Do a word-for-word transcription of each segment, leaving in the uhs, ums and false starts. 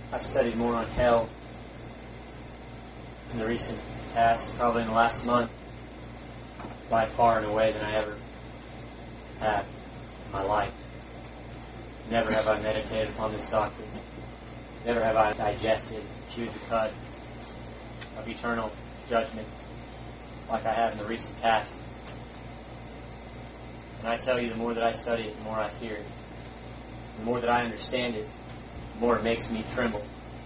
I've studied more on hell in the recent past, probably in the last month, by far and away than I ever had in my life. Never have I meditated upon this doctrine. Never have I digested, chewed the cud of eternal judgment like I have in the recent past. And I tell you, the more that I study it, the more I fear it. The more that I understand it, the more it makes me tremble.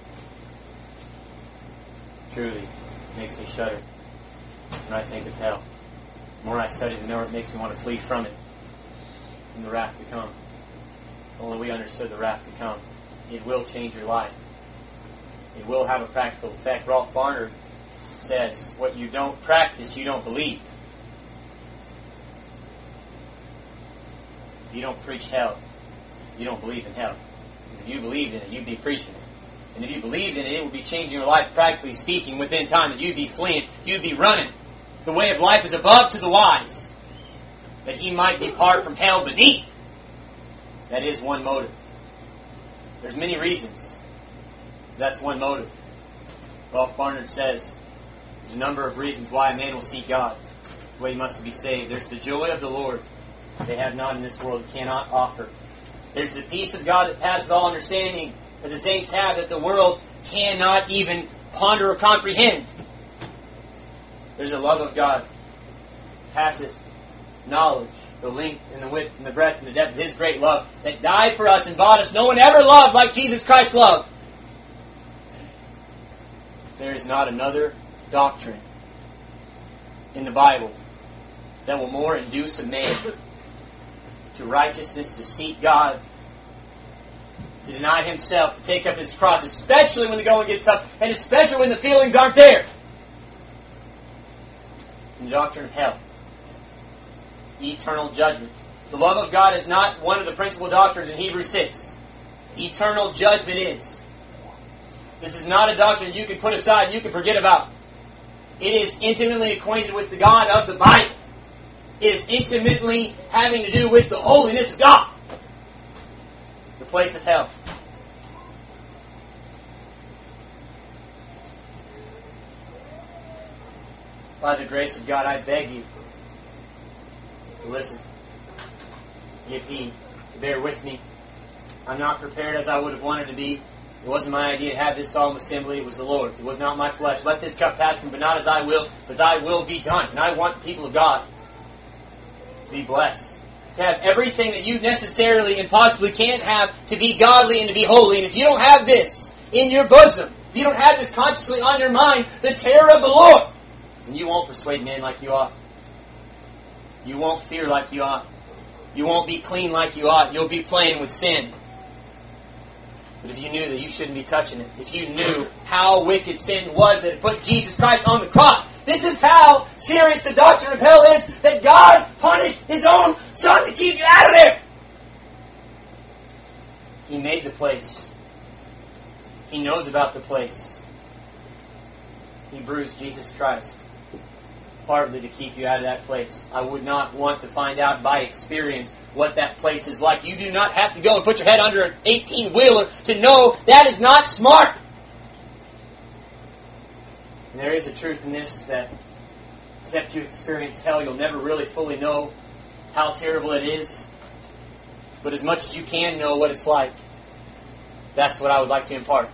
Truly, it makes me shudder when I think of hell. The more I study, the more it makes me want to flee from it, from the wrath to come. If only we understood the wrath to come. It will change your life. It will have a practical effect. Rolf Barnard says, what you don't practice, you don't believe. If you don't preach hell, you don't believe in hell. Because if you believed in it, you'd be preaching it. And if you believed in it, it would be changing your life, practically speaking, within time. That you'd be fleeing, you'd be running. The way of life is above to the wise, that he might depart from hell beneath. That is one motive. There's many reasons. That's one motive. Rolf Barnard says, there's a number of reasons why a man will seek God, the way he must be saved. There's the joy of the Lord they have not in this world, that cannot offer. There's the peace of God that passeth all understanding that the saints have, that the world cannot even ponder or comprehend. There's a love of God, passeth knowledge, the length and the width and the breadth and the depth of His great love, that died for us and bought us. No one ever loved like Jesus Christ loved. There is not another doctrine in the Bible that will more induce a man to righteousness, to seek God, to deny himself, to take up his cross, especially when the going gets tough, and especially when the feelings aren't there. And the doctrine of hell. Eternal judgment. The love of God is not one of the principal doctrines in Hebrews six. Eternal judgment is. This is not a doctrine you can put aside and you can forget about. It is intimately acquainted with the God of the Bible. It is intimately having to do with the holiness of God. The place of hell. By the grace of God, I beg you to listen. Give heed. To bear with me. I'm not prepared as I would have wanted to be. It wasn't my idea to have this solemn assembly. It was the Lord's. It was not my flesh. Let this cup pass from me, but not as I will, but thy will be done. And I want the people of God to be blessed. To have everything that you necessarily and possibly can have to be godly and to be holy. And if you don't have this in your bosom, if you don't have this consciously on your mind, the terror of the Lord, then you won't persuade men like you ought. You won't fear like you ought. You won't be clean like you ought. You'll be playing with sin. But if you knew that you shouldn't be touching it, if you knew how wicked sin was that it put Jesus Christ on the cross, this is how serious the doctrine of hell is, that God punished His own Son to keep you out of there. He made the place. He knows about the place. He bruised Jesus Christ, partly to keep you out of that place. I would not want to find out by experience what that place is like. You do not have to go and put your head under an eighteen-wheeler to know that is not smart. And there is a truth in this, that except you experience hell, you'll never really fully know how terrible it is. But as much as you can know what it's like, that's what I would like to impart.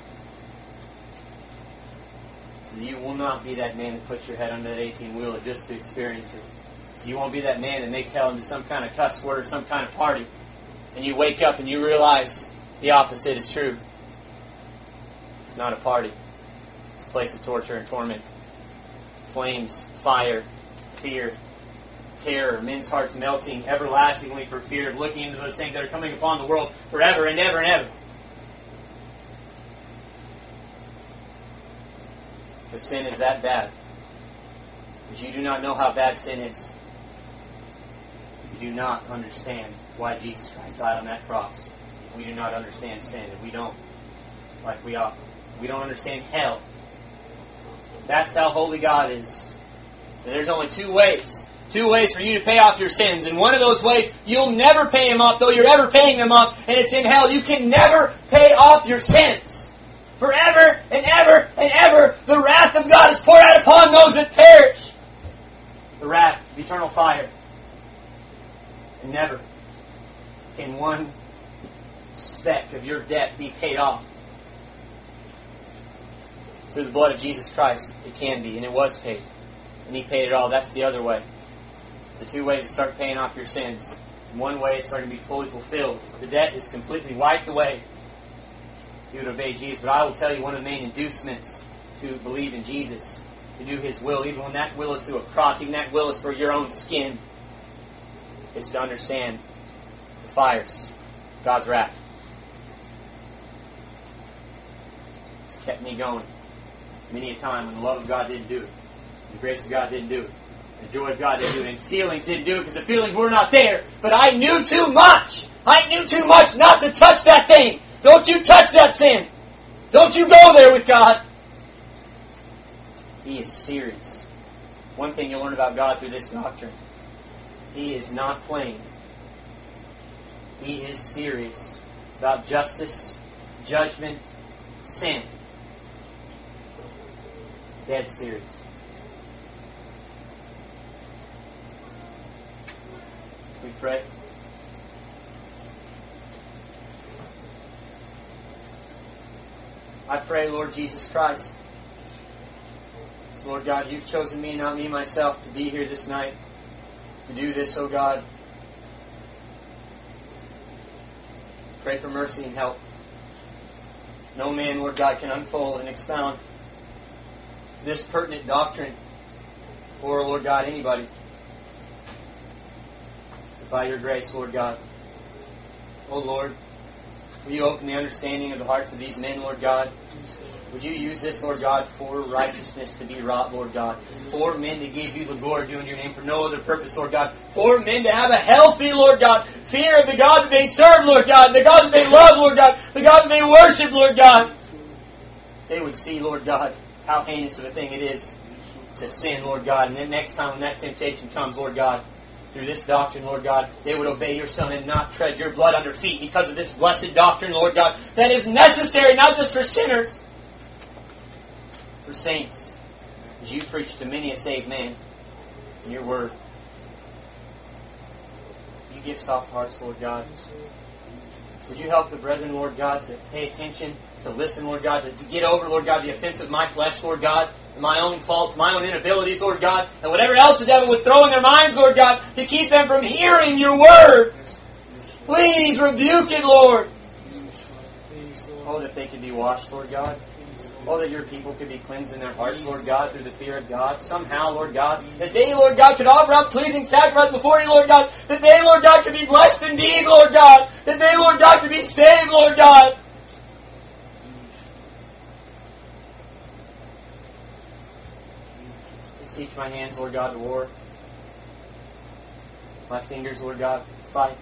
So that you will not be that man that puts your head under that eighteen-wheeler just to experience it. So you won't be that man that makes hell into some kind of cuss word or some kind of party. And you wake up and you realize the opposite is true. It's not a party. It's a place of torture and torment. Flames, fire, fear, terror, men's hearts melting everlastingly for fear of looking into those things that are coming upon the world forever and ever and ever. Because sin is that bad. Because you do not know how bad sin is. You do not understand why Jesus Christ died on that cross. We do not understand sin. If we don't, like we ought. We don't understand hell. That's how holy God is. And there's only two ways. Two ways for you to pay off your sins. And one of those ways, you'll never pay them off, though you're ever paying them off, and it's in hell. You can never pay off your sins. forever and ever and ever, the wrath of God is poured out upon those that perish. The wrath of eternal fire. And never can one speck of your debt be paid off. Through the blood of Jesus Christ, it can be, and it was paid. And He paid it all. That's the other way. It's the two ways to start paying off your sins. In one way, it's starting to be fully fulfilled. The debt is completely wiped away. You would obey Jesus. But I will tell you one of the main inducements to believe in Jesus, to do His will, even when that will is through a cross, even that will is for your own skin, is to understand the fires, God's wrath. It's kept me going many a time when the love of God didn't do it, the grace of God didn't do it, the joy of God didn't do it, and feelings didn't do it because the feelings were not there. But I knew too much. I knew too much not to touch that thing. Don't you touch that sin. Don't you go there with God. He is serious. One thing you'll learn about God through this doctrine, He is not playing. He is serious about justice, judgment, sin. Dead serious. We pray. I pray, Lord Jesus Christ. So, Lord God, You've chosen me, not me myself, to be here this night, to do this, oh God. Pray for mercy and help. No man, Lord God, can unfold and expound this pertinent doctrine for, Lord God, anybody. But by Your grace, Lord God. Oh Lord, will You open the understanding of the hearts of these men, Lord God? Would You use this, Lord God, for righteousness to be wrought, Lord God? For men to give You the glory due in Your name for no other purpose, Lord God. For men to have a healthy, Lord God, fear of the God that they serve, Lord God, the God that they love, Lord God, the God that they worship, Lord God. They would see, Lord God, how heinous of a thing it is to sin, Lord God. And then next time when that temptation comes, Lord God, through this doctrine, Lord God, they would obey Your Son and not tread Your blood under feet because of this blessed doctrine, Lord God, that is necessary not just for sinners, for saints, as You preach to many a saved man in Your word. You give soft hearts, Lord God. Would You help the brethren, Lord God, to pay attention, to listen, Lord God, to, to get over, Lord God, the offense of my flesh, Lord God, and my own faults, my own inabilities, Lord God, and whatever else the devil would throw in their minds, Lord God, to keep them from hearing Your word. Please rebuke it, Lord. Oh, that they could be washed, Lord God. Oh, that Your people could be cleansed in their hearts, Lord God, through the fear of God. Somehow, Lord God, that they, Lord God, could offer up pleasing sacrifice before You, Lord God. That they, Lord God, could be blessed indeed, Lord God. That they, Lord God, could be saved, Lord God. Please teach my hands, Lord God, to war. My fingers, Lord God, fight.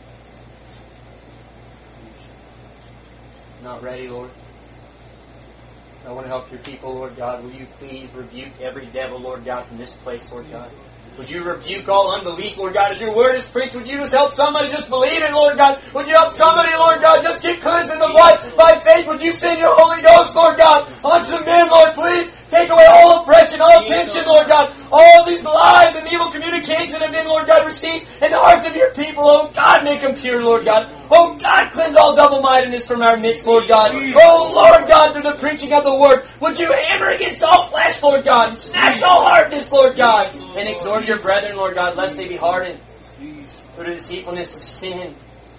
Not ready, Lord. I want to help Your people, Lord God. Will You please rebuke every devil, Lord God, from this place, Lord God. Would You rebuke all unbelief, Lord God, as Your word is preached? Would You just help somebody just believe it, Lord God? Would You help somebody, Lord God, just get cleansed in the blood by faith? Would You send Your Holy Ghost, Lord God, on some men, Lord, please? Take away all oppression, all tension, Lord God. All these lies and evil communications that have been, Lord God, received in the hearts of Your people. Oh, God, make them pure, Lord God. Oh, God, cleanse all double-mindedness from our midst, Lord God. Oh, Lord God, through the preaching of the Word, would You hammer against all flesh, Lord God, and smash all hardness, Lord God, and exhort Your brethren, Lord God, lest they be hardened through the deceitfulness of sin.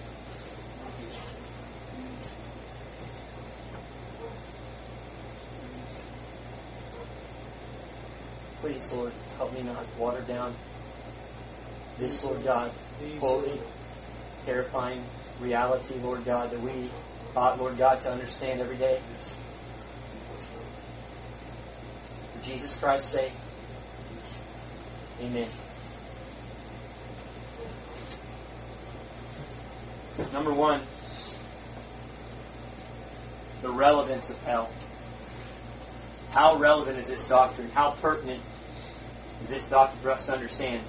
Please, Lord, help me not water down this, Lord God, holy, terrifying reality, Lord God, that we ought, Lord God, to understand every day. For Jesus Christ's sake, amen. Number one, the relevance of hell. How relevant is this doctrine? How pertinent is this doctrine for us to understand?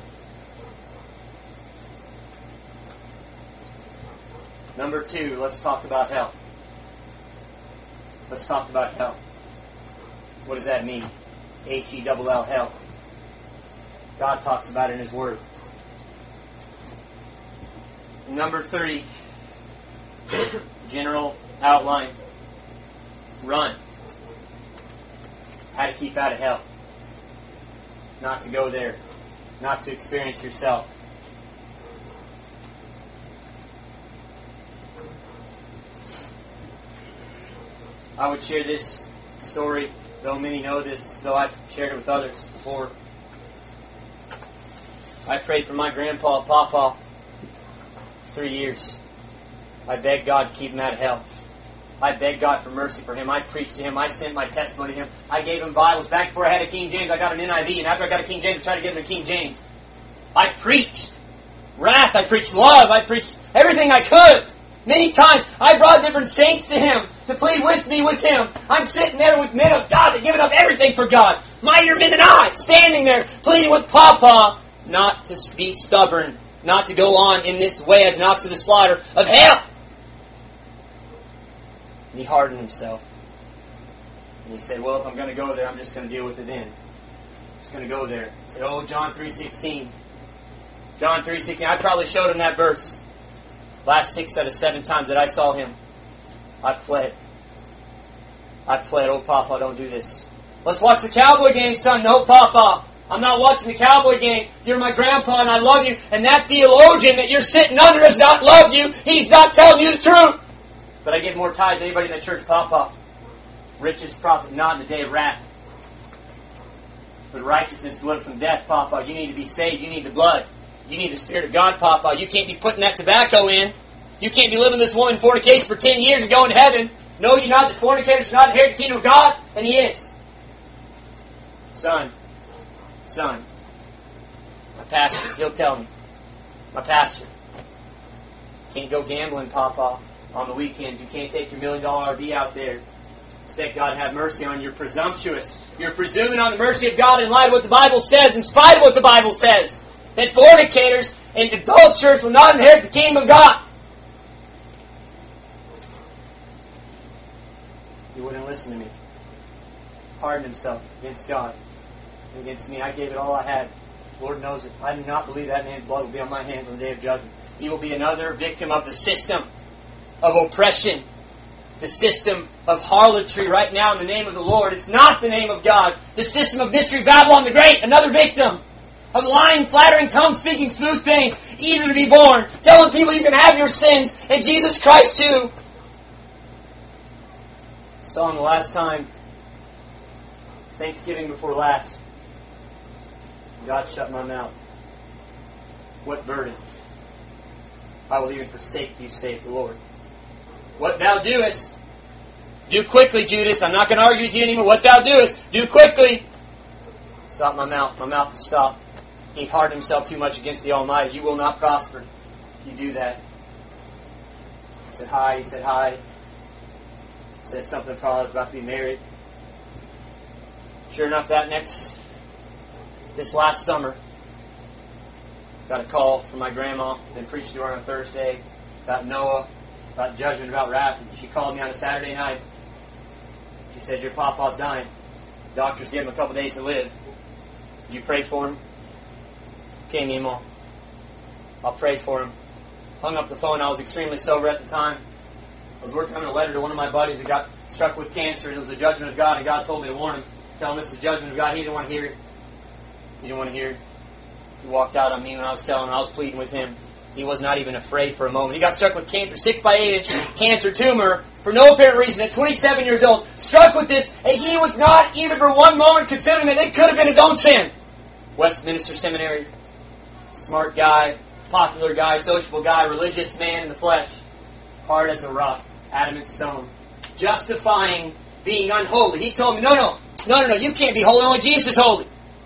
Number two, let's talk about hell. Let's talk about hell. What does that mean? H E L L, hell. God talks about it in His Word. Number three, general outline. Run. How to keep out of hell. Not to go there. Not to experience yourself. I would share this story, though many know this, though I've shared it with others before. I prayed for my grandpa, Papa, for three years. I begged God to keep him out of hell. I begged God for mercy for him. I preached to him. I sent my testimony to him. I gave him Bibles. Back before I had a King James, I got an N I V. And after I got a King James, I tried to get him a King James. I preached wrath. I preached love. I preached everything I could. Many times, I brought different saints to him to plead with me with him. I'm sitting there with men of God that given up everything for God. Mightier men than I, standing there, pleading with Papa not to be stubborn, not to go on in this way as an ox to the slaughter of hell. And he hardened himself. And he said, well, if I'm going to go there, I'm just going to deal with it then. I'm just going to go there. He said, oh, John three sixteen. John three sixteen. I probably showed him that verse. Last six out of seven times that I saw him, I pled. I pled, oh, Papa, don't do this. Let's watch the Cowboy game, son. No, Papa. I'm not watching the Cowboy game. You're my grandpa and I love you. And that theologian that you're sitting under does not love you. He's not telling you the truth. But I give more tithes than anybody in the church, Papa. Richest profit not in the day of wrath. But righteousness delivered from death, Papa. You need to be saved. You need the blood. You need the Spirit of God, Papa. You can't be putting that tobacco in. You can't be living this woman fornicates for ten years and going to heaven. No, you're not. The fornicator should not inherit the kingdom of God. And he is. Son. Son. My pastor. He'll tell me. My pastor. Can't go gambling, Papa, on the weekend. You can't take your million dollar R V out there. Expect God to have mercy on you. You're presumptuous. You're presuming on the mercy of God in light of what the Bible says, in spite of what the Bible says. That fornicators and adulterers will not inherit the kingdom of God. He wouldn't listen to me. Hardened himself against God and against me. I gave it all I had. Lord knows it. I do not believe that man's blood will be on my hands on the day of judgment. He will be another victim of the system of oppression, the system of harlotry right now in the name of the Lord. It's not the name of God. The system of mystery Babylon the Great, another victim. Of lying, flattering tongue, speaking smooth things, easy to be born, telling people you can have your sins, and Jesus Christ too. I saw him the last time, Thanksgiving before last. God shut my mouth. What burden? I will even forsake you, saith the Lord. What thou doest, do quickly, Judas. I'm not going to argue with you anymore. What thou doest, do quickly. Stop my mouth. My mouth is stopped. He hardened himself too much against the Almighty. You will not prosper if you do that. I said hi. He said hi. He said something probably I was about to be married. Sure enough, that next, this last summer, got a call from my grandma. Been preaching to her on a Thursday about Noah, about judgment, about wrath. And she called me on a Saturday night. She said, your papa's dying. Doctors give him a couple days to live. Did you pray for him? Okay, Mimo. I'll pray for him. Hung up the phone. I was extremely sober at the time. I was working on a letter to one of my buddies that got struck with cancer. It was a judgment of God, and God told me to warn him. Tell him this is the judgment of God. He didn't want to hear it. He didn't want to hear it. He walked out on me when I was telling him. I was pleading with him. He was not even afraid for a moment. He got struck with cancer, six by eight inch cancer tumor, for no apparent reason, at twenty-seven years old. Struck with this, and he was not even for one moment considering that it could have been his own sin. Westminster Seminary. Smart guy, popular guy, sociable guy, religious man in the flesh. Hard as a rock, adamant stone. Justifying being unholy. He told me, no, no, no, no, no, you can't be holy, only Jesus is holy.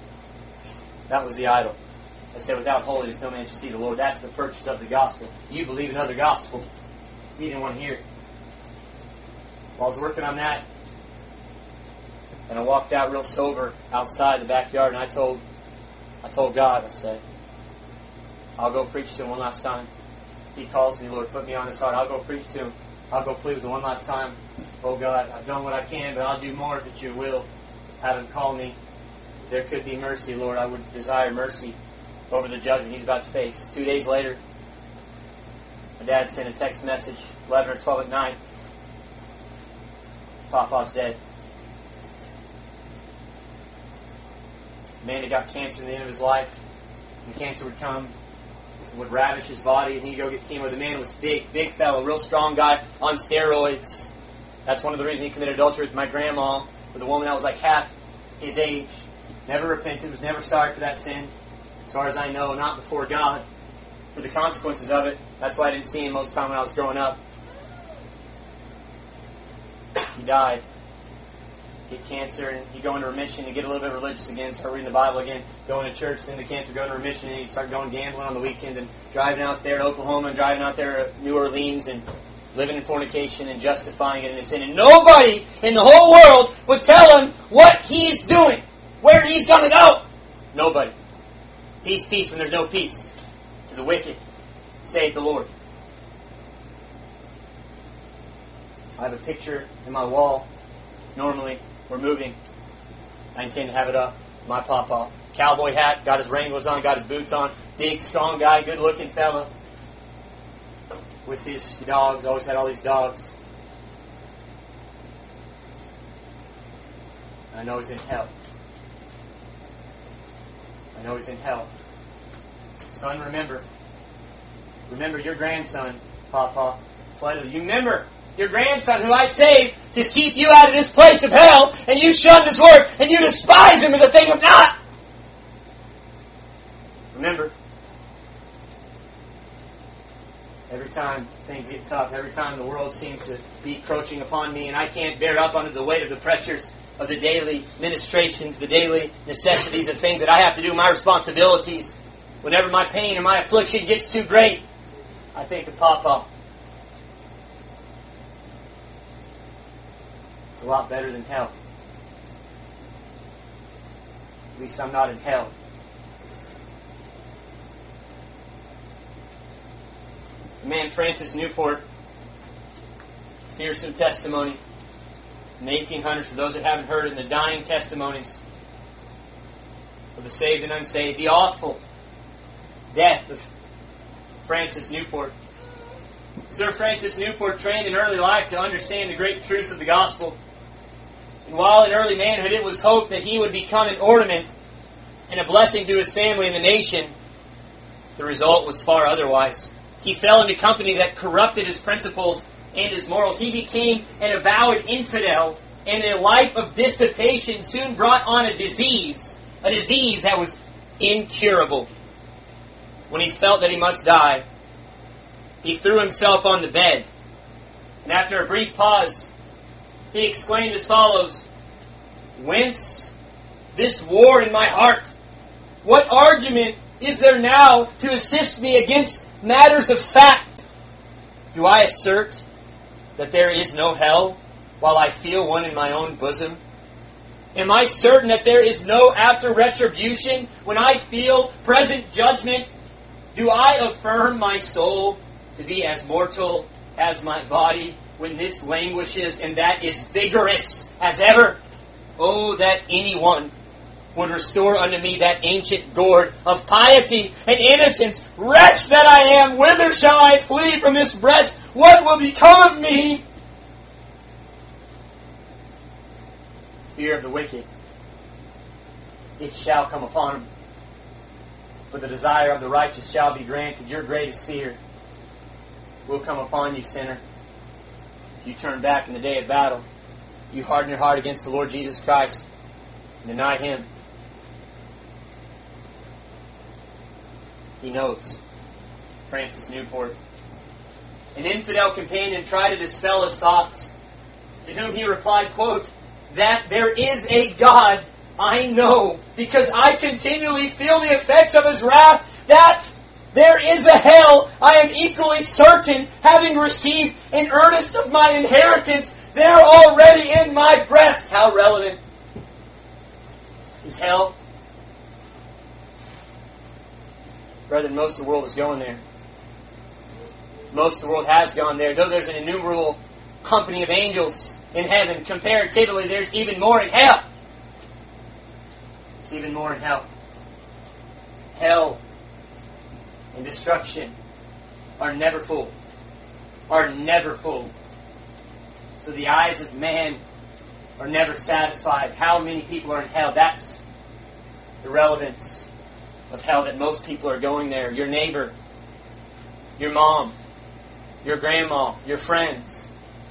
That was the idol. I said, without holiness no man shall see the Lord. That's the purchase of the gospel. You believe another gospel. He didn't want to hear it. While I was working on that, and I walked out real sober outside the backyard, and I told I told God, I said, I'll go preach to him one last time. He calls me, Lord, put me on his heart. I'll go preach to him. I'll go plead with him one last time. Oh God, I've done what I can, but I'll do more if it's your will. Have him call me. There could be mercy, Lord. I would desire mercy over the judgment he's about to face. Two days later, my dad sent a text message, eleven or twelve at night. Papa's dead. The man had got cancer at the end of his life. And the cancer would come, would ravish his body, and he'd go get chemo. The man was big, big fellow, real strong guy on steroids. That's one of the reasons he committed adultery with my grandma, with a woman that was like half his age. Never repented, was never sorry for that sin. As far as I know, not before God. For the consequences of it. That's why I didn't see him most of the time when I was growing up. He died. Get cancer, and he'd go into remission and get a little bit religious again, start reading the Bible again, going to church, then the cancer, go into remission, and he'd start going gambling on the weekends and driving out there to Oklahoma and driving out there to New Orleans and living in fornication and justifying it in his sin. And nobody in the whole world would tell him what he's doing, where he's going to go. Nobody. Peace, peace, when there's no peace. To the wicked, saith the Lord. I have a picture in my wall. Normally, we're moving. I intend to have it up. My papa. Cowboy hat, got his Wranglers on, got his boots on. Big, strong guy, good-looking fella. With his dogs, always had all these dogs. I know he's in hell. I know he's in hell. Son, remember. Remember your grandson, Papa. You remember your grandson who I saved to keep you out of this place of hell, and you shunned his word, and you despise him as a thing of naught. Remember. Every time things get tough, every time the world seems to be encroaching upon me, and I can't bear up under the weight of the pressures of the daily ministrations, the daily necessities of things that I have to do, my responsibilities. Whenever my pain and my affliction gets too great, I think of Papa. It's a lot better than hell. At least I'm not in hell. The man Francis Newport, fearsome testimony in the eighteen hundreds, for those that haven't heard it, in the dying testimonies of the saved and unsaved, the awful death of Francis Newport. Sir Francis Newport trained in early life to understand the great truths of the gospel. And while in early manhood it was hoped that he would become an ornament and a blessing to his family and the nation, the result was far otherwise. He fell into company that corrupted his principles and his morals. He became an avowed infidel, and a life of dissipation soon brought on a disease, a disease that was incurable. When he felt that he must die, he threw himself on the bed. And after a brief pause, he exclaimed as follows, "Whence this war in my heart? What argument is there now to assist me against matters of fact? Do I assert that there is no hell while I feel one in my own bosom? Am I certain that there is no after retribution when I feel present judgment? Do I affirm my soul to be as mortal as my body when this languishes and that is vigorous as ever? Oh, that anyone would restore unto me that ancient gourd of piety and innocence. Wretch that I am, whither shall I flee from this breast? What will become of me?" Fear of the wicked, it shall come upon him. But the desire of the righteous shall be granted. Your greatest fear will come upon you, sinner. If you turn back in the day of battle, you harden your heart against the Lord Jesus Christ and deny Him. He knows. Francis Newport. An infidel companion tried to dispel his thoughts, to whom he replied, quote, "That there is a God, I know, because I continually feel the effects of His wrath. That there is a hell, I am equally certain, having received an earnest of my inheritance there already in my breast." How relevant is hell? Brethren, most of the world is going there. Most of the world has gone there. Though there's an innumerable company of angels in heaven. Comparatively, there's even more in hell. There's even more in hell. Hell and destruction are never full. Are never full. So the eyes of man are never satisfied. How many people are in hell? That's the relevance of hell, that most people are going there. Your neighbor, your mom, your grandma, your friends.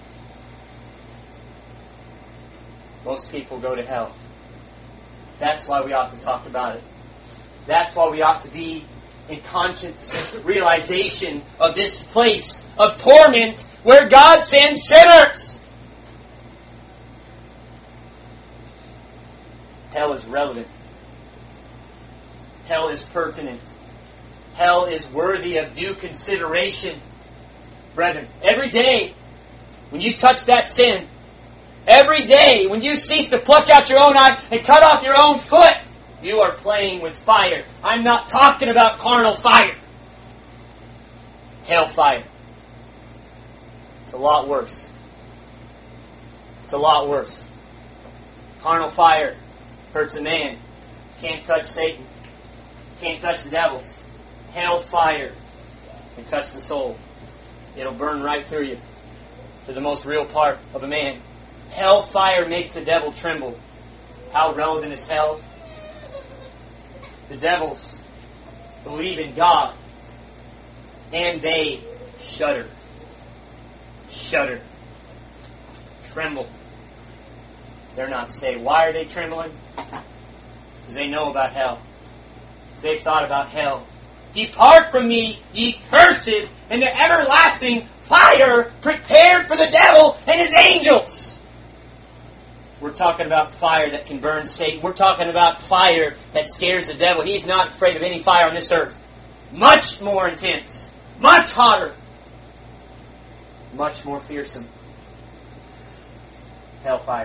Most people go to hell. That's why we ought to talk about it. That's why we ought to be in conscious realization of this place of torment where God sends sinners. Hell is relevant. Hell is pertinent. Hell is worthy of due consideration. Brethren, every day when you touch that sin, every day when you cease to pluck out your own eye and cut off your own foot, you are playing with fire. I'm not talking about carnal fire. Hellfire. It's a lot worse. It's a lot worse. Carnal fire hurts a man. Can't touch Satan. Can't touch the devils. Hellfire can touch the soul. It'll burn right through you to the most real part of a man. Hellfire makes the devil tremble. How relevant is hell? The devils believe in God, and they shudder. Shudder. Tremble. They're not saved. Why are they trembling? Because they know about hell. Because they've thought about hell. Depart from me, ye cursed, and the everlasting fire prepared for the devil and his angels. We're talking about fire that can burn Satan. We're talking about fire that scares the devil. He's not afraid of any fire on this earth. Much more intense. Much hotter. Much more fearsome. Hellfire.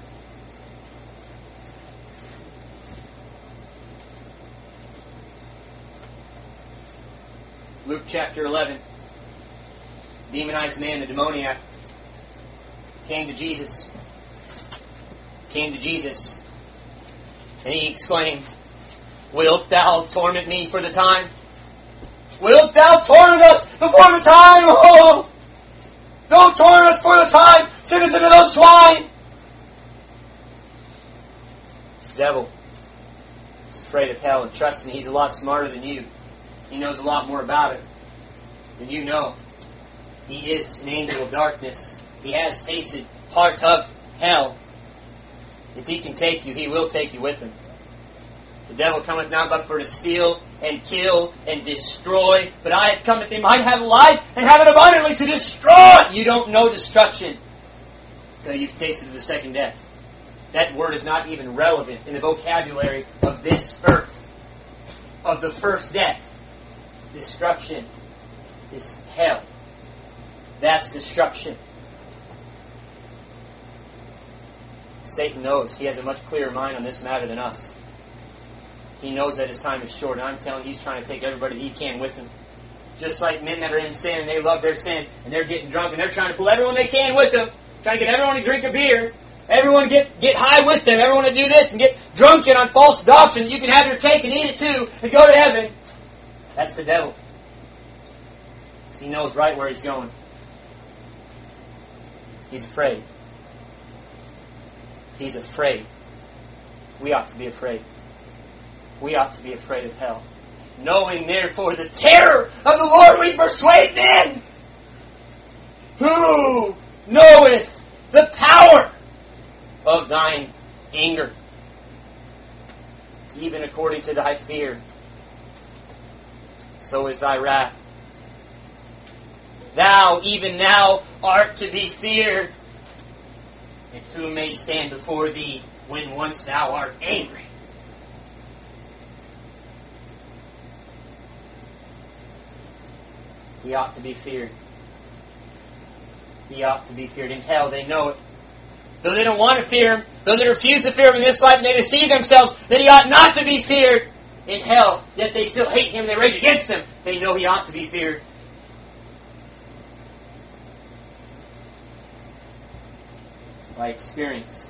Luke chapter eleven. Demonized man, the demoniac, came to Jesus. Came to Jesus. And he exclaimed, Wilt thou torment me for the time? Wilt thou torment us before the time? Oh! Don't torment us for the time! Send us into those swine! The devil is afraid of hell, and trust me, he's a lot smarter than you. He knows a lot more about it than you know. He is an angel of darkness. He has tasted part of hell. If he can take you, he will take you with him. The devil cometh not but for to steal and kill and destroy. But I have come that they might have life and have it abundantly, to destroy. You don't know destruction until you've tasted the second death. That word is not even relevant in the vocabulary of this earth, of the first death. Destruction is hell. That's destruction. Satan knows. He has a much clearer mind on this matter than us. He knows that his time is short. And I'm telling you, he's trying to take everybody that he can with him. Just like men that are in sin, and they love their sin, and they're getting drunk, and they're trying to pull everyone they can with them. Trying to get everyone to drink a beer. Everyone to get, get high with them. Everyone to do this and get drunken on false doctrine. You can have your cake and eat it too and go to heaven. That's the devil. Because he knows right where he's going. He's afraid. He's afraid. We ought to be afraid. We ought to be afraid of hell. Knowing, therefore, the terror of the Lord, we persuade men. Who knoweth the power of thine anger, even according to thy fear, so is thy wrath. Thou, even now, art to be feared. And who may stand before thee when once thou art angry? He ought to be feared. He ought to be feared. In hell, they know it. Though they don't want to fear him, though they refuse to fear him in this life, and they deceive themselves that he ought not to be feared in hell, yet they still hate him, they rage against him. They know he ought to be feared. by experience.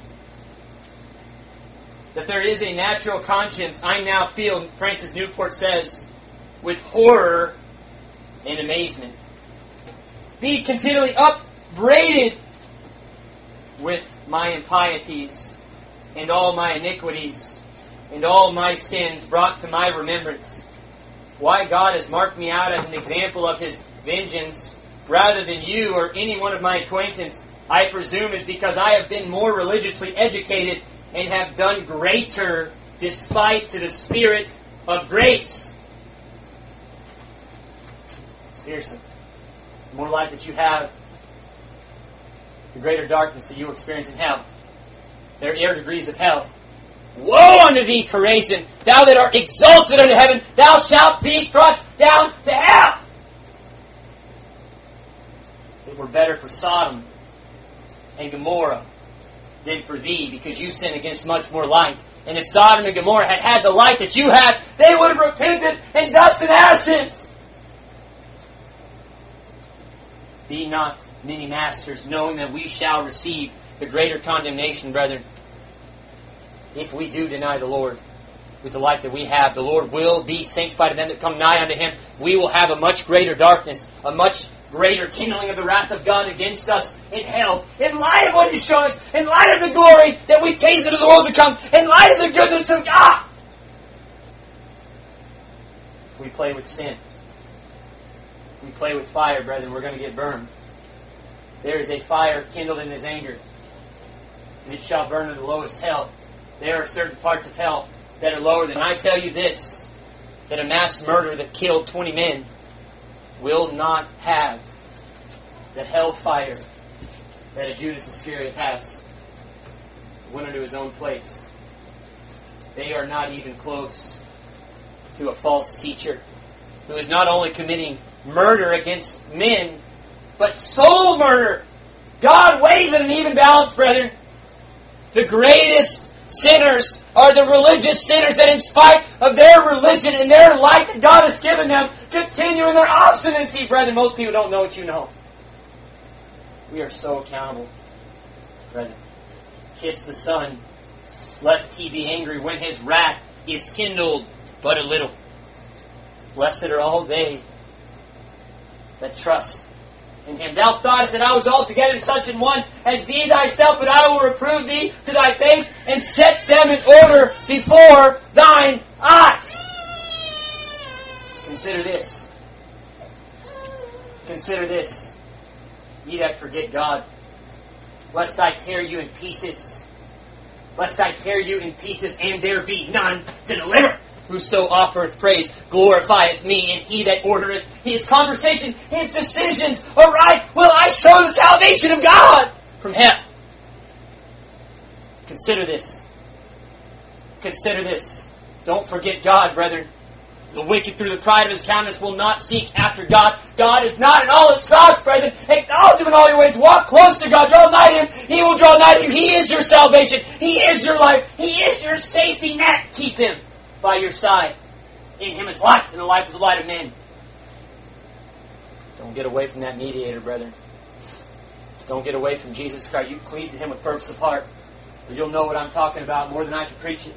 That there is a natural conscience, I now feel, Francis Newport says, with horror and amazement. Be continually upbraided with my impieties and all my iniquities and all my sins brought to my remembrance. Why God has marked me out as an example of His vengeance rather than you or any one of my acquaintance, I presume is because I have been more religiously educated and have done greater despite to the Spirit of grace. Seriously. The more light that you have, the greater darkness that you will experience in hell. There are degrees of hell. Woe unto thee, Chorazin! Thou that art exalted unto heaven, thou shalt be thrust down to hell! It were better for Sodom and Gomorrah than for thee, because you sin against much more light. And if Sodom and Gomorrah had had the light that you had, they would have repented in dust and ashes. Be not many masters, knowing that we shall receive the greater condemnation, brethren. If we do deny the Lord with the light that we have, the Lord will be sanctified in them that come nigh unto Him. We will have a much greater darkness, a much greater kindling of the wrath of God against us in hell. In light of what He's shown us, in light of the glory that we've tasted of the world to come, in light of the goodness of God. If we play with sin, if we play with fire, brethren, we're going to get burned. There is a fire kindled in His anger, and it shall burn in the lowest hell. There are certain parts of hell that are lower than. I tell you this, that a mass murderer that killed twenty men will not have the hellfire that a Judas Iscariot has. Went into his own place. They are not even close to a false teacher who is not only committing murder against men, but soul murder. God weighs in an even balance, brethren. The greatest sinners are the religious sinners that in spite of their religion and their light that God has given them, continue in their obstinacy. Brethren, most people don't know what you know. We are so accountable. Brethren, kiss the Son, lest He be angry when His wrath is kindled but a little. Blessed are all they that trust in Him. Thou thoughtest that I was altogether such an one as thee thyself, but I will reprove thee to thy face and set them in order before thine eyes. Consider this. Consider this. Ye that forget God, lest I tear you in pieces. Lest I tear you in pieces, and there be none to deliver. Whoso offereth praise glorifieth me, and he that ordereth his conversation, his decisions aright, will I show the salvation of God from hell. Consider this. Consider this. Don't forget God, brethren. The wicked through the pride of his countenance will not seek after God. God is not in all His thoughts, brethren. Acknowledge Him in all your ways. Walk close to God. Draw nigh to Him. He will draw nigh to you. He is your salvation. He is your life. He is your safety net. Keep Him by your side. In Him is life, and the life is the light of men. Don't get away from that mediator, brethren. Don't get away from Jesus Christ. You cleave to Him with purpose of heart, or you'll know what I'm talking about more than I can preach it.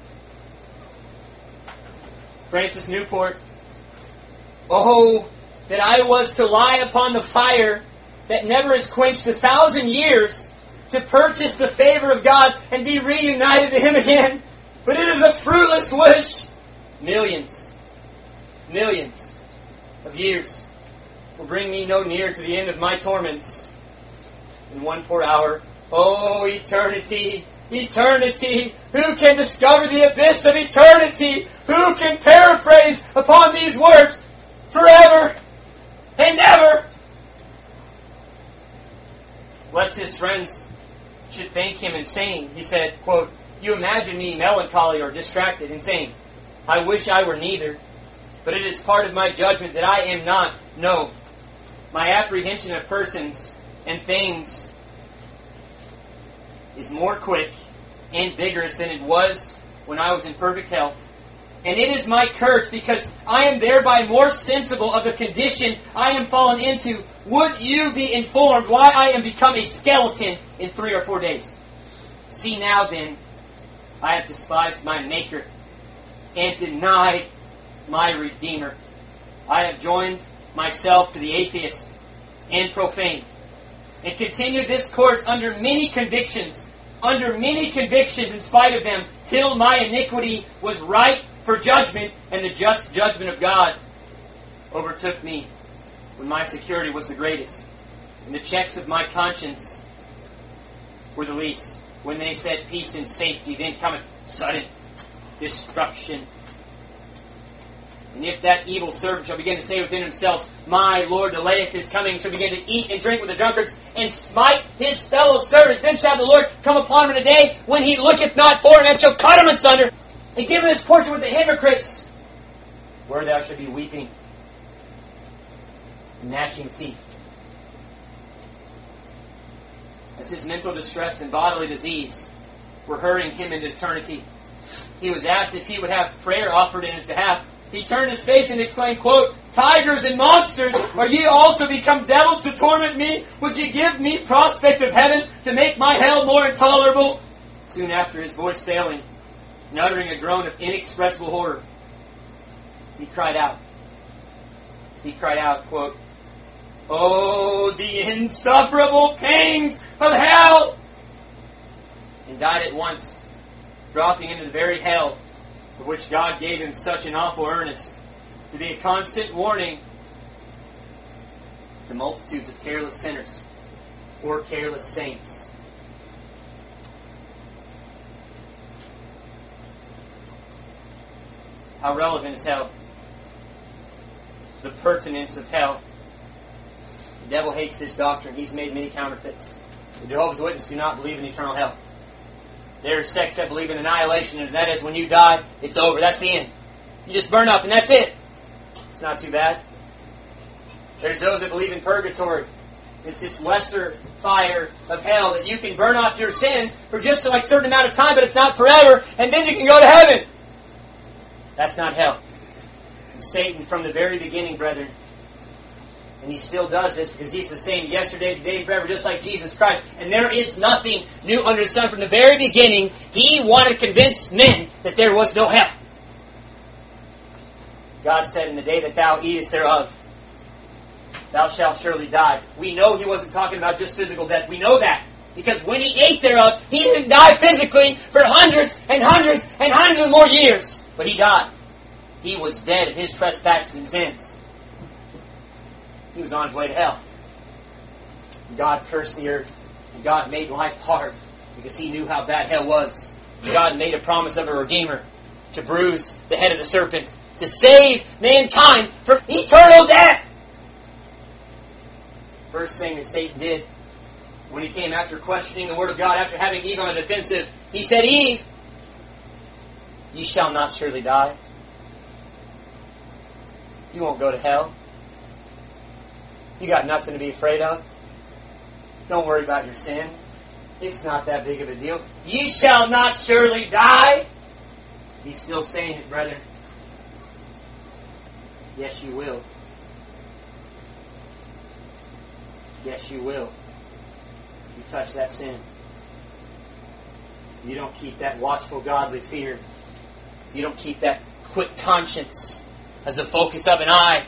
Francis Newport, oh, that I was to lie upon the fire that never is quenched a thousand years to purchase the favor of God and be reunited to Him again. But it is a fruitless wish. Millions, millions of years will bring me no nearer to the end of my torments. In one poor hour, oh, eternity, eternity, who can discover the abyss of eternity? Who can paraphrase upon these words? Forever and ever. Lest his friends should think him insane, he said, quote, you imagine me melancholy or distracted and saying, I wish I were neither, but it is part of my judgment that I am not. No, my apprehension of persons and things is more quick and vigorous than it was when I was in perfect health. And it is my curse, because I am thereby more sensible of the condition I am fallen into. Would you be informed why I am become a skeleton in three or four days. See now then, I have despised my Maker and denied my Redeemer. I have joined myself to the atheist and profane, and continued this course under many convictions, under many convictions in spite of them, till my iniquity was ripe for judgment, and the just judgment of God overtook me when my security was the greatest, and the checks of my conscience were the least. When they said peace and safety, then cometh sudden destruction. And if that evil servant shall begin to say within himself, My Lord delayeth his coming, and shall begin to eat and drink with the drunkards, and smite his fellow servants, then shall the Lord come upon him in a day when he looketh not for him, and shall cut him asunder, and give him his portion with the hypocrites, where thou shalt be weeping and gnashing of teeth. As his mental distress and bodily disease were hurrying him into eternity, he was asked if he would have prayer offered in his behalf. He turned his face and exclaimed, quote, Tigers and monsters, are ye also become devils to torment me? Would ye give me prospect of heaven to make my hell more intolerable? Soon after, his voice failing, and uttering a groan of inexpressible horror, he cried out. He cried out, quote, Oh, the insufferable pangs of hell! And died at once, dropping into the very hell of which God gave him such an awful earnest, to be a constant warning to multitudes of careless sinners or careless saints. How relevant is hell? The pertinence of hell. The devil hates this doctrine. He's made many counterfeits. The Jehovah's Witnesses do not believe in eternal hell. There are sects that believe in annihilation, and that is when you die, it's over. That's the end. You just burn up, and that's it. It's not too bad. There's those that believe in purgatory. It's this lesser fire of hell that you can burn off your sins for just a like, certain amount of time, but it's not forever, and then you can go to heaven. That's not hell. And Satan, from the very beginning, brethren, and he still does this because he's the same yesterday, today, and forever, just like Jesus Christ. And there is nothing new under the sun. From the very beginning, he wanted to convince men that there was no hell. God said, In the day that thou eatest thereof, thou shalt surely die. We know he wasn't talking about just physical death. We know that. Because when he ate thereof, he didn't die physically for hundreds and hundreds and hundreds of more years. But he died. He was dead in his trespasses and sins. He was on his way to hell. God cursed the earth. And God made life hard because he knew how bad hell was. And God made a promise of a Redeemer to bruise the head of the serpent, to save mankind from eternal death. First thing that Satan did when he came after questioning the Word of God, after having Eve on the defensive, he said, Eve, ye shall not surely die. You won't go to hell. You got nothing to be afraid of. Don't worry about your sin. It's not that big of a deal. Ye shall not surely die. He's still saying it, brethren. Yes, you will. Yes, you will. If you touch that sin. You don't keep that watchful, godly fear. You don't keep that quick conscience as the focus of an eye.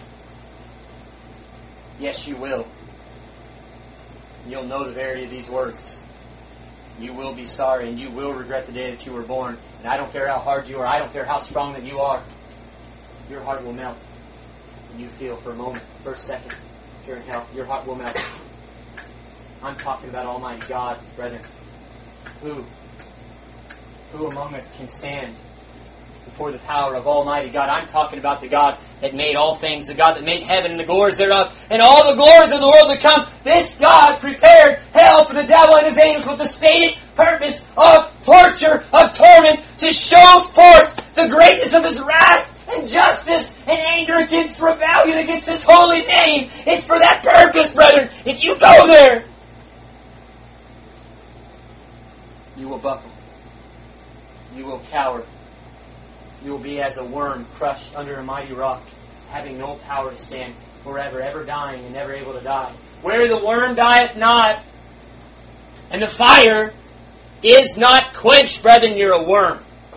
Yes, you will. You'll know the verity of these words. You will be sorry, and you will regret the day that you were born. And I don't care how hard you are. I don't care how strong that you are. Your heart will melt. And you feel for a moment, for a second, you're in hell. Your heart will melt. I'm talking about Almighty God, brethren. Who? Who among us can stand before the power of Almighty God? I'm talking about the God that made all things, the God that made heaven and the glories thereof, and all the glories of the world to come. This God prepared hell for the devil and his angels with the stated purpose of torture, of torment, to show forth the greatness of his wrath and justice and anger against rebellion against his holy name. It's for that purpose, brethren. If you go there, you will buckle. You will cower. You will be as a worm crushed under a mighty rock, having no power to stand forever, ever dying and never able to die. Where the worm dieth not, And the fire is not quenched, brethren. You're a worm.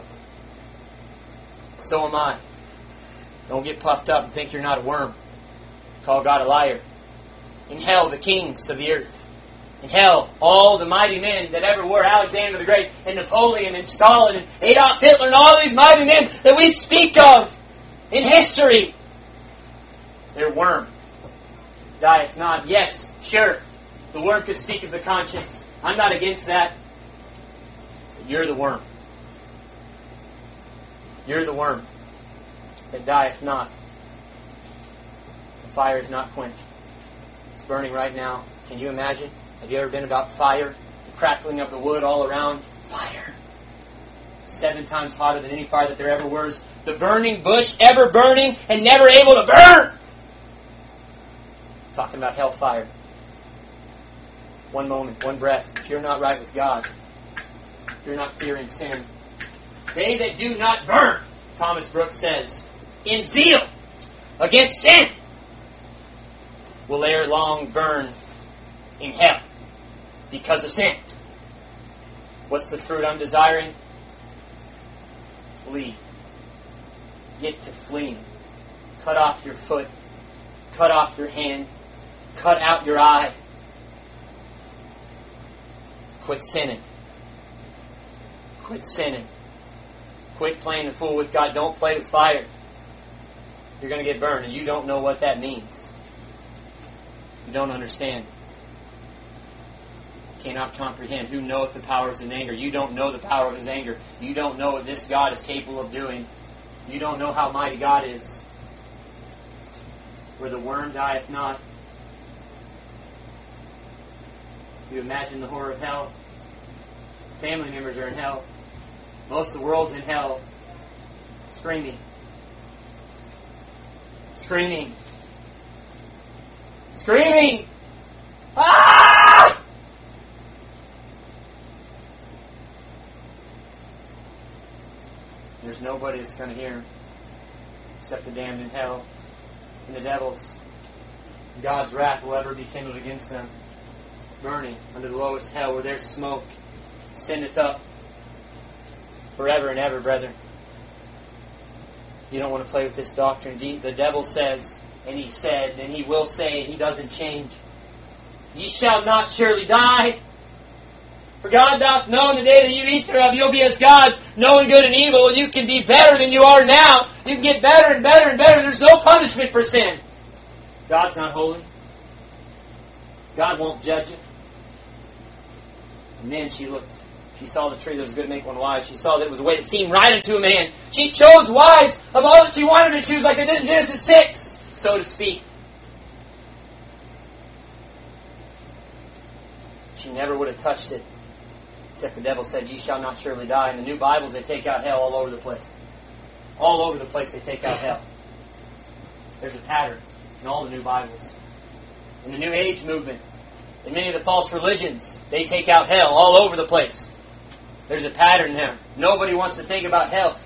So am I. Don't get puffed up and think you're not a worm. Call God a liar. In hell, the kings of the earth. In hell, all the mighty men that ever were, Alexander the Great, and Napoleon, and Stalin, and Adolf Hitler, and all these mighty men that we speak of in history, they're worm. Dieth not. Yes, sure, the worm could speak of the conscience. I'm not against that. But you're the worm. You're the worm that dieth not. The fire is not quenched. It's burning right now. Can you imagine? Have you ever been about fire? The crackling of the wood all around? Fire. Seven times hotter than any fire that there ever was. The burning bush, ever burning and never able to burn. Talking about hellfire. One moment, one breath. If you're not right with God, if you're not fearing sin, they that do not burn, Thomas Brooks says, in zeal against sin, will ere long burn in hell because of sin. What's the fruit I'm desiring? Flee. Get to fleeing. Cut off your foot. Cut off your hand. Cut out your eye. Quit sinning. Quit sinning. Quit playing the fool with God. Don't play with fire. You're going to get burned, and you don't know what that means. You don't understand. You cannot comprehend. Who knoweth the powers of anger? You don't know the power of His anger. You don't know what this God is capable of doing. You don't know how mighty God is. Where the worm dieth not. You imagine the horror of hell. Family members are in hell. Most of the world's in hell. Screaming. Screaming. Screaming! Ah! There's nobody that's going to hear Him except the damned in hell and the devils. God's wrath will ever be kindled against them, burning under the lowest hell where their smoke sendeth up forever and ever, brethren. You don't want to play with this doctrine. The devil says, and he said, and he will say, and he doesn't change, ye shall not surely die. For God doth know in the day that you eat thereof, you'll be as gods, knowing good and evil. You can be better than you are now. You can get better and better and better. There's no punishment for sin. God's not holy. God won't judge it. And then she looked. She saw the tree that was good to make one wise. She saw that it was a way that seemed right unto a man. She chose wise of all that she wanted to choose, like they did in Genesis six, so to speak. She never would have touched it, except the devil said, ye shall not surely die. In the new Bibles, they take out hell all over the place. All over the place they take out hell. There's a pattern in all the new Bibles. In the New Age movement, in many of the false religions, they take out hell all over the place. There's a pattern there. Nobody wants to think about hell.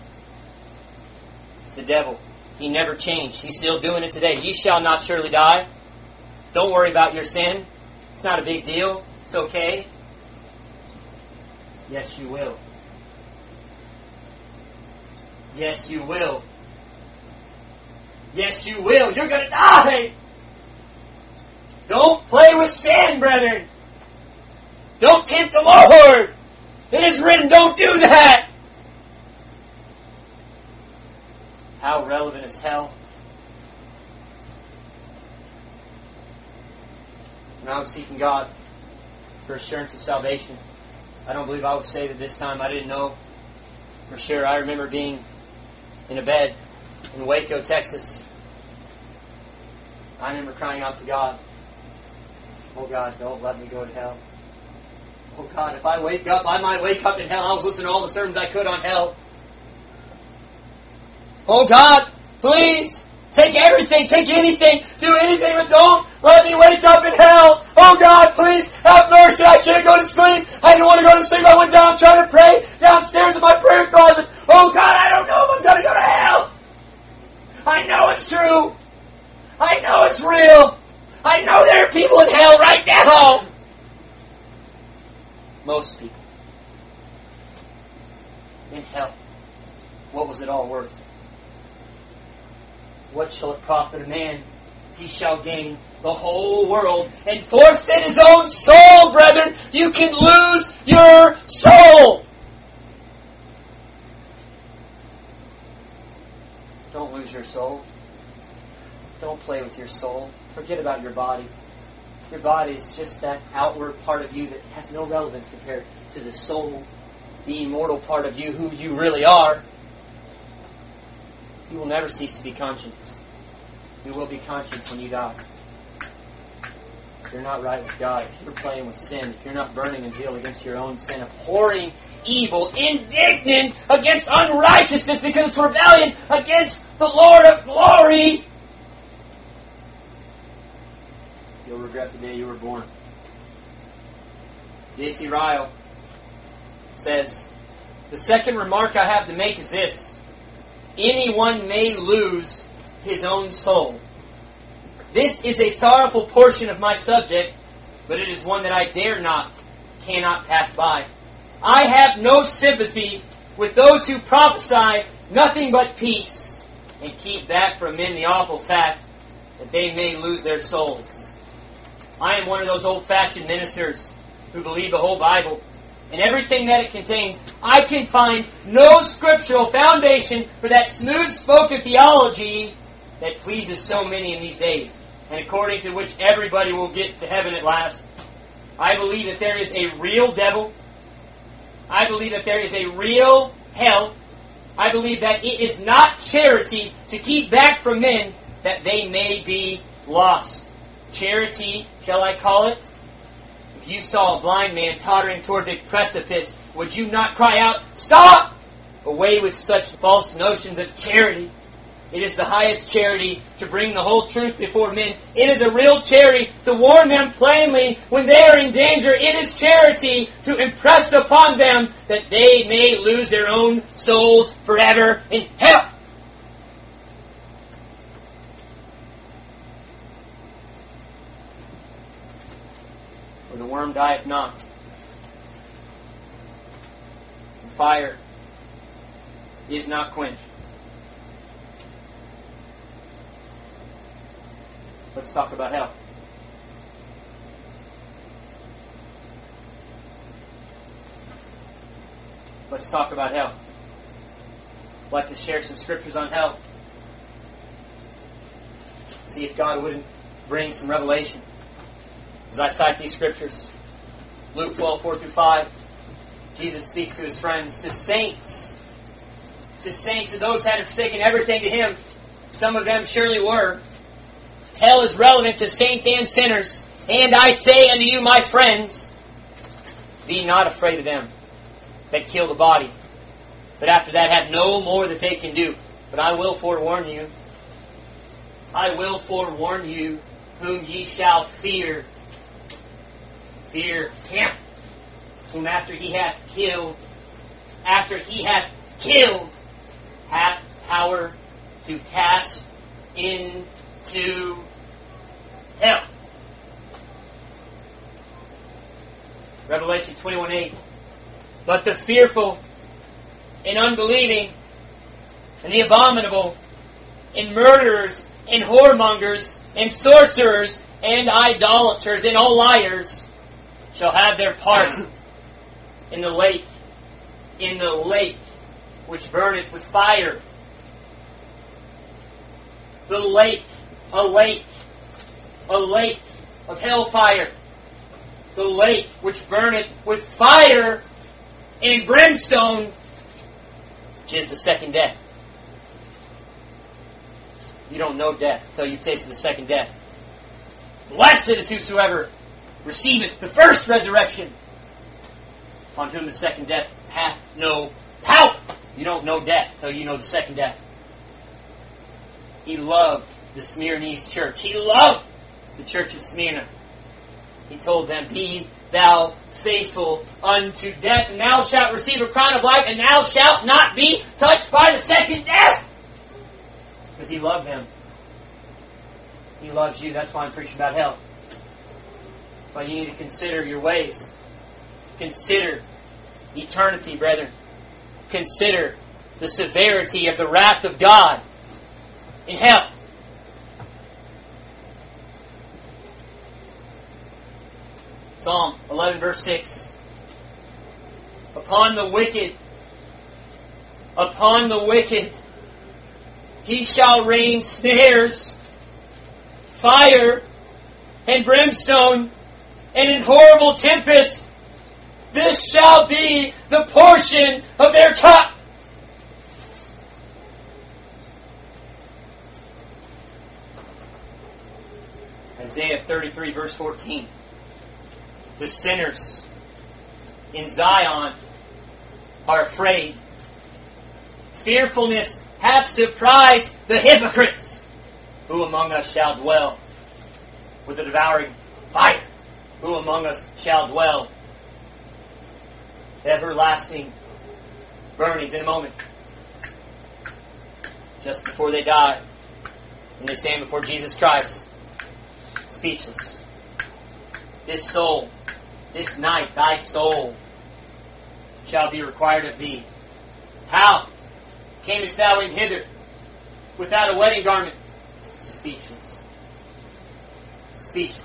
It's the devil. He never changed. He's still doing it today. Ye shall not surely die. Don't worry about your sin. It's not a big deal. It's okay. Yes, you will. Yes, you will. Yes, you will. You're going to die. Don't play with sin, brethren. Don't tempt the Lord. It is written, don't do that. How relevant is hell? When I was seeking God for assurance of salvation, I don't believe I was saved at this time. I didn't know for sure. I remember being in a bed in Waco, Texas. I remember crying out to God, oh God, don't let me go to hell. Oh God, if I wake up, I might wake up in hell. I was listening to all the sermons I could on hell. Oh God, please, take everything, take anything, do anything, but don't let me wake up in hell. Oh God, please, have mercy. I can't go to sleep. I didn't want to go to sleep. I went down trying to pray downstairs in my prayer closet. Oh God, I don't know if I'm going to go to hell. I know it's true. I know it's real. I know there are people in hell right now. in hell. What was it all worth? What shall it profit a man if he shall gain the whole world and forfeit his own soul, brethren? You can lose your soul. Don't lose your soul. Don't play with your soul. Forget about your body. Your body is just that outward part of you that has no relevance compared to the soul, the immortal part of you, who you really are. You will never cease to be conscious. You will be conscious when you die. If you're not right with God, if you're playing with sin, if you're not burning in zeal against your own sin, abhorring evil, indignant against unrighteousness because it's rebellion against the Lord of glory, you'll regret the day you were born. J C Ryle says, the second remark I have to make is this. Anyone may lose his own soul. This is a sorrowful portion of my subject, but it is one that I dare not, cannot pass by. I have no sympathy with those who prophesy nothing but peace and keep back from men the awful fact that they may lose their souls. I am one of those old-fashioned ministers who believe the whole Bible and everything that it contains. I can find no scriptural foundation for that smooth-spoken theology that pleases so many in these days, and according to which everybody will get to heaven at last. I believe that there is a real devil. I believe that there is a real hell. I believe that it is not charity to keep back from men that they may be lost. Charity, shall I call it? If you saw a blind man tottering towards a precipice, would you not cry out, "Stop!" Away with such false notions of charity. It is the highest charity to bring the whole truth before men. It is a real charity to warn them plainly when they are in danger. It is charity to impress upon them that they may lose their own souls forever in hell. For the worm dieth not. The fire is not quenched. Let's talk about hell. Let's talk about hell. I'd like to share some scriptures on hell. See if God wouldn't bring some revelation. As I cite these scriptures, Luke twelve, four through five, Jesus speaks to His friends, to saints, to saints, and those that had forsaken everything to Him. Some of them surely were. Hell is relevant to saints and sinners. And I say unto you, my friends, be not afraid of them that kill the body, but after that have no more that they can do. But I will forewarn you, I will forewarn you whom ye shall fear. Fear Him, whom after He hath killed, after He hath killed, hath power to cast into hell. Revelation twenty-one eight. But the fearful and unbelieving and the abominable and murderers and whoremongers and sorcerers and idolaters and all liars shall have their part in the lake, in the lake which burneth with fire. The lake, a lake, a lake of hellfire. The lake which burneth with fire and brimstone, which is the second death. You don't know death until you've tasted the second death. Blessed is whosoever receiveth the first resurrection, upon whom the second death hath no power. You don't know death until you know the second death. He loved the Smyrnese church. He loved the church of Smyrna. He told them, be thou faithful unto death, and thou shalt receive a crown of life, and thou shalt not be touched by the second death. Because He loved them. He loves you. That's why I'm preaching about hell. But you need to consider your ways. Consider eternity, brethren. consider the severity of the wrath of God in hell. Psalm eleven, verse six. Upon the wicked, upon the wicked, he shall rain snares, fire, and brimstone, and in horrible tempest. This shall be the portion of their cup. Isaiah thirty-three, verse fourteen. The sinners in Zion are afraid. Fearfulness hath surprised the hypocrites. Who among us shall dwell with the devouring fire? Who among us shall dwell? Everlasting burnings in a moment. Just before they die. And they stand before Jesus Christ. Speechless. This soul, this night, thy soul shall be required of thee. How camest thou in hither without a wedding garment? Speechless. Speechless.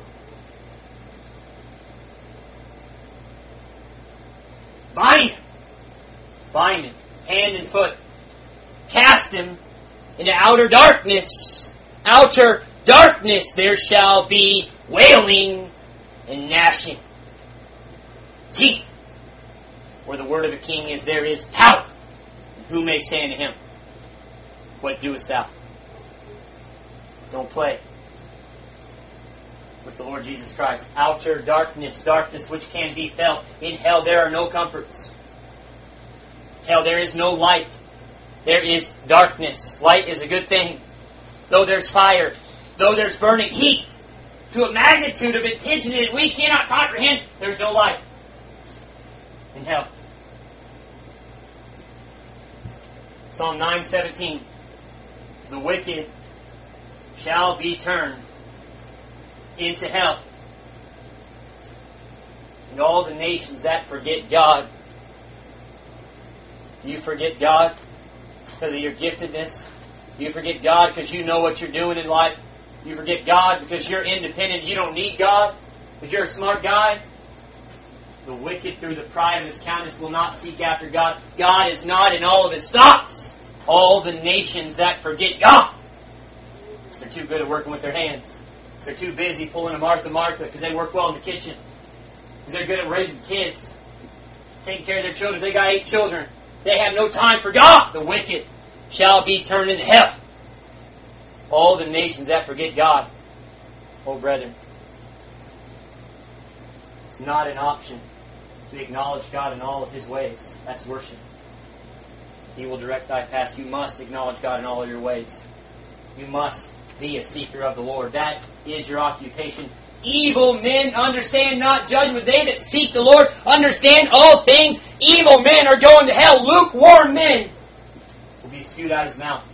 Bind him. Bind him. Hand and foot. Cast him into outer darkness. Outer darkness there shall be wailing and gnashing. Teeth. Where the word of a king is, there is power. And who may say unto him, what doest thou? Don't play with the Lord Jesus Christ. Outer darkness, darkness which can be felt. In hell there are no comforts. Hell there is no light. There is darkness. Light is a good thing. Though there's fire, though there's burning heat, to a magnitude of intensity that we cannot comprehend, there's no light in hell. Psalm nine seventeen. The wicked shall be turned into hell. And all the nations that forget God. Do you forget God because of your giftedness? Do you forget God because you know what you're doing in life? Do you forget God because you're independent, you don't need God, because you're a smart guy? The wicked, through the pride of his countenance, will not seek after God. God is not in all of his thoughts. All the nations that forget God, because they're too good at working with their hands. Because they're too busy pulling a Martha Martha, because they work well in the kitchen. Because they're good at raising kids, taking care of their children. They got eight children. They have no time for God. The wicked shall be turned into hell. All the nations that forget God. Oh, brethren, it's not an option to acknowledge God in all of His ways. That's worship. He will direct thy paths. You must acknowledge God in all of your ways. You must be a seeker of the Lord. That is your occupation. Evil men understand not judgment. They that seek the Lord understand all things. Evil men are going to hell. Lukewarm men will be spewed out of his mouth.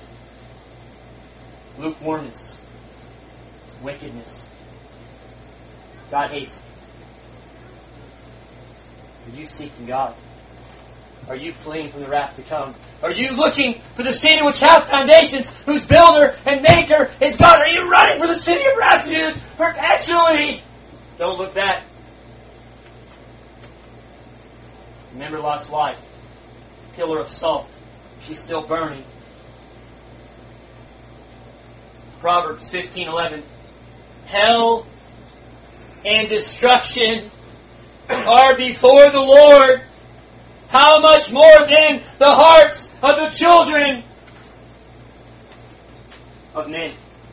Lukewarmness. It's wickedness. God hates it. Are you seeking God? Are you fleeing from the wrath to come? Are you looking for the city which hath foundations, whose builder and maker is God? Are you running for the city of refuge perpetually? Don't look back. Remember Lot's wife, pillar of salt. She's still burning. Proverbs fifteen eleven. Hell and destruction are before the Lord. How much more then the hearts of the children of men?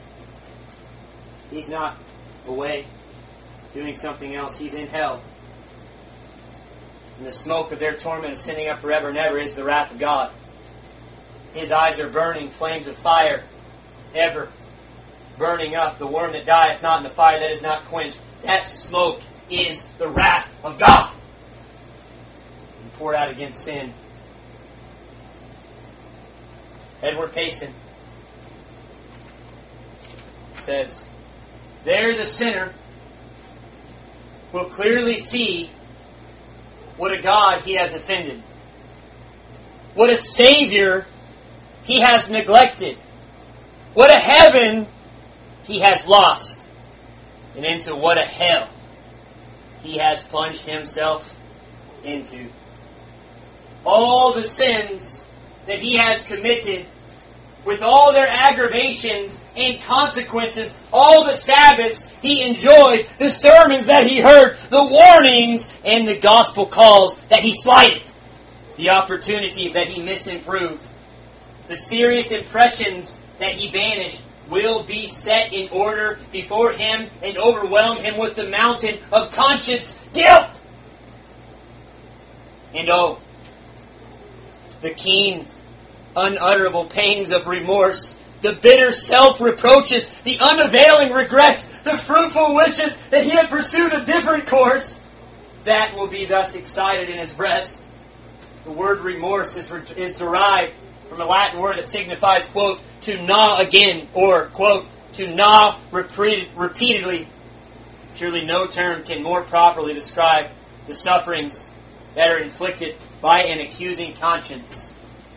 He's not away doing something else. He's in hell. And the smoke of their torment ascending up forever and ever is the wrath of God. His eyes are burning flames of fire, ever burning up. The worm that dieth not in the fire that is not quenched. That smoke is the wrath of God, poured out against sin. Edward Payson says, there the sinner will clearly see what a God he has offended. what a Savior he has neglected. What a heaven he has lost. And into what a hell he has plunged himself into. All the sins that he has committed, with all their aggravations and consequences, all the Sabbaths he enjoyed, the sermons that he heard, the warnings and the gospel calls that he slighted, the opportunities that he misimproved, the serious impressions that he banished, will be set in order before him and overwhelm him with the mountain of conscience guilt. And oh, the keen, unutterable pangs of remorse, the bitter self-reproaches, the unavailing regrets, the fruitful wishes that he had pursued a different course, that will be thus excited in his breast. The word remorse is, is derived from a Latin word that signifies, quote, to gnaw again, or, quote, to gnaw repeated, repeatedly. Surely no term can more properly describe the sufferings that are inflicted by an accusing conscience.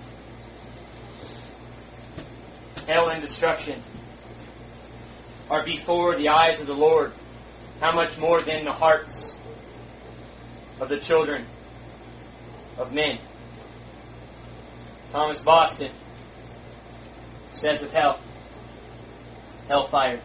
Hell and destruction are before the eyes of the Lord. How much more than the hearts of the children of men. Thomas Boston says of hell, hellfire.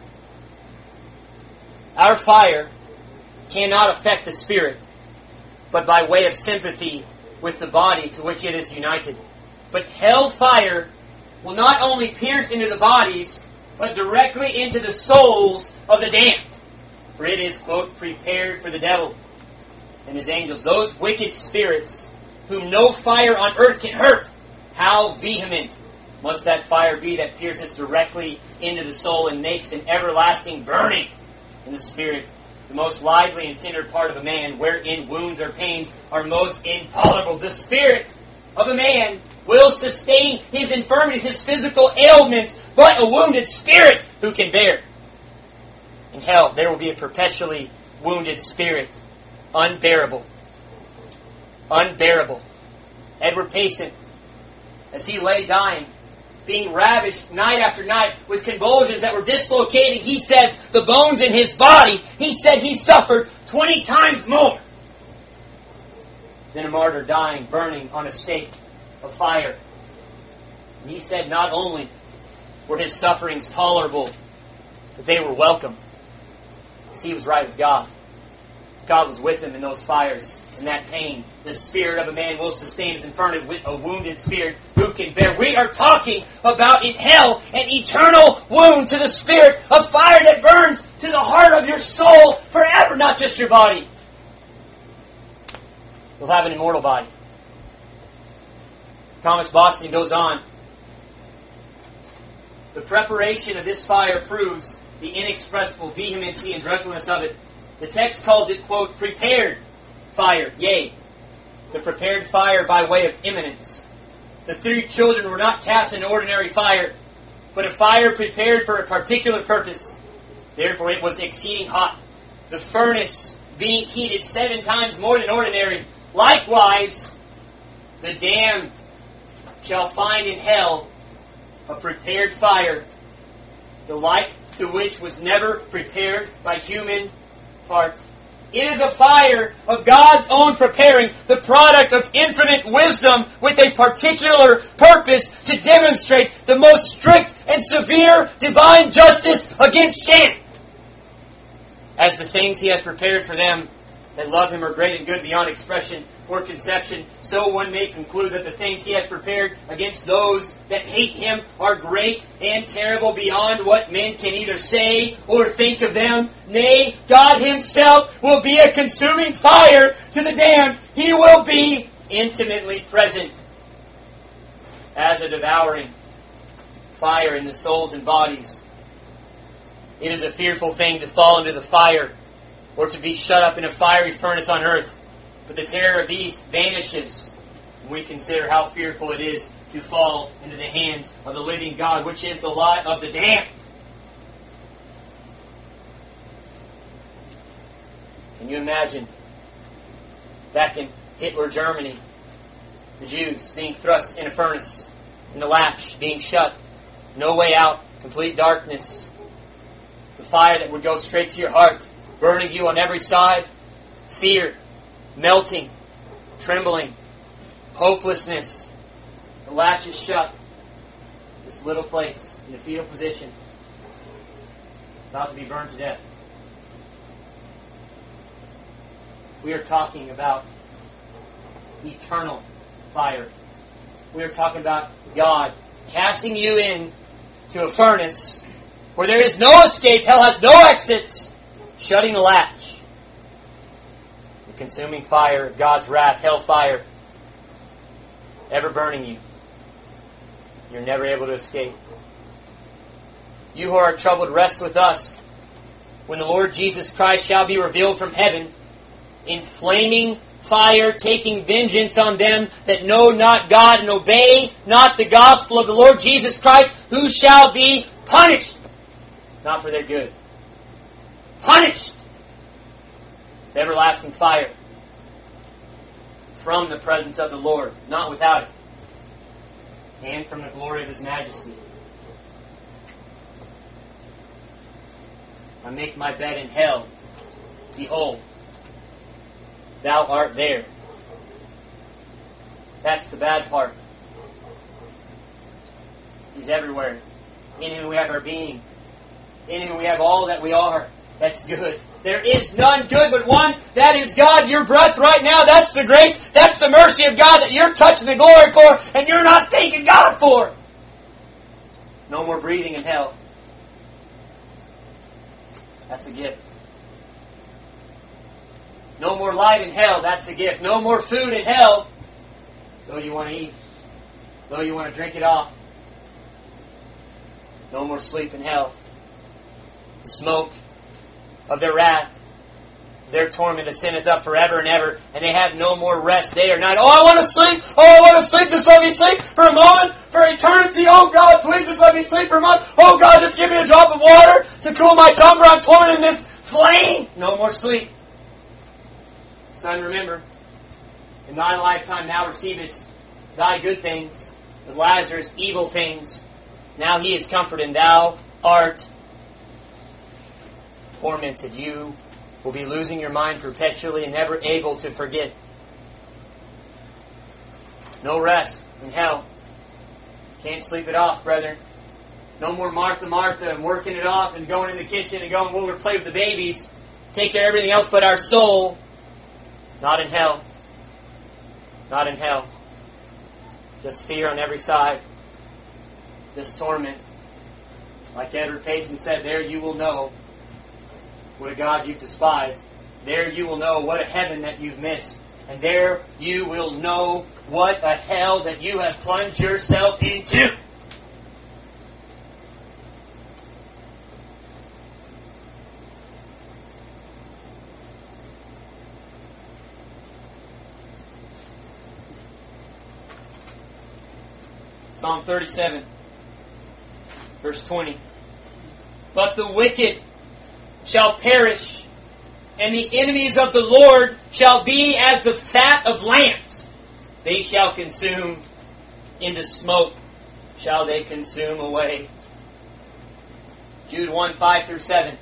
Our fire cannot affect the spirit, but by way of sympathy with the body to which it is united. But hellfire will not only pierce into the bodies, but directly into the souls of the damned. For it is, quote, prepared for the devil and his angels, those wicked spirits whom no fire on earth can hurt. How vehement must that fire be that pierces directly into the soul and makes an everlasting burning in the spirit, the most lively and tender part of a man, wherein wounds or pains are most intolerable. The spirit of a man will sustain his infirmities, his physical ailments, but a wounded spirit who can bear. In hell, there will be a perpetually wounded spirit, unbearable. Unbearable. Edward Payson, as he lay dying, being ravished night after night with convulsions that were dislocating, he says, the bones in his body, he said he suffered twenty times more than a martyr dying, burning on a stake of fire. And he said not only were his sufferings tolerable, but they were welcome, because he was right with God. God was with him in those fires, in that pain. The spirit of a man will sustain his infirmity with a wounded spirit who can bear. We are talking about in hell an eternal wound to the spirit, a fire that burns to the heart of your soul forever, not just your body. You'll have an immortal body. Thomas Boston goes on. The preparation of this fire proves the inexpressible vehemency and dreadfulness of it. The text calls it, quote, prepared fire, yea, the prepared fire by way of imminence. The three children were not cast in ordinary fire, but a fire prepared for a particular purpose. Therefore it was exceeding hot, the furnace being heated seven times more than ordinary. Likewise, the damned shall find in hell a prepared fire, the like to which was never prepared by human heart. It is a fire of God's own preparing, the product of infinite wisdom with a particular purpose to demonstrate the most strict and severe divine justice against sin. As the things He has prepared for them that love Him are great and good beyond expression or conception, so one may conclude that the things He has prepared against those that hate Him are great and terrible beyond what men can either say or think of them. Nay, God Himself will be a consuming fire to the damned. He will be intimately present as a devouring fire in the souls and bodies. It is a fearful thing to fall into the fire or to be shut up in a fiery furnace on earth. But the terror of these vanishes when we consider how fearful it is to fall into the hands of the living God, which is the lot of the damned. Can you imagine back in Hitler Germany The Jews being thrust in a furnace, and the latch being shut, no way out, complete darkness. The fire that would go straight to your heart, burning you on every side, fear, melting, trembling, hopelessness. The latch is shut. This little place in a fetal position, about to be burned to death. We are talking about eternal fire. We are talking about God casting you in to a furnace where there is no escape, hell has no exits, shutting the latch. The consuming fire of God's wrath, hellfire, ever burning you. You're never able to escape. You who are troubled, rest with us when the Lord Jesus Christ shall be revealed from heaven in flaming fire, taking vengeance on them that know not God and obey not the gospel of the Lord Jesus Christ, who shall be punished, not for their good, punished with everlasting fire from the presence of the Lord, not without it, and from the glory of His majesty. I make my bed in hell. Behold, Thou art there. That's the bad part. He's everywhere. In Him we have our being. In Him we have all that we are. That's good. There is none good but one. That is God. Your breath right now, that's the grace. That's the mercy of God that you're touching the glory for and you're not thanking God for. No more breathing in hell. That's a gift. No more light in hell. That's a gift. No more food in hell. Though you want to eat. Though you want to drink it off. No more sleep in hell. The smoke of their wrath, their torment ascendeth up forever and ever, and they have no more rest day or night. Oh, I want to sleep. Oh, I want to sleep. Just let me sleep for a moment, for eternity. Oh, God, please just let me sleep for a moment. Oh, God, just give me a drop of water to cool my tongue, for I'm torn in this flame. No more sleep. Son, remember, in thy lifetime thou receivest thy good things, with Lazarus evil things. Now he is comforted, and thou art tormented. You will be losing your mind perpetually and never able to forget. No rest in hell. Can't sleep it off, brethren. No more Martha, Martha, and working it off and going in the kitchen and going, well, we'll play with the babies. Take care of everything else but our soul. Not in hell. Not in hell. Just fear on every side. Just torment. Like Edward Payson said, there you will know what a God you've despised. There you will know what a heaven that you've missed. And there you will know what a hell that you have plunged yourself into. Psalm thirty-seven, verse twenty. But the wicked shall perish, and the enemies of the Lord shall be as the fat of lambs. They shall consume into smoke, shall they consume away. Jude one, five through seven.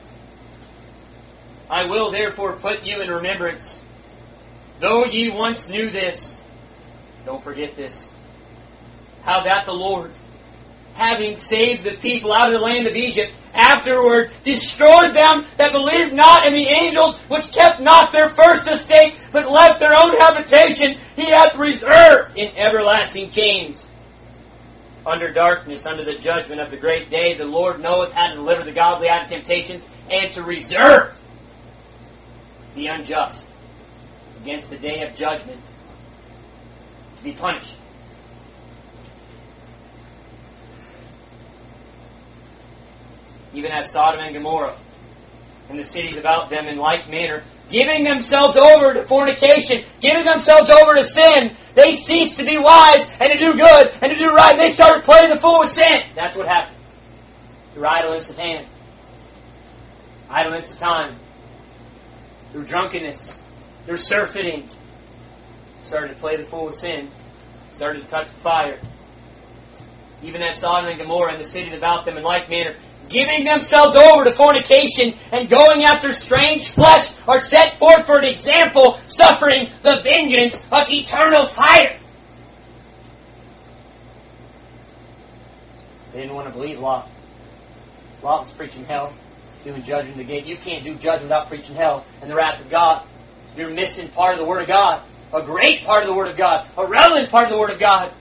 I will therefore put you in remembrance, though ye once knew this. Don't forget this. How that the Lord, having saved the people out of the land of Egypt, afterward destroyed them that believed not in the angels, which kept not their first estate, but left their own habitation, He hath reserved in everlasting chains. Under darkness, under the judgment of the great day, the Lord knoweth how to deliver the godly out of temptations, and to reserve the unjust against the day of judgment, to be punished. Even as Sodom and Gomorrah and the cities about them in like manner, giving themselves over to fornication, giving themselves over to sin, they ceased to be wise and to do good and to do right, and they started playing the fool with sin. That's what happened. Through idleness of hand, idleness of time, through drunkenness, through surfeiting, started to play the fool with sin. started to touch the fire. Even as Sodom and Gomorrah and the cities about them in like manner, giving themselves over to fornication and going after strange flesh, are set forth for an example, suffering the vengeance of eternal fire. They didn't want to believe Lot. Lot was preaching hell, doing judgment at the gate. You can't do judgment without preaching hell and the wrath of God. You're missing part of the Word of God. A great part of the Word of God. A relevant part of the Word of God.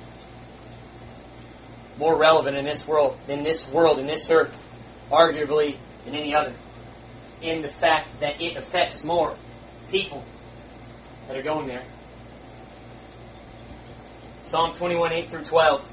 More relevant in this world, in this world, in this earth, arguably than any other. In the fact that it affects more people that are going there. Psalm twenty-one, eight through twelve.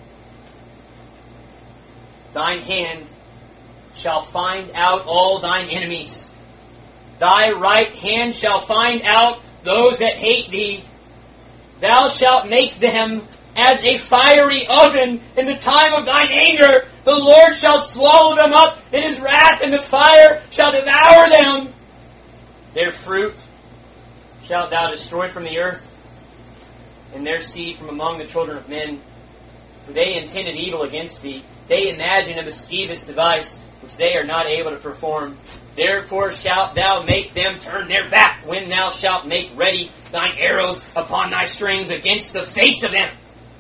Thine hand shall find out all thine enemies. Thy right hand shall find out those that hate thee. Thou shalt make them as a fiery oven in the time of thine anger. The Lord shall swallow them up in His wrath, and the fire shall devour them. Their fruit shalt thou destroy from the earth, and their seed from among the children of men. For they intended evil against thee. They imagine a mischievous device, which they are not able to perform. Therefore shalt thou make them turn their back, when thou shalt make ready thine arrows upon thy strings against the face of them.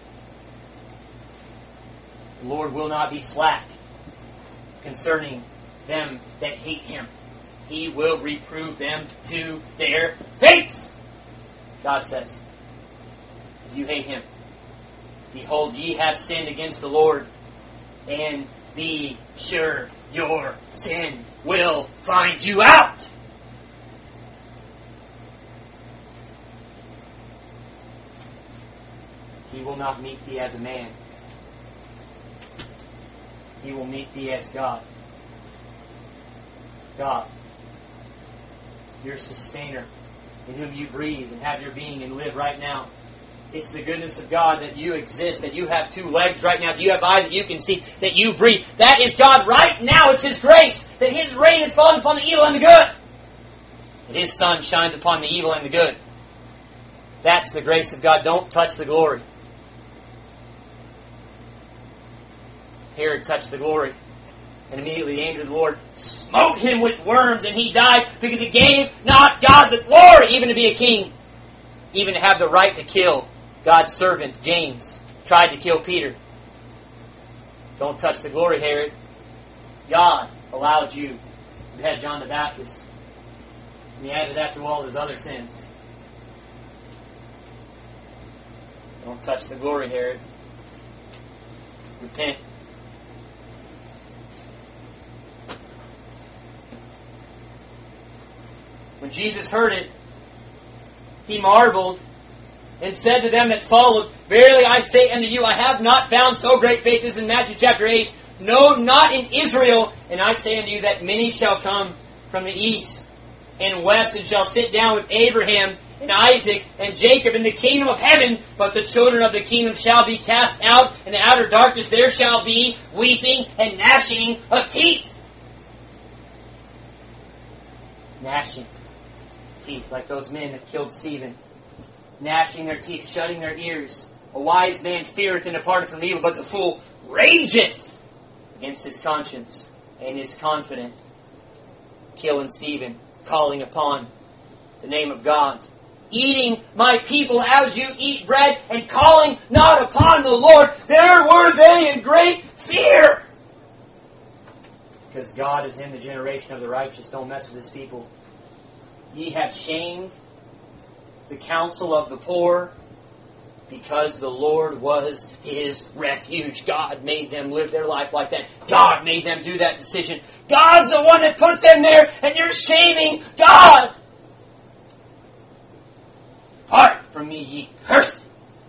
The Lord will not be slack concerning them that hate Him. He will reprove them to their face. God says, if you hate Him, behold, ye have sinned against the Lord, and be sure your sin will find you out. He will not meet thee as a man. He will meet thee as God. God, your sustainer, in whom you breathe and have your being and live right now. It's the goodness of God that you exist, that you have two legs right now, that you have eyes that you can see, that you breathe. That is God right now. It's His grace, that His rain is falling upon the evil and the good. That His sun shines upon the evil and the good. That's the grace of God. Don't touch the glory. Herod touched the glory. And immediately the angel of the Lord smote him with worms, and he died because he gave not God the glory, even to be a king, even to have the right to kill God's servant, James. Tried to kill Peter. Don't touch the glory, Herod. God allowed you to behead John the Baptist. And He added that to all of His other sins. Don't touch the glory, Herod. Repent. When Jesus heard it, He marveled and said to them that followed, Verily I say unto you, I have not found so great faith. This is in Matthew chapter eight. No, not in Israel. And I say unto you that many shall come from the east and west, and shall sit down with Abraham and Isaac and Jacob in the kingdom of heaven. But the children of the kingdom shall be cast out in the outer darkness. There shall be weeping and gnashing of teeth. Gnashing teeth, like those men that killed Stephen. Gnashing their teeth, shutting their ears. A wise man feareth and departeth from evil, but the fool rageth against his conscience and is confident. Killing Stephen, calling upon the name of God. Eating my people as you eat bread, and calling not upon the Lord. There were they in great fear. Because God is in the generation of the righteous. Don't mess with His people. Ye have shamed the counsel of the poor, because the Lord was His refuge. God made them live their life like that. God made them do that decision. God's the one that put them there, and you're shaming God. Part from me, ye cursed.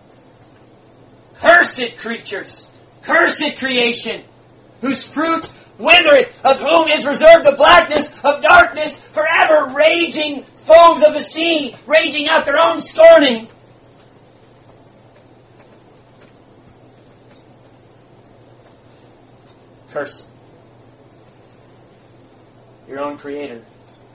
Cursed creatures, cursed creation, whose fruit withereth, of whom is reserved the blackness of darkness forever, raging foams of the sea, raging out their own scorning. Cursed. Your own Creator,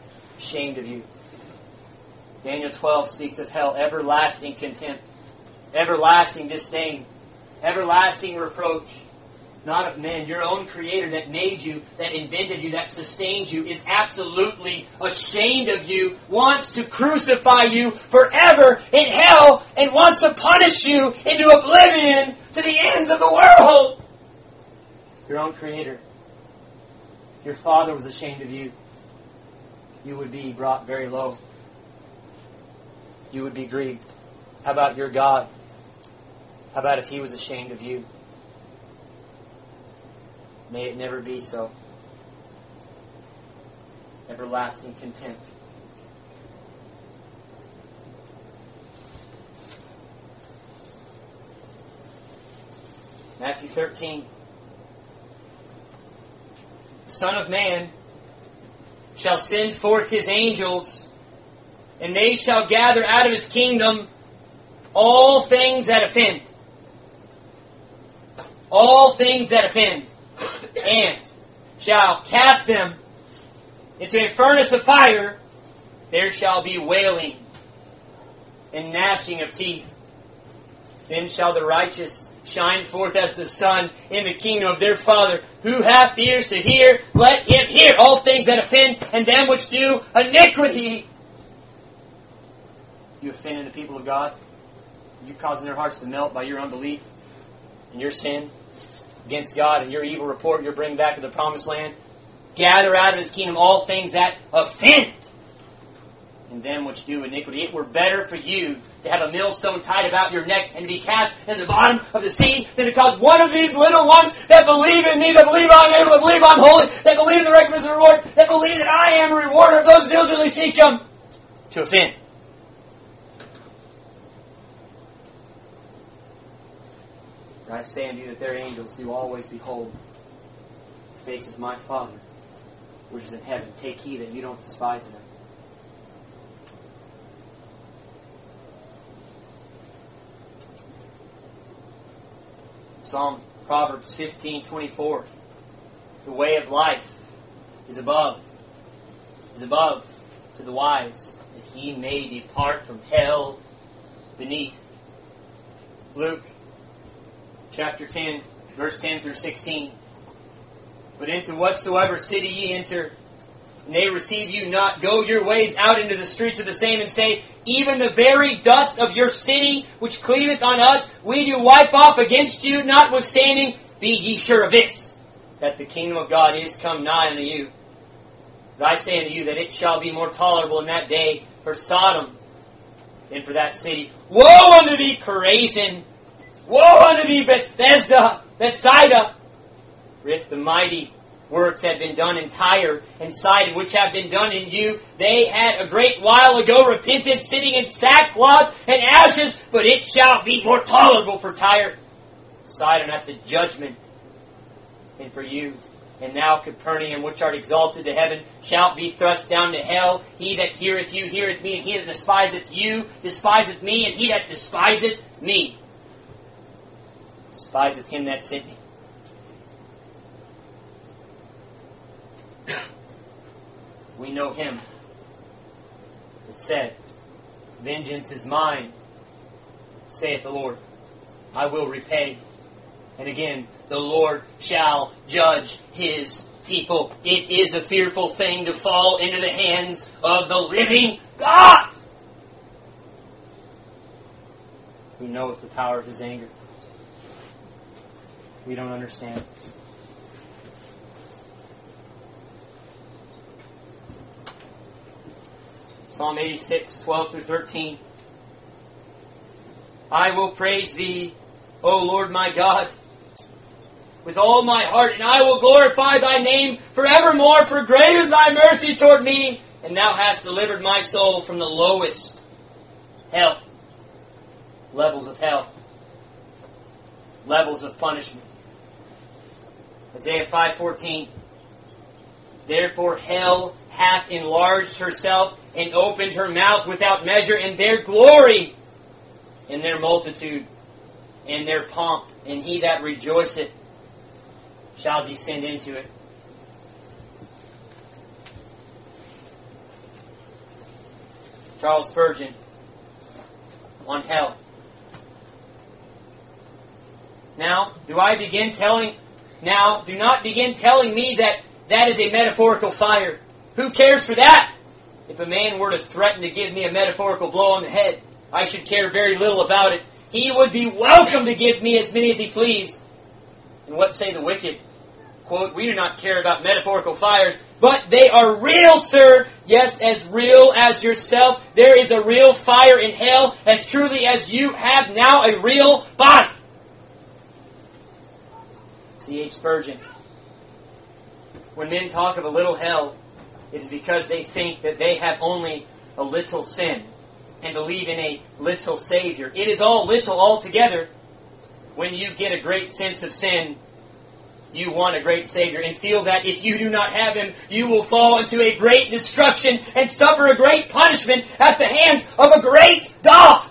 ashamed of you. Daniel twelve speaks of hell, everlasting contempt. everlasting disdain, everlasting reproach, not of men. Your own Creator that made you, that invented you, that sustained you, is absolutely ashamed of you, wants to crucify you forever in hell, and wants to punish you into oblivion to the ends of the world. Your own Creator. Your Father was ashamed of you. You would be brought very low. You would be grieved. How about your God? How about if He was ashamed of you? May it never be so. Everlasting contempt. Matthew thirteen. The Son of Man shall send forth His angels, and they shall gather out of His kingdom all things that offend. All things that offend. And shall cast them into a furnace of fire. There shall be wailing and gnashing of teeth. Then shall the righteous shine forth as the sun in the kingdom of their Father. Who hath ears to hear, let him hear. All things that offend, and them which do iniquity. You offending the people of God? You causing their hearts to melt by your unbelief and your sin against God and your evil report you're bringing back to the promised land? Gather out of His kingdom all things that offend, and them which do iniquity. It were better for you to have a millstone tied about your neck and to be cast in the bottom of the sea than to cause one of these little ones that believe in me, that believe I'm able, that believe I'm holy, that believe in the recompense of the reward, that believe that I am a rewarder of those who diligently seek Him, to offend. I say unto you that their angels do always behold the face of my Father, which is in heaven. Take heed that you don't despise them. Psalm, Proverbs fifteen twenty-four. The way of life is above, is above to the wise, that he may depart from hell beneath. Luke chapter ten, verse ten through sixteen. But into whatsoever city ye enter, and they receive you not, go your ways out into the streets of the same, and say, even the very dust of your city, which cleaveth on us, we do wipe off against you, notwithstanding, be ye sure of this, that the kingdom of God is come nigh unto you. But I say unto you that it shall be more tolerable in that day for Sodom than for that city. Woe unto thee, Chorazin! Woe unto thee, Bethesda, Bethsaida! For if the mighty works had been done in Tyre and Sidon, which have been done in you, they had a great while ago repented, sitting in sackcloth and ashes, but it shall be more tolerable for Tyre, Sidon at the judgment, than for you. And thou, Capernaum, which art exalted to heaven, shalt be thrust down to hell. He that heareth you heareth me, and he that despiseth you despiseth me, and he that despiseth me despiseth him that sent me. We know him that said, vengeance is mine, saith the Lord. I will repay. And again, the Lord shall judge His people. It is a fearful thing to fall into the hands of the living God, who knoweth the power of His anger. We don't understand. Psalm eighty-six, twelve through thirteen. I will praise Thee, O Lord my God, with all my heart, and I will glorify Thy name forevermore, for great is Thy mercy toward me, and Thou hast delivered my soul from the lowest hell. Levels of hell. Levels of punishment. Isaiah five fourteen. Therefore hell hath enlarged herself, and opened her mouth without measure, and their glory, and their multitude, and their pomp, and he that rejoiceth shall descend into it. Charles Spurgeon on hell. Now, do I begin telling... Now, do not begin telling me that that is a metaphorical fire. Who cares for that? If a man were to threaten to give me a metaphorical blow on the head, I should care very little about it. He would be welcome to give me as many as he pleased. And what say the wicked? Quote, we do not care about metaphorical fires, but they are real, sir. Yes, as real as yourself. There is a real fire in hell, as truly as you have now a real body. C H Spurgeon. When men talk of a little hell, it is because they think that they have only a little sin and believe in a little Savior. It is all little altogether. When you get a great sense of sin, you want a great Savior and feel that if you do not have Him, you will fall into a great destruction and suffer a great punishment at the hands of a great God.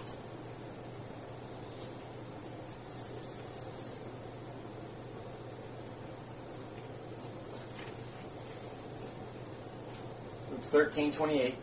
Luke thirteen twenty-eight.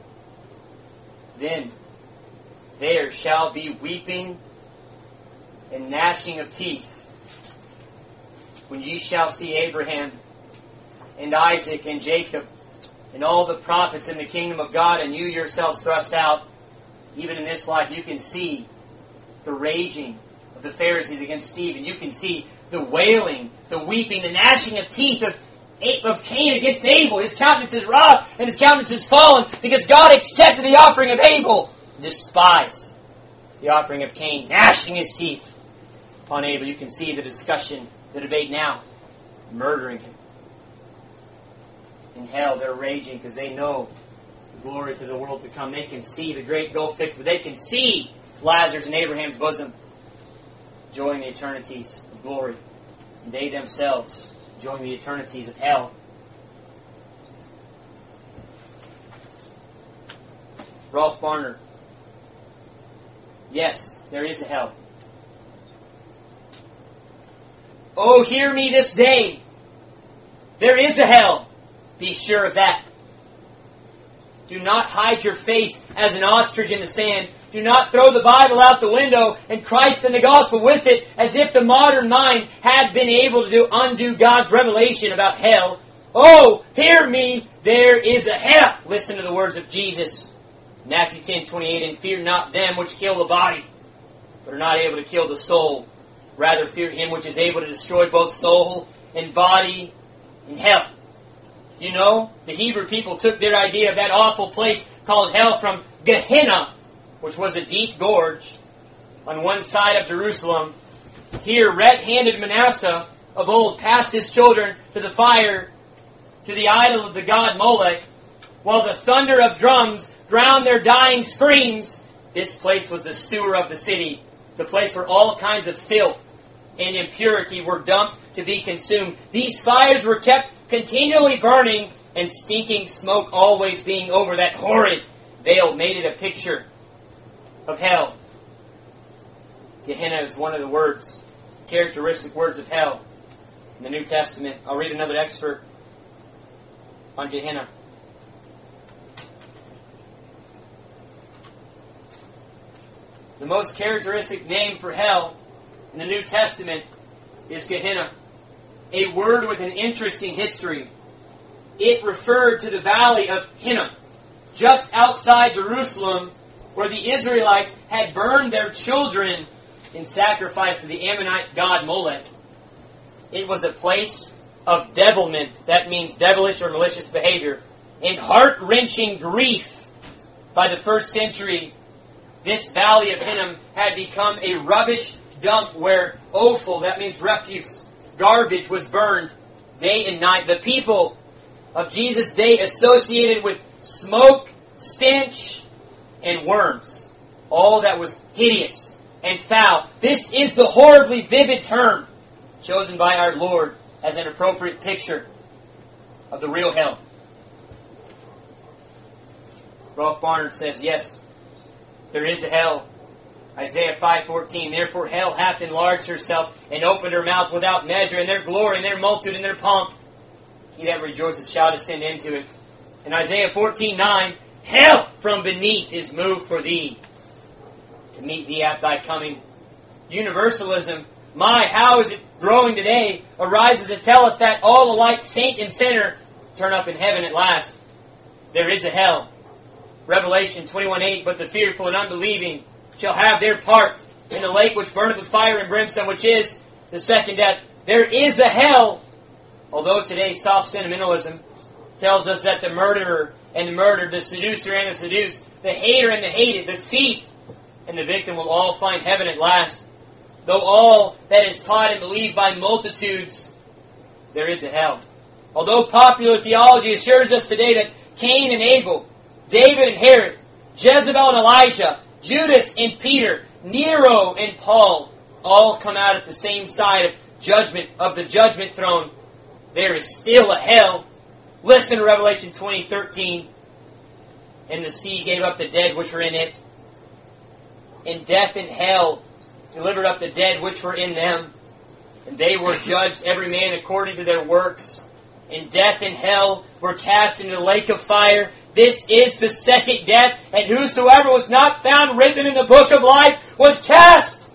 Then there shall be weeping and gnashing of teeth, when ye shall see Abraham and Isaac and Jacob and all the prophets in the kingdom of God, and you yourselves thrust out. Even in this life, you can see the raging of the Pharisees against Stephen. You can see the wailing, the weeping, the gnashing of teeth of, of Cain against Abel. His countenance is wrought and his countenance is fallen because God accepted the offering of Abel, despised the offering of Cain, gnashing his teeth on Abel. You can see the discussion, the debate now, murdering him. In hell, they're raging because they know the glories of the world to come. They can see the great gulf fixed, but they can see Lazarus in Abraham's bosom, enjoying the eternities of glory. And they themselves enjoying the eternities of hell. Rolf Barner. Yes, there is a hell. Oh, hear me this day. There is a hell. Be sure of that. Do not hide your face as an ostrich in the sand. Do not throw the Bible out the window and Christ and the gospel with it as if the modern mind had been able to do, undo God's revelation about hell. Oh, hear me. There is a hell. Listen to the words of Jesus. Matthew ten twenty-eight, and fear not them which kill the body, but are not able to kill the soul. Rather fear Him which is able to destroy both soul and body in hell. You know, the Hebrew people took their idea of that awful place called hell from Gehenna, which was a deep gorge on one side of Jerusalem. Here, red-handed Manasseh of old passed his children to the fire, to the idol of the god Molech, while the thunder of drums drowned their dying screams. This place was the sewer of the city, the place where all kinds of filth and impurity were dumped to be consumed. These fires were kept continually burning, and stinking smoke always being over that horrid veil made it a picture of hell. Gehenna is one of the words, characteristic words of hell in the New Testament. I'll read another excerpt on Gehenna. The most characteristic name for hell in the New Testament is Gehenna, a word with an interesting history. It referred to the valley of Hinnom, just outside Jerusalem, where the Israelites had burned their children in sacrifice to the Ammonite god Molech. It was a place of devilment, that means devilish or malicious behavior, and heart-wrenching grief. By the first century, this valley of Hinnom had become a rubbish dump where offal, that means refuse, garbage, was burned day and night. The people of Jesus' day associated with smoke, stench, and worms. All that was hideous and foul. This is the horribly vivid term chosen by our Lord as an appropriate picture of the real hell. Rolf Barnard says, yes, there is a hell. Isaiah five fourteen, therefore hell hath enlarged herself and opened her mouth without measure, and their glory and their multitude and their pomp. He that rejoiceth shall descend into it. In Isaiah fourteen nine, hell from beneath is moved for thee, to meet thee at thy coming. Universalism My, how is it growing today, arises to tell us that all alike saint and sinner turn up in heaven at last. There is a hell. Revelation twenty-one eight, but the fearful and unbelieving shall have their part in the lake which burneth with fire and brimstone, which is the second death. There is a hell. Although today's soft sentimentalism tells us that the murderer and the murdered, the seducer and the seduced, the hater and the hated, the thief and the victim will all find heaven at last. Though all that is taught and believed by multitudes, there is a hell. Although popular theology assures us today that Cain and Abel, David and Herod, Jezebel and Elijah, Judas and Peter, Nero and Paul, all come out at the same side of judgment, of the judgment throne, there is still a hell. Listen to Revelation twenty thirteen. And the sea gave up the dead which were in it, and death and hell delivered up the dead which were in them, and they were judged every man according to their works. And death and hell were cast into the lake of fire. This is the second death, and whosoever was not found written in the book of life was cast.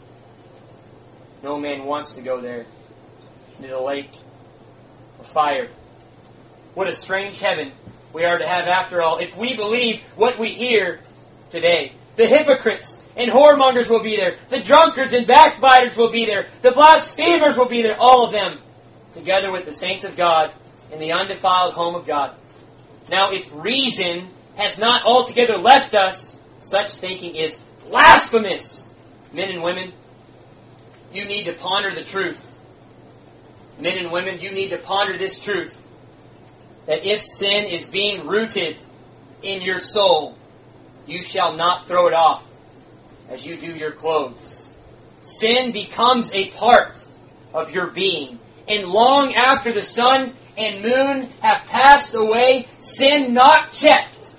No man wants to go there, into the lake of fire. What a strange heaven we are to have after all, if we believe what we hear today. The hypocrites and whoremongers will be there. The drunkards and backbiters will be there. The blasphemers will be there. All of them, together with the saints of God, in the undefiled home of God. Now, if reason has not altogether left us, such thinking is blasphemous. Men and women, you need to ponder the truth. Men and women, you need to ponder this truth. That if sin is being rooted in your soul, you shall not throw it off as you do your clothes. Sin becomes a part of your being. And long after the sun and moon have passed away, sin not checked,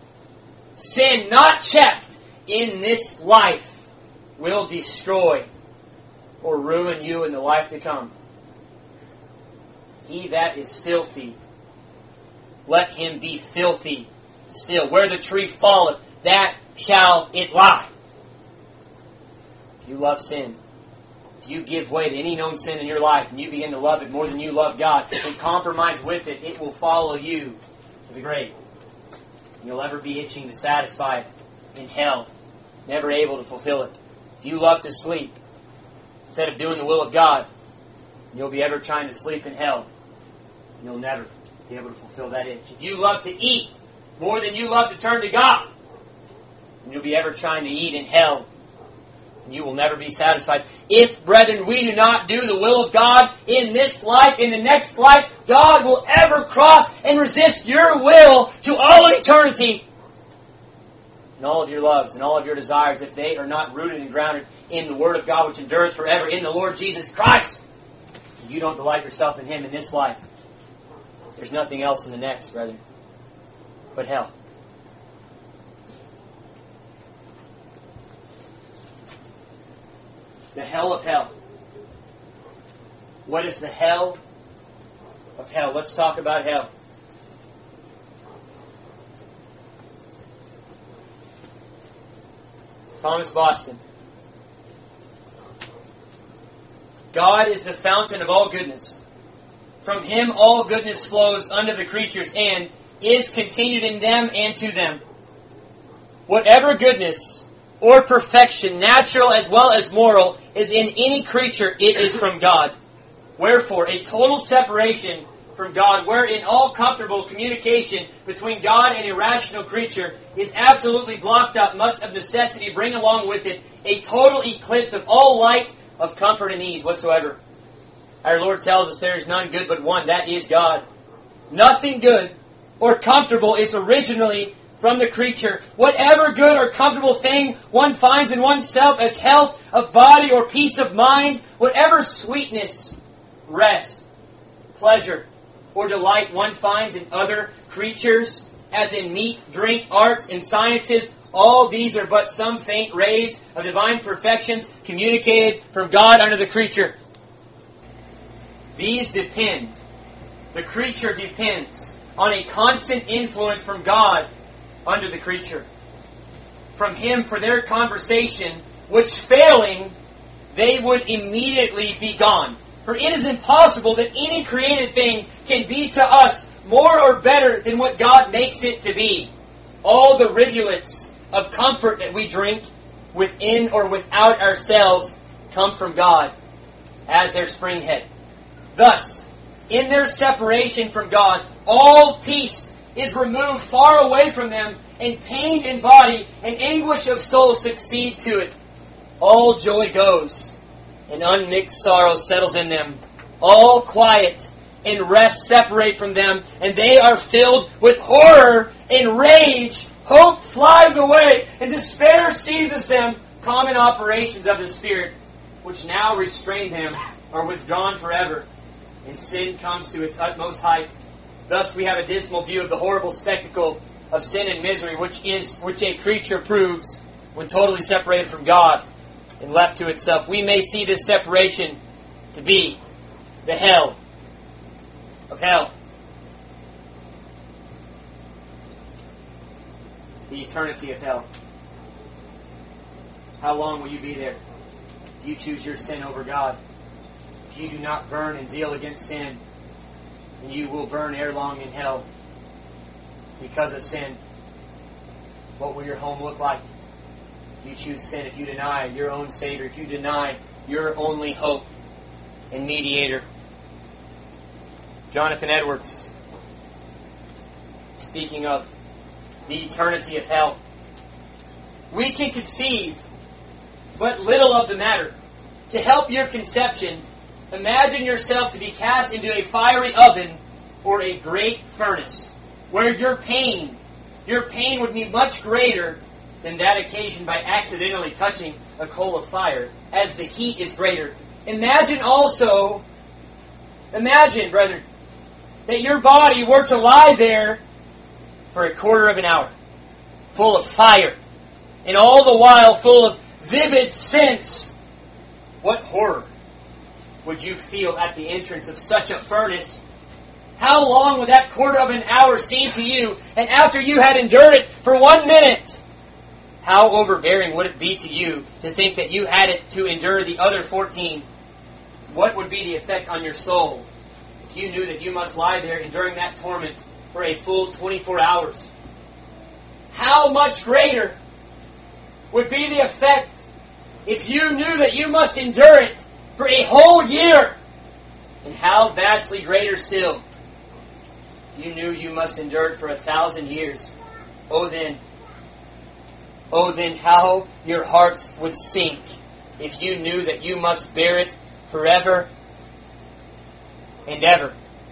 sin not checked in this life will destroy or ruin you in the life to come. He that is filthy, let him be filthy still. Where the tree falleth, that shall it lie. If you love sin, if you give way to any known sin in your life and you begin to love it more than you love God and compromise with it, it will follow you to the grave. You'll ever be itching to satisfy it in hell, never able to fulfill it. If you love to sleep instead of doing the will of God, you'll be ever trying to sleep in hell. You'll never be able to fulfill that itch. If you love to eat more than you love to turn to God, you'll be ever trying to eat in hell. And you will never be satisfied. If, brethren, we do not do the will of God in this life, in the next life, God will ever cross and resist your will to all eternity. And all of your loves and all of your desires, if they are not rooted and grounded in the Word of God, which endureth forever, in the Lord Jesus Christ, and you don't delight yourself in Him in this life, there's nothing else in the next, brethren, but hell. The hell of hell. What is the hell of hell? Let's talk about hell. Thomas Boston. God is the fountain of all goodness. From Him all goodness flows unto the creatures and is continued in them and to them. Whatever goodness or perfection, natural as well as moral, is in any creature, it is from God. Wherefore, a total separation from God, wherein all comfortable communication between God and irrational creature is absolutely blocked up, must of necessity bring along with it a total eclipse of all light of comfort and ease whatsoever. Our Lord tells us there is none good but one, that is God. Nothing good or comfortable is originally from the creature. Whatever good or comfortable thing one finds in oneself as health of body or peace of mind, whatever sweetness, rest, pleasure, or delight one finds in other creatures, as in meat, drink, arts, and sciences, all these are but some faint rays of divine perfections communicated from God unto the creature. These depend, the creature depends, on a constant influence from God unto the creature. From Him for their conversation, which failing, they would immediately be gone. For it is impossible that any created thing can be to us more or better than what God makes it to be. All the rivulets of comfort that we drink, within or without ourselves, come from God as their springhead. Thus, in their separation from God, all peace is removed far away from them, and pain in body and anguish of soul succeed to it. All joy goes, and unmixed sorrow settles in them. All quiet and rest separate from them, and they are filled with horror and rage. Hope flies away, and despair seizes them. Common operations of the Spirit, which now restrain them, are withdrawn forever, and sin comes to its utmost height. Thus we have a dismal view of the horrible spectacle of sin and misery, which is which a creature proves when totally separated from God and left to itself. We may see this separation to be the hell of hell. The eternity of hell. How long will you be there? If you choose your sin over God, if you do not burn in zeal against sin, then you will burn ere long in hell because of sin. What will your home look like? If you choose sin, if you deny your own Savior, if you deny your only hope and mediator. Jonathan Edwards, speaking of the eternity of hell. We can conceive but little of the matter. To help your conception, imagine yourself to be cast into a fiery oven or a great furnace, where your pain, your pain would be much greater than that occasioned by accidentally touching a coal of fire, as the heat is greater. Imagine also, imagine, brethren, that your body were to lie there for a quarter of an hour, full of fire, and all the while full of vivid sense. What horror would you feel at the entrance of such a furnace? How long would that quarter of an hour seem to you? And after you had endured it for one minute, how overbearing would it be to you to think that you had it to endure the other fourteen? What would be the effect on your soul if you knew that you must lie there enduring that torment for a full twenty-four hours? How much greater would be the effect if you knew that you must endure it for a whole year? And how vastly greater still if you knew you must endure it for a thousand years. Oh then, oh then how your hearts would sink if you knew that you must bear it forever and ever.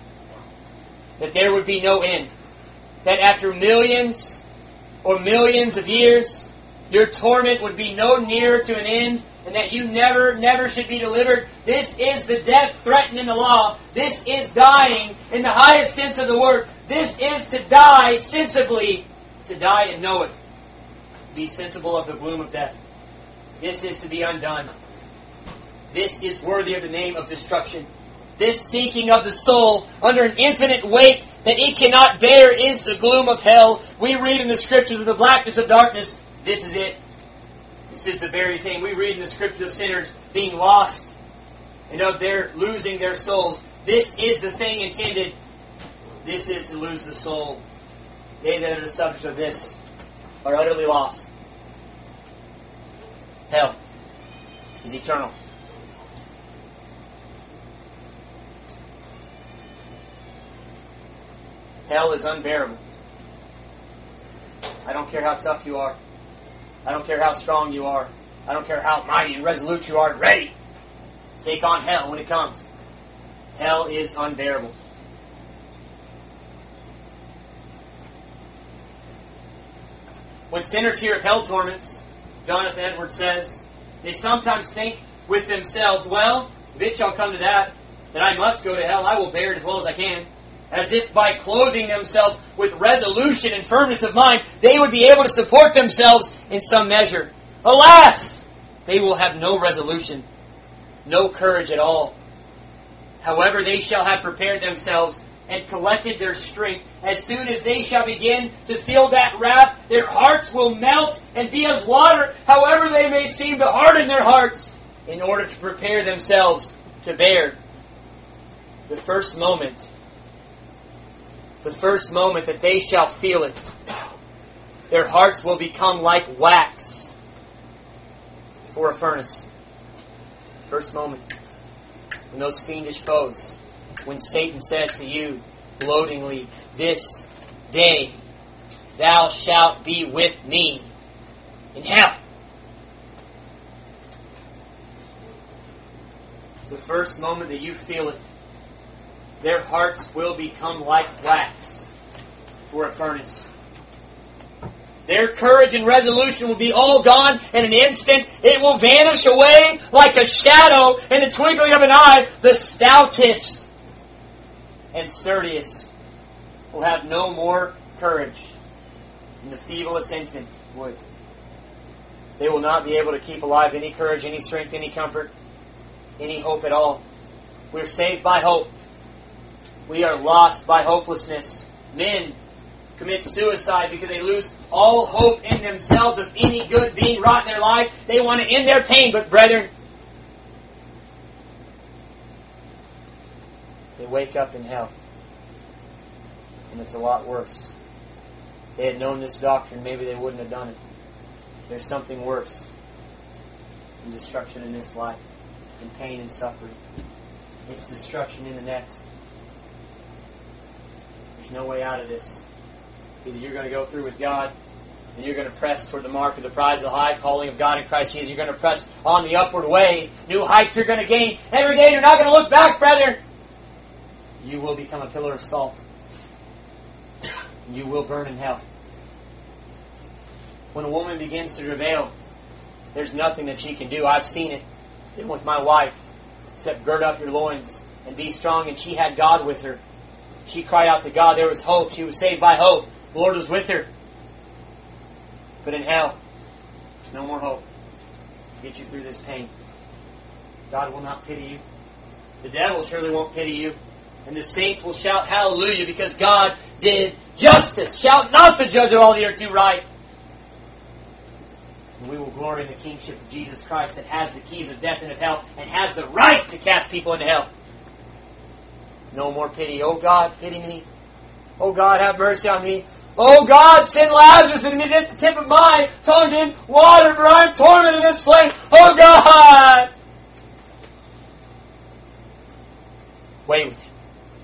That there would be no end. That after millions or millions of years, your torment would be no nearer to an end, and that you never, never should be delivered. This is the death threatened in the law. This is dying in the highest sense of the word. This is to die sensibly, to die and know it. Be sensible of the gloom of death. This is to be undone. This is worthy of the name of destruction. This sinking of the soul under an infinite weight that it cannot bear is the gloom of hell. We read in the Scriptures of the blackness of darkness. This is it. This is the very thing. We read in the Scriptures of sinners being lost and of their losing their souls. This is the thing intended. This is to lose the soul. They that are the subjects of this are utterly lost. Hell is eternal. Hell is unbearable. I don't care how tough you are. I don't care how strong you are. I don't care how mighty and resolute you are and ready. Take on hell when it comes. Hell is unbearable. When sinners hear of hell torments, Jonathan Edwards says, they sometimes think with themselves, well, if it shall come to that, that I must go to hell, I will bear it as well as I can. As if by clothing themselves with resolution and firmness of mind, they would be able to support themselves in some measure. Alas! They will have no resolution, no courage at all. However, they shall have prepared themselves and collected their strength. As soon as they shall begin to feel that wrath, their hearts will melt and be as water, however they may seem to harden their hearts. in order to prepare themselves to bear. The first moment, the first moment that they shall feel it, their hearts will become like wax before a furnace. First moment, when those fiendish foes, when Satan says to you gloatingly, this day thou shalt be with me in hell. The first moment that you feel it, their hearts will become like wax for a furnace. Their courage and resolution will be all gone in an instant. It will vanish away like a shadow in the twinkling of an eye. The stoutest and sturdiest will have no more courage than the feeblest infant would. They will not be able to keep alive any courage, any strength, any comfort, any hope at all. We are saved by hope. We are lost by hopelessness. Men commit suicide because they lose all hope in themselves of any good being wrought in their life. They want to end their pain, but brethren, they wake up in hell. And it's a lot worse. If they had known this doctrine, maybe they wouldn't have done it. There's something worse than destruction in this life, and pain and suffering. It's destruction in the next. There's no way out of this. Either you're going to go through with God, and you're going to press toward the mark of the prize of the high calling of God in Christ Jesus. You're going to press on the upward way. New heights you're going to gain. Every day you're not going to look back, brethren. You will become a pillar of salt. You will burn in hell. When a woman begins to travail, there's nothing that she can do. I've seen it. Even with my wife. Except gird up your loins and be strong. And she had God with her. She cried out to God. There was hope. She was saved by hope. The Lord was with her. But in hell, there's no more hope to get you through this pain. God will not pity you. The devil surely won't pity you. And the saints will shout hallelujah because God did justice. Shout not the judge of all the earth do right. And we will glory in the kingship of Jesus Christ that has the keys of death and of hell and has the right to cast people into hell. No more pity. Oh God, pity me. Oh God, have mercy on me. Oh God, send Lazarus and meet at the tip of my tongue in water, for I am tormented in this flame. Oh God! Away with him.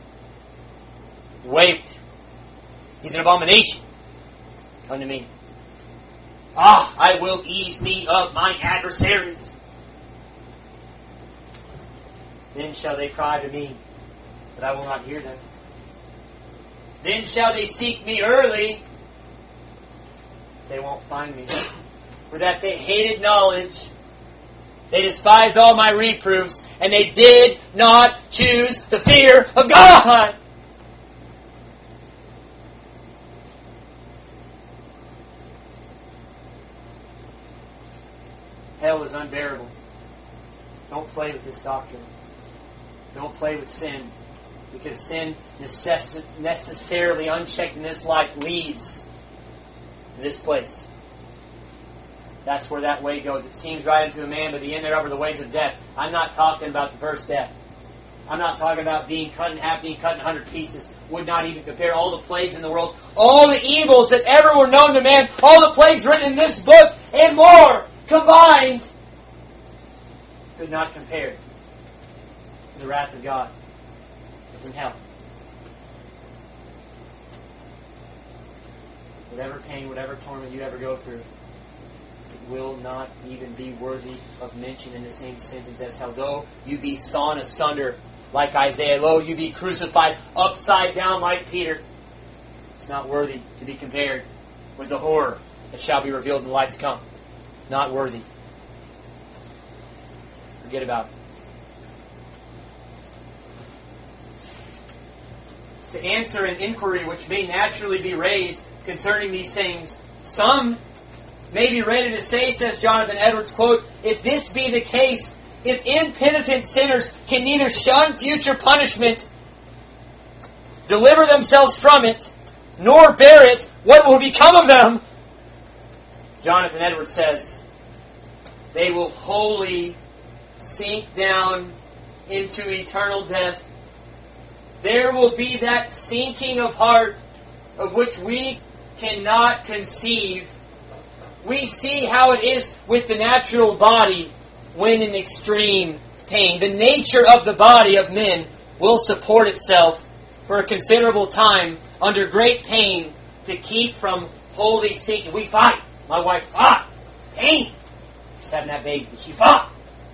Away with him. He's an abomination. Come to me. Ah, I will ease me of mine adversaries. Then shall they cry to me, but I will not hear them. Then shall they seek me early. They won't find me. For that they hated knowledge. They despised all my reproofs. And they did not choose the fear of God. Hell is unbearable. Don't play with this doctrine. Don't play with sin. Because sin necess- necessarily unchecked in this life leads to this place. That's where that way goes. It seems right unto a man, but the end thereof are the ways of death. I'm not talking about the first death. I'm not talking about being cut in half, being cut in a hundred pieces. Would not even compare all the plagues in the world. All the evils that ever were known to man. All the plagues written in this book and more combined could not compare to the wrath of God in hell. Whatever pain, whatever torment you ever go through, it will not even be worthy of mention in the same sentence as hell. Though you be sawn asunder like Isaiah, lo, you be crucified upside down like Peter, it's not worthy to be compared with the horror that shall be revealed in the life to come. Not worthy. Forget about it. To answer an inquiry which may naturally be raised concerning these things, some may be ready to say, says Jonathan Edwards, quote, if this be the case, if impenitent sinners can neither shun future punishment, deliver themselves from it, nor bear it, what will become of them? Jonathan Edwards says, they will wholly sink down into eternal death, there will be that sinking of heart of which we cannot conceive. We see how it is with the natural body when in extreme pain. The nature of the body of men will support itself for a considerable time under great pain to keep from wholly sinking. We fight. My wife fought. Pain. She's having that baby, but she fought.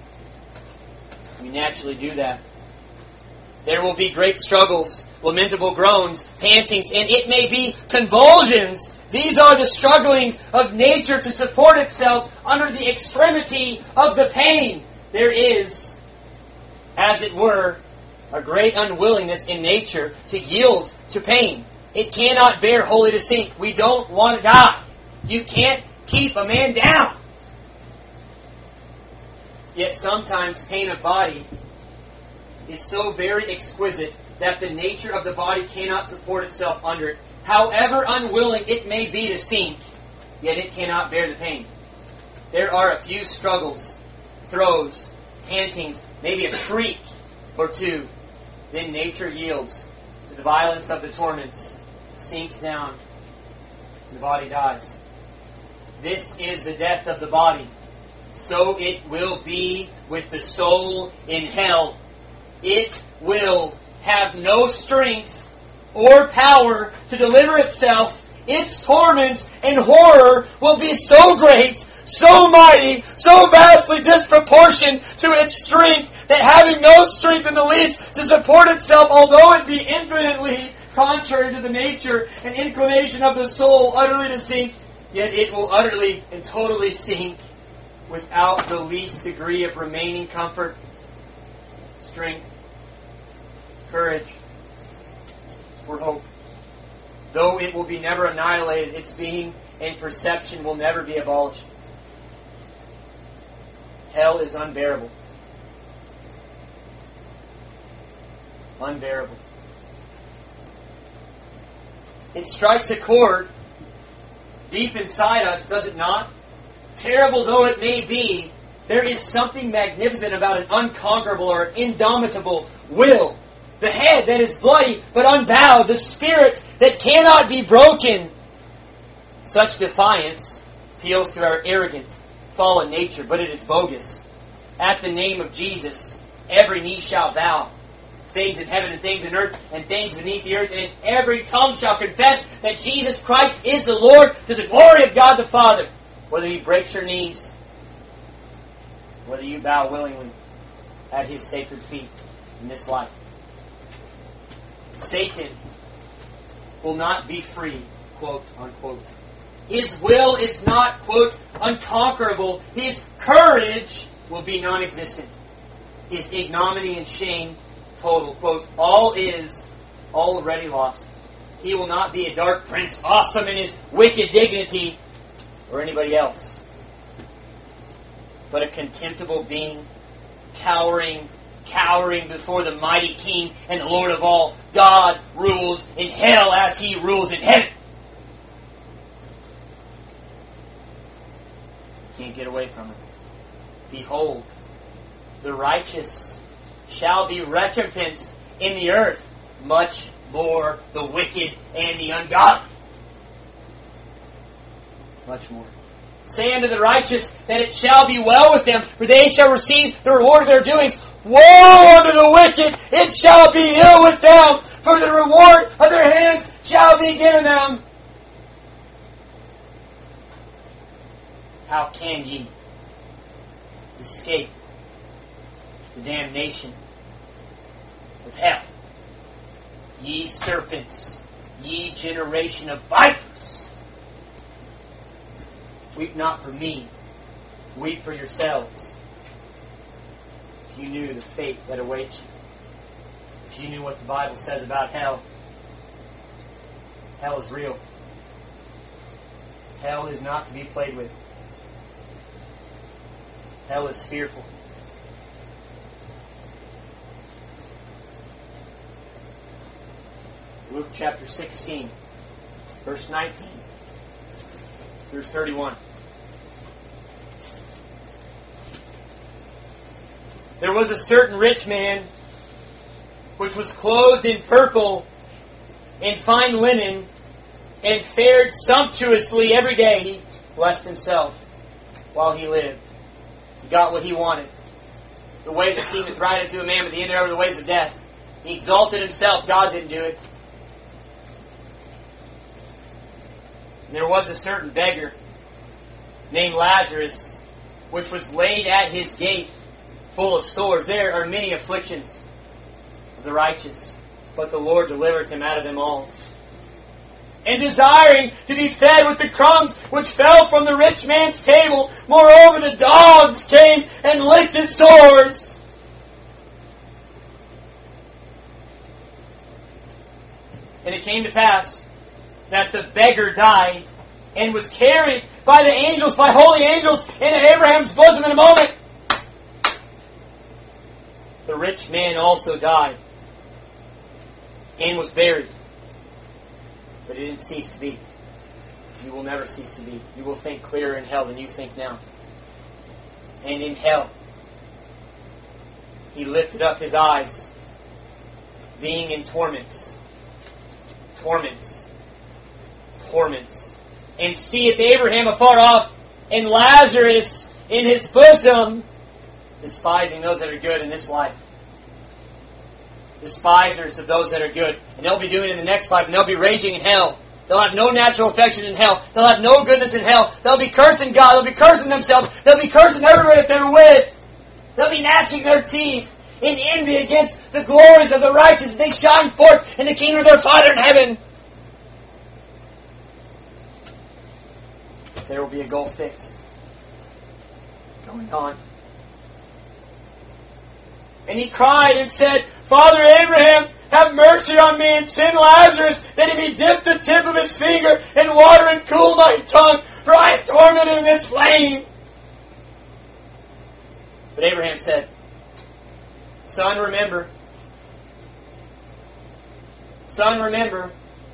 We naturally do that. There will be great struggles, lamentable groans, pantings, and it may be convulsions. These are the strugglings of nature to support itself under the extremity of the pain. There is, as it were, a great unwillingness in nature to yield to pain. It cannot bear wholly to sink. We don't want to die. You can't keep a man down. Yet sometimes pain of body is so very exquisite that the nature of the body cannot support itself under it. However unwilling it may be to sink, yet it cannot bear the pain. There are a few struggles, throes, pantings, maybe a shriek or two. Then nature yields to the violence of the torments, sinks down, and the body dies. This is the death of the body. So it will be with the soul in hell. It will have no strength or power to deliver itself. Its torments and horror will be so great, so mighty, so vastly disproportioned to its strength, that having no strength in the least to support itself, although it be infinitely contrary to the nature and inclination of the soul utterly to sink, yet it will utterly and totally sink without the least degree of remaining comfort, strength, courage, or hope. Though it will be never annihilated, its being and perception will never be abolished. Hell is unbearable. Unbearable. It strikes a chord deep inside us, does it not? Terrible though it may be, there is something magnificent about an unconquerable or indomitable will. The head that is bloody but unbowed, the spirit that cannot be broken. Such defiance appeals to our arrogant, fallen nature, but it is bogus. At the name of Jesus, every knee shall bow. Things in heaven and things in earth and things beneath the earth, and every tongue shall confess that Jesus Christ is the Lord, to the glory of God the Father. Whether you break your knees, whether you bow willingly at His sacred feet in this life. Satan will not be free, quote, unquote. His will is not, quote, unconquerable. His courage will be non-existent. His ignominy and shame, total, quote, all is already lost. He will not be a dark prince, awesome in his wicked dignity, or anybody else, but a contemptible being, cowering, cowering before the mighty King and the Lord of all. God rules in hell as He rules in heaven. Can't get away from it. Behold, the righteous shall be recompensed in the earth, much more the wicked and the ungodly. Much more. Say unto the righteous that it shall be well with them, for they shall receive the reward of their doings. Woe unto the wicked, it shall be ill with them, for the reward of their hands shall be given them. How can ye escape the damnation of hell? Ye serpents, ye generation of vipers, weep not for me, weep for yourselves. If you knew the fate that awaits you, if you knew what the Bible says about hell, hell is real. Hell is not to be played with. Hell is fearful. Luke chapter sixteen, verse nineteen through thirty-one. There was a certain rich man which was clothed in purple and fine linen, and fared sumptuously every day. He blessed himself while he lived. He got what he wanted. The way that seemeth right unto a man, but the end thereof are the ways of death. He exalted himself. God didn't do it. And there was a certain beggar named Lazarus, which was laid at his gate, full of sores. There are many afflictions of the righteous, but the Lord delivereth him out of them all. And desiring to be fed with the crumbs which fell from the rich man's table, moreover the dogs came and licked his sores. And it came to pass that the beggar died and was carried by the angels, by holy angels, into Abraham's bosom in a moment. The rich man also died and was buried. But it didn't cease to be. You will never cease to be. You will think clearer in hell than you think now. And in hell, he lifted up his eyes, being in torments. Torments. Torments. And seeth Abraham afar off, and Lazarus in his bosom, despising those that are good in this life. Despisers of those that are good. And they'll be doing it in the next life, and they'll be raging in hell. They'll have no natural affection in hell. They'll have no goodness in hell. They'll be cursing God. They'll be cursing themselves. They'll be cursing everybody that they're with. They'll be gnashing their teeth in envy against the glories of the righteous. They shine forth in the kingdom of their Father in heaven. There will be a gulf fix going on. And he cried and said, Father Abraham, have mercy on me, and send Lazarus, that he be dipped the tip of his finger in water and cool my tongue, for I am tormented in this flame. But Abraham said, Son, remember. Son, remember.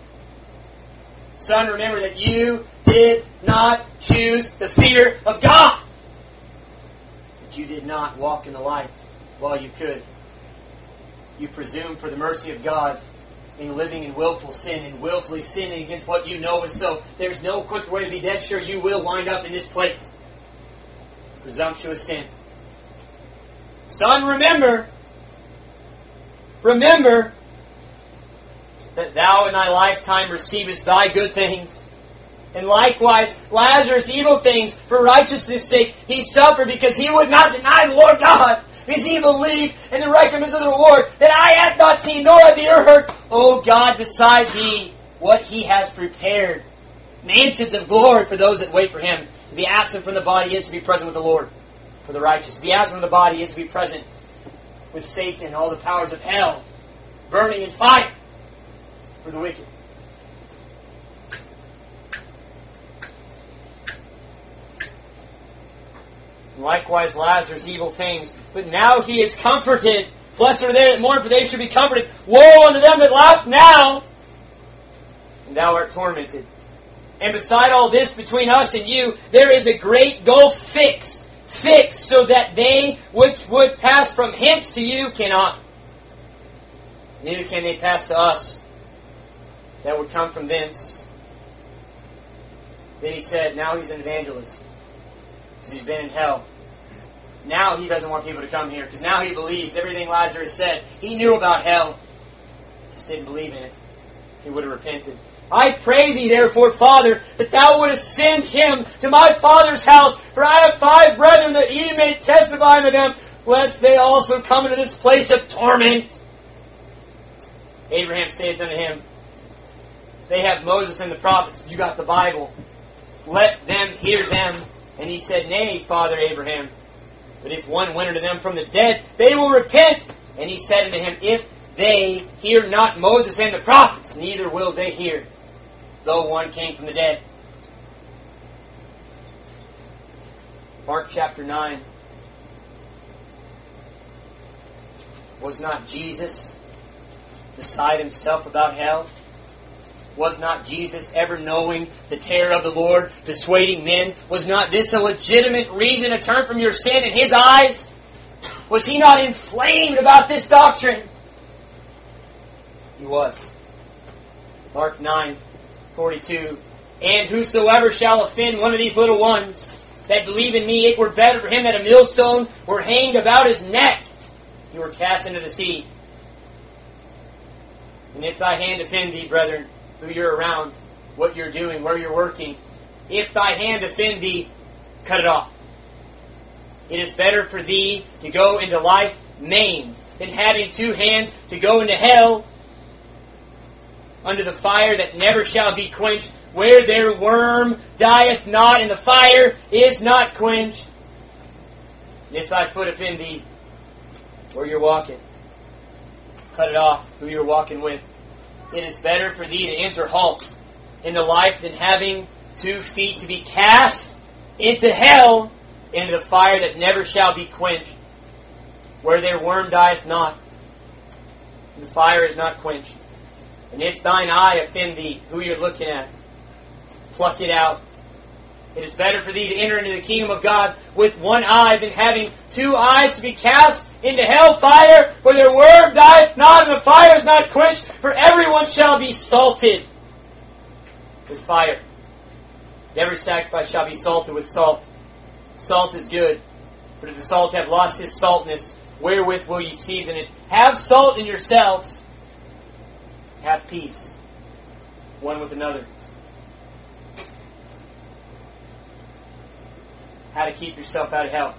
Son, remember that you did not choose the fear of God. That you did not walk in the light while you could. You presumed for the mercy of God in living in willful sin and willfully sinning against what you know is so. There's no quicker way to be dead sure you will wind up in this place. Presumptuous sin. Son, remember, remember that thou in thy lifetime receivest thy good things, and likewise Lazarus evil things for righteousness' sake. He suffered because he would not deny the Lord God, because he believed in the recompense of the reward that I had not seen, nor had the ear heard. O God, beside thee, what he has prepared, mansions of glory for those that wait for him. To be absent from the body is to be present with the Lord for the righteous. To be absent from the body is to be present with Satan and all the powers of hell, burning in fire for the wicked. Likewise Lazarus evil things, but now he is comforted. Blessed are they that mourn, for they shall be comforted. Woe unto them that laugh now, and thou art tormented. And beside all this, between us and you, there is a great gulf fixed, fixed, so that they which would pass from hence to you cannot. Neither can they pass to us that would come from thence. Then he said, now he's an evangelist, because he's been in hell. Now he doesn't want people to come here, because now he believes everything Lazarus said. He knew about hell, just didn't believe in it. He would have repented. I pray thee, therefore, Father, that thou wouldest send him to my father's house, for I have five brethren, that ye may testify unto them, lest they also come into this place of torment. Abraham saith unto him, they have Moses and the prophets. You got the Bible. Let them hear them. And he said, Nay, Father Abraham, but if one went unto them from the dead, they will repent. And he said unto him, If they hear not Moses and the prophets, neither will they hear, though one came from the dead. Mark chapter nine. Was not Jesus beside himself about hell? Was not Jesus ever knowing the terror of the Lord, dissuading men? Was not this a legitimate reason to turn from your sin in his eyes? Was he not inflamed about this doctrine? He was. Mark nine forty-two. And whosoever shall offend one of these little ones that believe in me, it were better for him that a millstone were hanged about his neck, he were cast into the sea. And if thy hand offend thee, brethren, who you're around, what you're doing, where you're working, if thy hand offend thee, cut it off. It is better for thee to go into life maimed than having two hands to go into hell under the fire that never shall be quenched, where their worm dieth not, and the fire is not quenched. And if thy foot offend thee, where you're walking, cut it off, who you're walking with. It is better for thee to enter halt into life than having two feet to be cast into hell, into the fire that never shall be quenched, where their worm dieth not, and the fire is not quenched. And if thine eye offend thee, who you're looking at, pluck it out. It is better for thee to enter into the kingdom of God with one eye than having two eyes to be cast into hell fire, where their worm dieth not, and the fire is not quenched. For everyone shall be salted with fire. And every sacrifice shall be salted with salt. Salt is good, but if the salt have lost his saltness, wherewith will ye season it? Have salt in yourselves. Have peace one with another. How to keep yourself out of hell.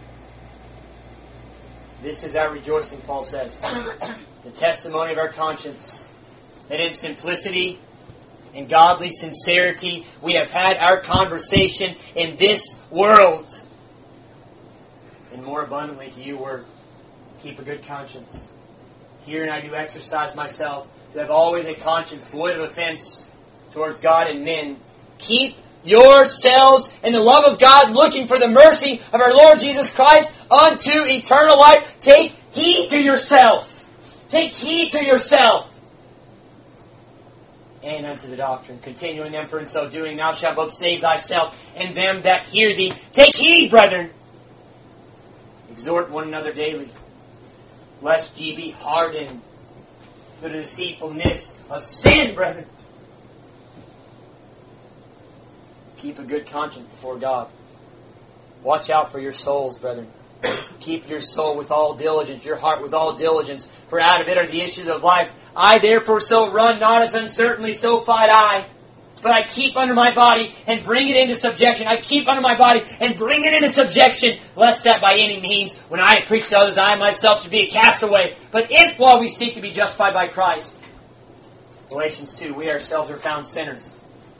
This is our rejoicing, Paul says. The testimony of our conscience. That in simplicity and godly sincerity we have had our conversation in this world. And more abundantly to you word. Keep a good conscience. Herein I do exercise myself to have always a conscience void of offense towards God and men. Keep yourselves in the love of God, looking for the mercy of our Lord Jesus Christ unto eternal life. Take heed to yourself. Take heed to yourself. And unto the doctrine. Continuing them, for in so doing thou shalt both save thyself and them that hear thee. Take heed, brethren. Exhort one another daily, lest ye be hardened through the deceitfulness of sin, brethren. Keep a good conscience before God. Watch out for your souls, brethren. Keep your soul with all diligence, your heart with all diligence, for out of it are the issues of life. I therefore so run, not as uncertainly, so fight I. But I keep under my body and bring it into subjection. I keep under my body and bring it into subjection, lest that by any means, when I preach to others, I myself should be a castaway. But if, while we seek to be justified by Christ, Galatians two, we ourselves are found sinners.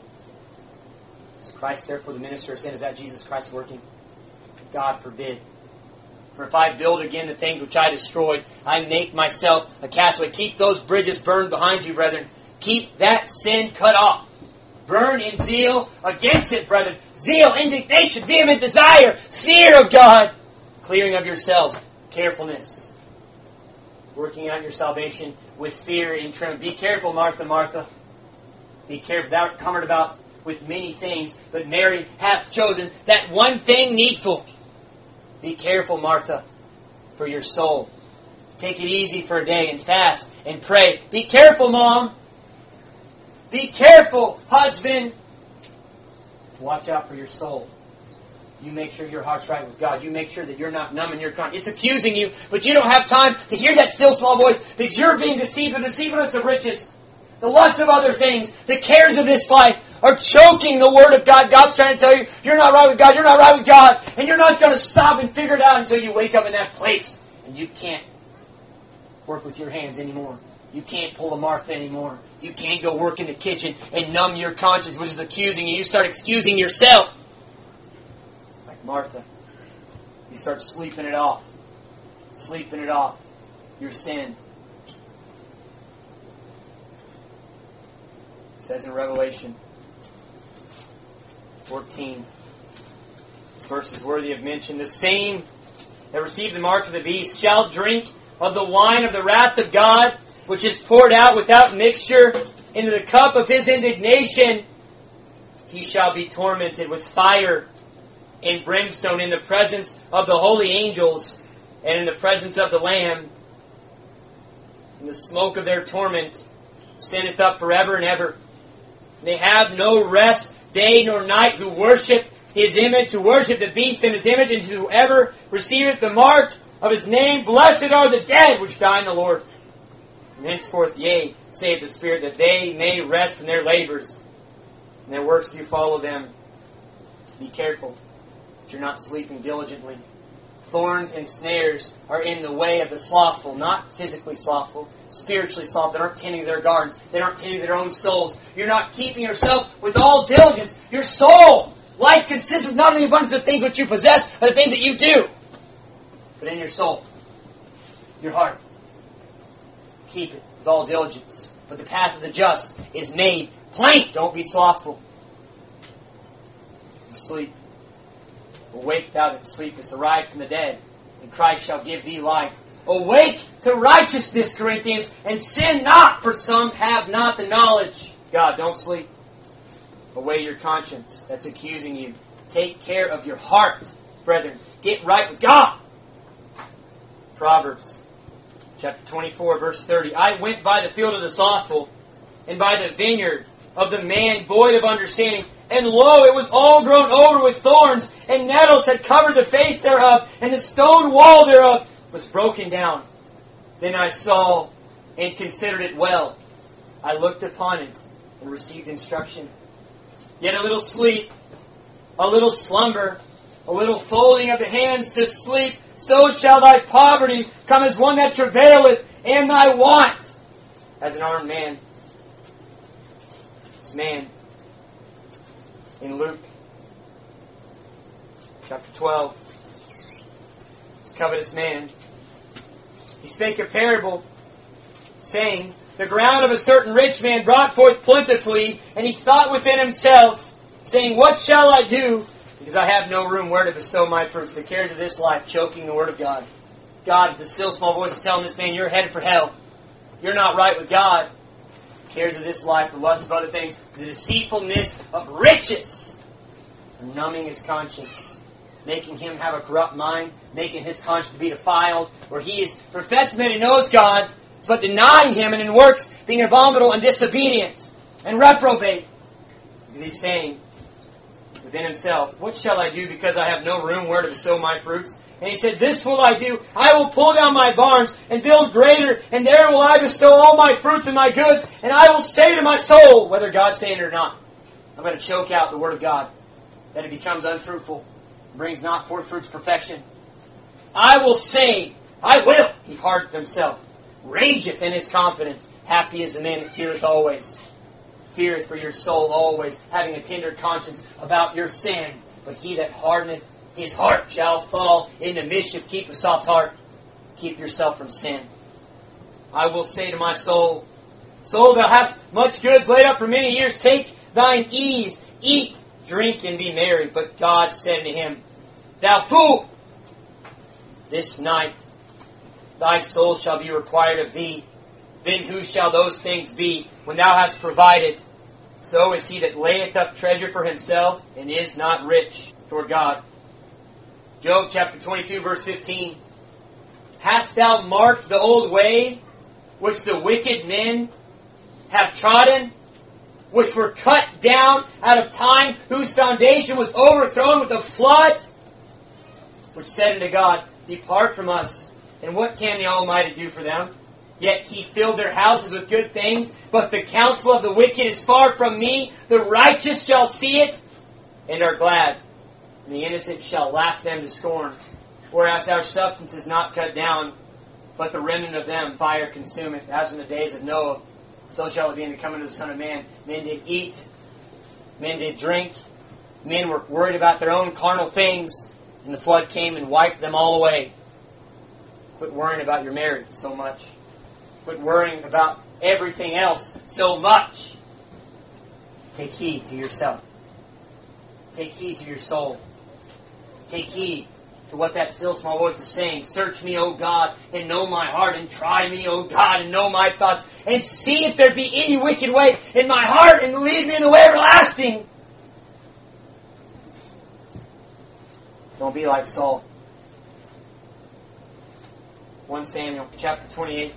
Is Christ therefore the minister of sin? Is that Jesus Christ working? God forbid. For if I build again the things which I destroyed, I make myself a castaway. Keep those bridges burned behind you, brethren. Keep that sin cut off. Burn in zeal against it, brethren. Zeal, indignation, vehement desire, fear of God. Clearing of yourselves, carefulness. Working out your salvation with fear and trembling. Be careful, Martha, Martha. Be careful. Thou art cumbered about with many things, but Mary hath chosen that one thing needful. Be careful, Martha, for your soul. Take it easy for a day and fast and pray. Be careful, Mom. Be careful, husband. Watch out for your soul. You make sure your heart's right with God. You make sure that you're not numb in your conscience. It's accusing you, but you don't have time to hear that still small voice because you're being deceived. The deceitfulness of riches, the lust of other things, the cares of this life are choking the Word of God. God's trying to tell you, you're not right with God, you're not right with God, and you're not going to stop and figure it out until you wake up in that place and you can't work with your hands anymore. You can't pull a Martha anymore. You can't go work in the kitchen and numb your conscience, which is accusing you. You start excusing yourself. Like Martha. You start sleeping it off. Sleeping it off. Your sin. It says in Revelation fourteen. This verse is worthy of mention. The same that received the mark of the beast shall drink of the wine of the wrath of God, which is poured out without mixture into the cup of his indignation. He shall be tormented with fire and brimstone in the presence of the holy angels and in the presence of the Lamb, and the smoke of their torment sendeth up forever and ever. And they have no rest day nor night who worship His image, who worship the beast in His image, and whoever receiveth the mark of His name. Blessed are the dead which die in the Lord. And henceforth, yea, saith the Spirit, that they may rest from their labors, and their works do follow them. Be careful that you're not sleeping diligently. Thorns and snares are in the way of the slothful, not physically slothful, spiritually slothful. They aren't tending their gardens. They aren't tending their own souls. You're not keeping yourself with all diligence. Your soul, life consists of not only the abundance of things which you possess, but the things that you do. But in your soul, your heart, keep it with all diligence. But the path of the just is made plain. Don't be slothful. Sleep. Awake thou that sleepest, arise from the dead, and Christ shall give thee light. Awake to righteousness, Corinthians, and sin not, for some have not the knowledge. God, don't sleep. Away your conscience that's accusing you. Take care of your heart, brethren. Get right with God. Proverbs chapter twenty-four, verse thirty. I went by the field of the slothful, and by the vineyard of the man void of understanding. And lo, it was all grown over with thorns, and nettles had covered the face thereof, and the stone wall thereof was broken down. Then I saw and considered it well. I looked upon it and received instruction. Yet a little sleep, a little slumber, a little folding of the hands to sleep, so shall thy poverty come as one that travaileth, and thy want as an armed man. This man in Luke chapter twelve, this covetous man, he spake a parable, saying, the ground of a certain rich man brought forth plentifully, and he thought within himself, saying, what shall I do? Because I have no room where to bestow my fruits. The cares of this life choking the word of God. God, the still small voice is telling this man, you're headed for hell. You're not right with God. The cares of this life, the lust of other things, the deceitfulness of riches, are numbing his conscience, making him have a corrupt mind, making his conscience to be defiled, where he is professing that he knows God, but denying Him, and in works being abominable and disobedient and reprobate. Because he's saying within himself, what shall I do because I have no room where to bestow my fruits? And he said, this will I do. I will pull down my barns and build greater, and there will I bestow all my fruits and my goods, and I will say to my soul, whether God's saying it or not, I'm going to choke out the word of God, that it becomes unfruitful, brings not forth fruits of perfection. I will say, I will. He hardened himself, rageth in his confidence. Happy is the man that feareth always. Feareth for your soul always, having a tender conscience about your sin. But he that hardeneth his heart shall fall into mischief. Keep a soft heart. Keep yourself from sin. I will say to my soul, soul, thou hast much goods laid up for many years. Take thine ease, eat, drink, and be merry. But God said to him, thou fool, this night thy soul shall be required of thee. Then who shall those things be when thou hast provided? So is he that layeth up treasure for himself and is not rich toward God. Job chapter twenty-two, verse fifteen. Hast thou marked the old way which the wicked men have trodden, which were cut down out of time, whose foundation was overthrown with a flood? Which said unto God, depart from us, and what can the Almighty do for them? Yet He filled their houses with good things, but the counsel of the wicked is far from me. The righteous shall see it, and are glad, and the innocent shall laugh them to scorn. Whereas our substance is not cut down, but the remnant of them fire consumeth, as in the days of Noah. So shall it be in the coming of the Son of Man. Men did eat, men did drink, men were worried about their own carnal things, and the flood came and wiped them all away. Quit worrying about your marriage so much. Quit worrying about everything else so much. Take heed to yourself. Take heed to your soul. Take heed to what that still small voice is saying. Search me, O God, and know my heart, and try me, O God, and know my thoughts, and see if there be any wicked way in my heart, and lead me in the way everlasting. Don't be like Saul. First Samuel chapter twenty-eight.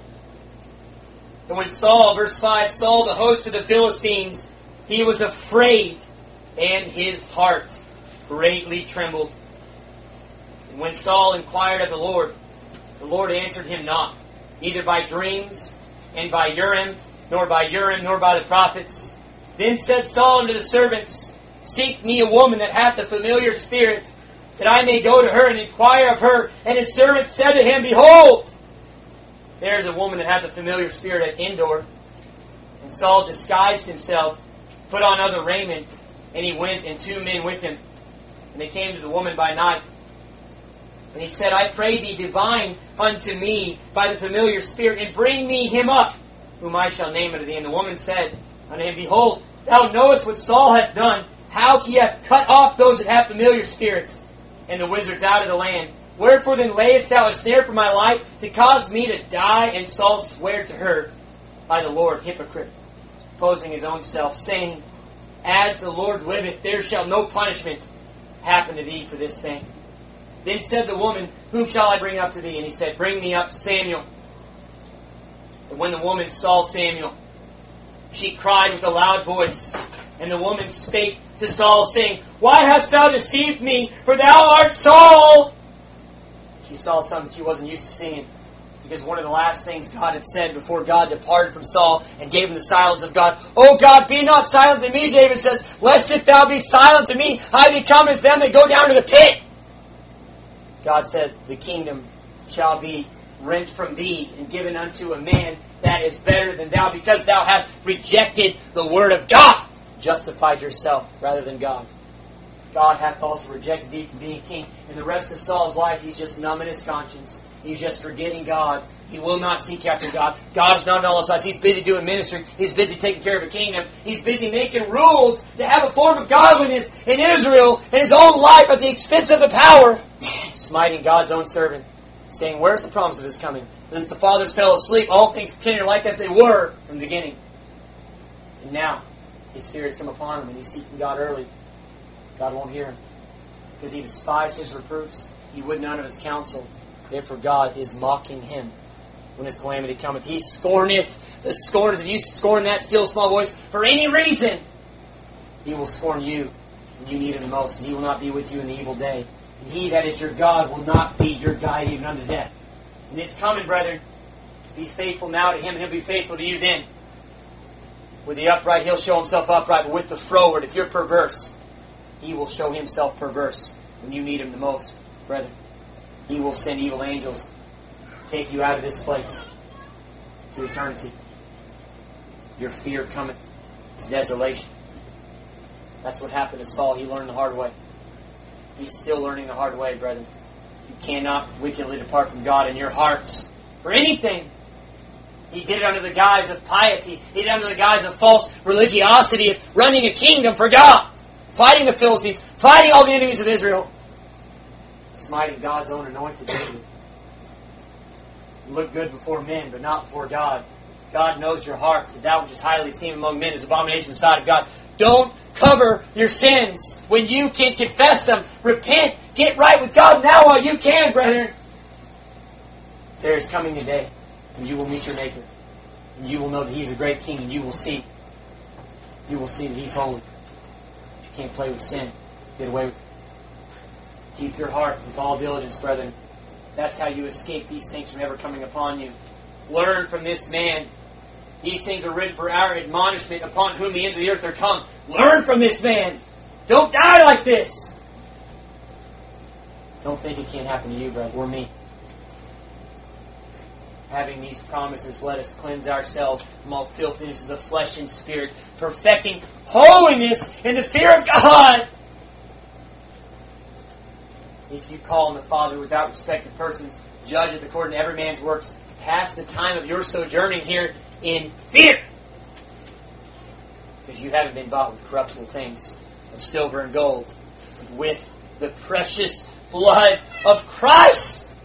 And when Saul, verse five, saw the host of the Philistines, he was afraid, and his heart greatly trembled. And when Saul inquired of the Lord, the Lord answered him not, neither by dreams, and by Urim, nor by Urim, nor by the prophets. Then said Saul unto the servants, Seek me a woman that hath a familiar spirit, that I may go to her and inquire of her. And his servants said to him, Behold, there is a woman that hath a familiar spirit at Endor. And Saul disguised himself, put on other raiment, and he went, and two men with him. And they came to the woman by night. And he said, I pray thee, divine unto me by the familiar spirit, and bring me him up, whom I shall name unto thee. And the woman said unto him, Behold, thou knowest what Saul hath done, how he hath cut off those that have familiar spirits, and the wizards out of the land. Wherefore then layest thou a snare for my life, to cause me to die? And Saul sware to her by the Lord, hypocrite, opposing his own self, saying, As the Lord liveth, there shall no punishment happen to thee for this thing. Then said the woman, Whom shall I bring up to thee? And he said, Bring me up Samuel. And when the woman saw Samuel, she cried with a loud voice. And the woman spake to Saul, saying, Why hast thou deceived me? For thou art Saul. She saw something she wasn't used to seeing. Because one of the last things God had said before God departed from Saul and gave him the silence of God, O God, be not silent to me, David says, lest if thou be silent to me, I become as them that go down to the pit. God said, The kingdom shall be rent from thee and given unto a man that is better than thou, because thou hast rejected the word of God, justified yourself rather than God. God hath also rejected thee from being king. In the rest of Saul's life, he's just numbing his conscience. He's just forgetting God. He will not seek after God. God is not on all sides. He's busy doing ministry. He's busy taking care of a kingdom. He's busy making rules to have a form of godliness in Israel in his own life at the expense of the power. Smiting God's own servant, saying, Where's the promise of his coming? Since the fathers fell asleep, all things continue like as they were from the beginning. And now, his fear has come upon him, and he's seeking God early. God won't hear him, because he despised his reproofs. He would none of his counsel. Therefore God is mocking him when his calamity cometh. He scorneth the scorners. If you scorn that still small voice for any reason, he will scorn you, and you need him the most, and he will not be with you in the evil day. And he that is your God will not be your guide even unto death. And it's coming, brethren. Be faithful now to him, and he'll be faithful to you then. With the upright, he'll show himself upright, but with the froward, if you're perverse, he will show himself perverse when you need him the most, brethren. He will send evil angels to take you out of this place to eternity. Your fear cometh to desolation. That's what happened to Saul. He learned the hard way. He's still learning the hard way, brethren. You cannot wickedly depart from God in your hearts for anything. He did it under the guise of piety. He did it under the guise of false religiosity, of running a kingdom for God. Fighting the Philistines, fighting all the enemies of Israel. Smiting God's own anointed David. You look good before men, but not before God. God knows your hearts, and that which is highly esteemed among men is abomination in the sight of God. Don't cover your sins when you can confess them. Repent, get right with God now while you can, brethren. There is coming a day, and you will meet your Maker. And you will know that He is a great King, and you will see. You will see that He's holy. You can't play with sin. Get away with it. Keep your heart with all diligence, brethren. That's how you escape these things from ever coming upon you. Learn from this man. These things are written for our admonishment, upon whom the ends of the earth are come. Learn from this man. Don't die like this. Don't think it can't happen to you, brother, or me. Having these promises, let us cleanse ourselves from all filthiness of the flesh and spirit, perfecting holiness in the fear of God. If you call on the Father without respect of persons, judge it according to every man's works. Pass the time of your sojourning here in fear. Because you haven't been bought with corruptible things, of silver and gold, but with the precious blood of Christ.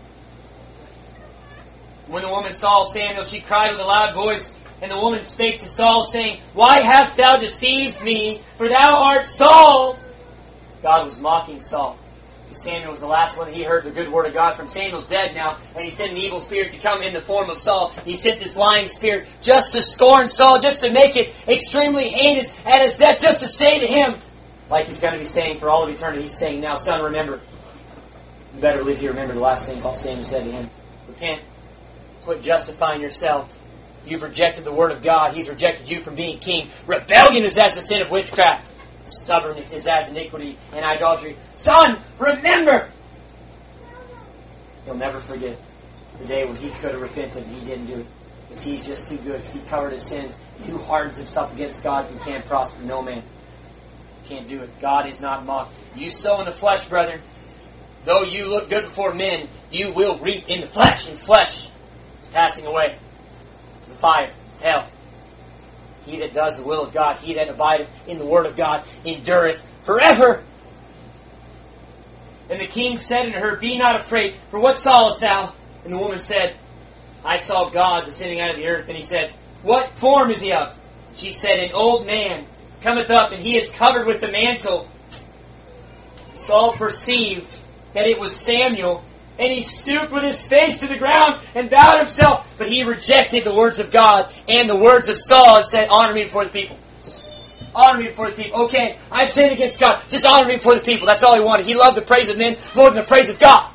When the woman saw Samuel, she cried with a loud voice, and the woman spake to Saul, saying, Why hast thou deceived me? For thou art Saul. God was mocking Saul. Samuel was the last one that he heard the good word of God from. Samuel's dead now, and he sent an evil spirit to come in the form of Saul. He sent this lying spirit just to scorn Saul, just to make it extremely heinous at his death, just to say to him, like he's going to be saying for all of eternity, he's saying, now son, remember, you better believe you remember the last thing Samuel said to him. Repent. Quit justifying yourself. You've rejected the word of God. He's rejected you from being king. Rebellion is as the sin of witchcraft. Stubbornness is as iniquity and idolatry. Son, remember! He'll never forget the day when he could have repented and he didn't do it. Because he's just too good. Because he covered his sins. He who hardens himself against God and can't prosper. No man. Can't do it. God is not mocked. You sow in the flesh, brethren. Though you look good before men, you will reap in the flesh. And flesh is passing away. The fire, hell. He that does the will of God, he that abideth in the word of God, endureth forever. And the king said unto her, Be not afraid, for what sawest thou? And the woman said, I saw God descending out of the earth. And he said, What form is he of? She said, An old man cometh up, and he is covered with the mantle. Saul perceived that it was Samuel, and he stooped with his face to the ground and bowed himself. But he rejected the words of God and the words of Saul and said, Honor me before the people. Honor me before the people. Okay, I've sinned against God. Just honor me before the people. That's all he wanted. He loved the praise of men more than the praise of God.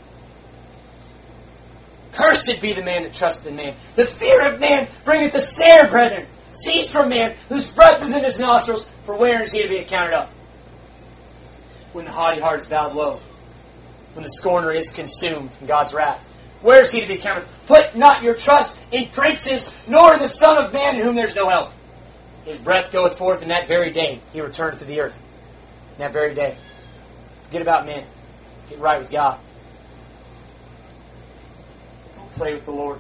Cursed be the man that trusteth in man. The fear of man bringeth a snare, brethren. Cease from man, whose breath is in his nostrils, for where is he to be accounted up? When the haughty heart is bowed low. When the scorner is consumed in God's wrath. Where is he to be counted? Put not your trust in princes, nor in the Son of Man, in whom there is no help. His breath goeth forth in that very day. He returneth to the earth. In that very day. Forget about men. Get right with God. Don't play with the Lord.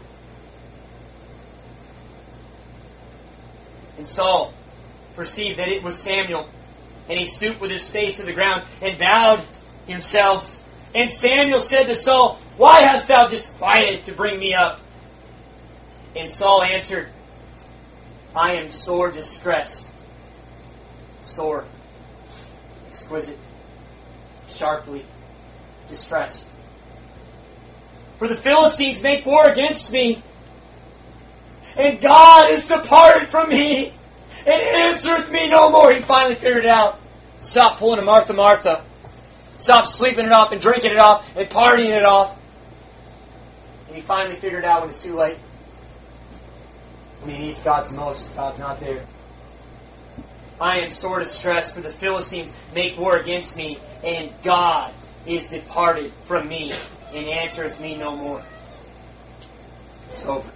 And Saul perceived that it was Samuel. And he stooped with his face to the ground and bowed himself. And Samuel said to Saul, Why hast thou despited to bring me up? And Saul answered, I am sore distressed. Sore. Exquisite. Sharply distressed. For the Philistines make war against me. And God is departed from me. And answereth me no more. He finally figured it out. Stop pulling a Martha, Martha. Stop sleeping it off and drinking it off and partying it off. And he finally figured out when it's too late. When he needs God's most, God's not there. I am sore distressed, for the Philistines make war against me, and God is departed from me, and answereth me no more. It's over.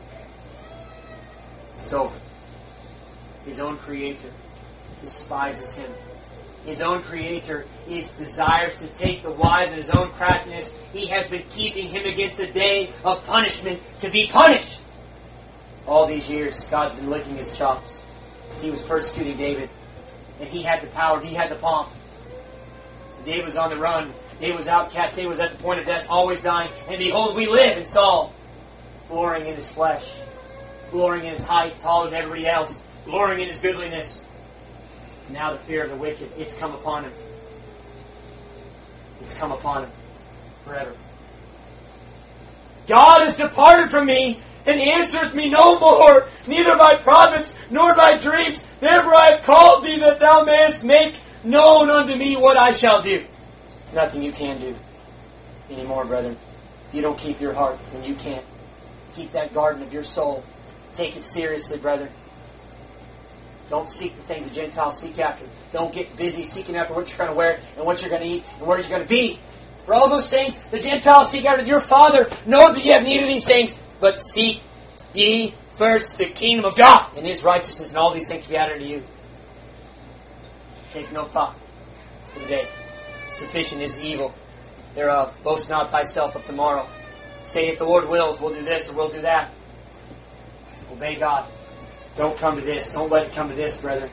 It's over. His own Creator despises him. His own Creator is desires to take the wives of his own craftiness. He has been keeping him against the day of punishment to be punished. All these years, God's been licking his chops as he was persecuting David. And he had the power, he had the pomp. David was on the run. David was outcast. David was at the point of death, always dying. And behold, we live in Saul, glorying in his flesh, glorying in his height, taller than everybody else, glorying in his goodliness. Now the fear of the wicked, it's come upon him. It's come upon him forever. God has departed from me, and answereth me no more, neither by prophets, nor by dreams. Therefore I have called thee, that thou mayest make known unto me what I shall do. Nothing you can do anymore, brethren. You don't keep your heart when you can't. Keep that garden of your soul. Take it seriously, brethren. Don't seek the things the Gentiles seek after. Don't get busy seeking after what you're going to wear and what you're going to eat and where you're going to be. For all those things the Gentiles seek after, your Father knoweth that ye have need of these things. But seek ye first the kingdom of God and His righteousness, and all these things will be added unto you. Take no thought for the day. Sufficient is the evil thereof. Boast not thyself of tomorrow. Say, if the Lord wills, we'll do this or we'll do that. Obey God. Don't come to this. Don't let it come to this, brethren.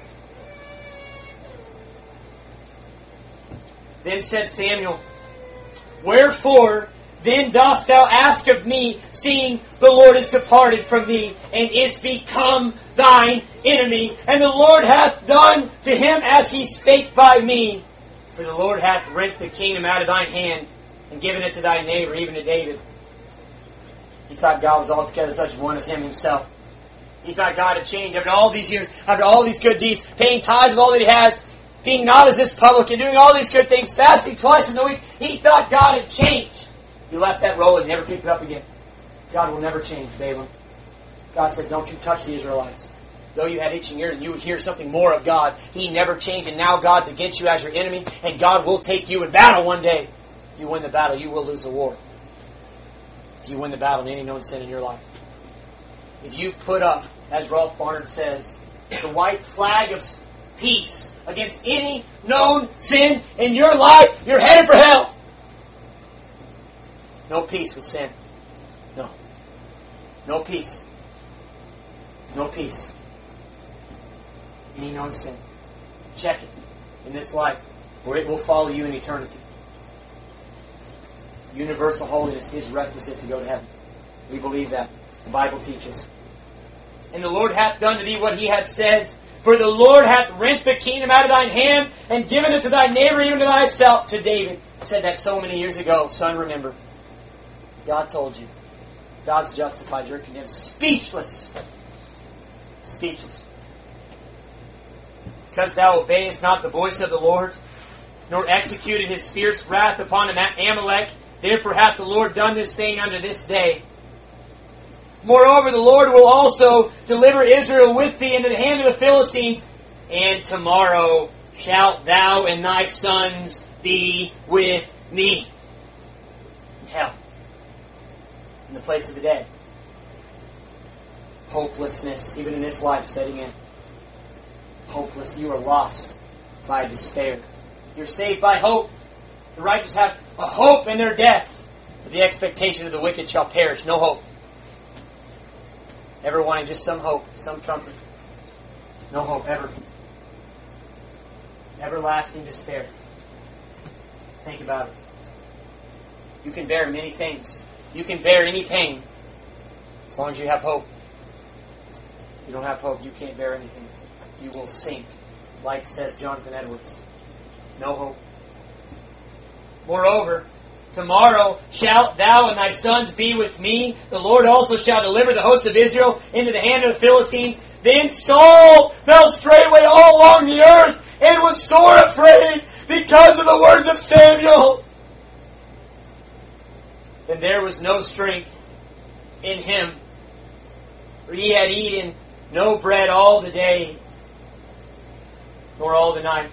Then said Samuel, Wherefore then dost thou ask of me, seeing the Lord is departed from thee, and is become thine enemy? And the Lord hath done to him as he spake by me. For the Lord hath rent the kingdom out of thine hand, and given it to thy neighbor, even to David. He thought God was altogether such one as him himself. He thought God had changed after all these years, after all these good deeds, paying tithes of all that he has, being not as this publican, doing all these good things, fasting twice in the week. He thought God had changed. He left that role and never picked it up again. God will never change, Balaam. God said, don't you touch the Israelites. Though you had itching ears and you would hear something more of God, He never changed, and now God's against you as your enemy, and God will take you in battle one day. If you win the battle, you will lose the war. If you win the battle in any known sin in your life. If you put up, as Rolf Barnard says, the white flag of peace against any known sin in your life, you're headed for hell. No peace with sin. No. No peace. No peace. Any known sin. Check it in this life, or it will follow you in eternity. Universal holiness is requisite to go to heaven. We believe that. The Bible teaches. And the Lord hath done to thee what He hath said. For the Lord hath rent the kingdom out of thine hand, and given it to thy neighbor, even to thyself. To David. I said that so many years ago. Son, remember. God told you. God's justified. You're condemned. Speechless. Speechless. Because thou obeyest not the voice of the Lord, nor executed His fierce wrath upon Amalek, therefore hath the Lord done this thing unto this day. Moreover, the Lord will also deliver Israel with thee into the hand of the Philistines, and tomorrow shalt thou and thy sons be with me. In hell. In the place of the dead. Hopelessness, even in this life, setting in. Hopeless. You are lost by despair. You're saved by hope. The righteous have a hope in their death, but the expectation of the wicked shall perish. No hope. Ever wanting just some hope, some comfort. No hope, ever. Everlasting despair. Think about it. You can bear many things. You can bear any pain as long as you have hope. If you don't have hope, you can't bear anything. You will sink, like says Jonathan Edwards. No hope. Moreover, tomorrow shalt thou and thy sons be with me. The Lord also shall deliver the host of Israel into the hand of the Philistines. Then Saul fell straightway all along the earth and was sore afraid because of the words of Samuel. And there was no strength in him, for he had eaten no bread all the day, nor all the night.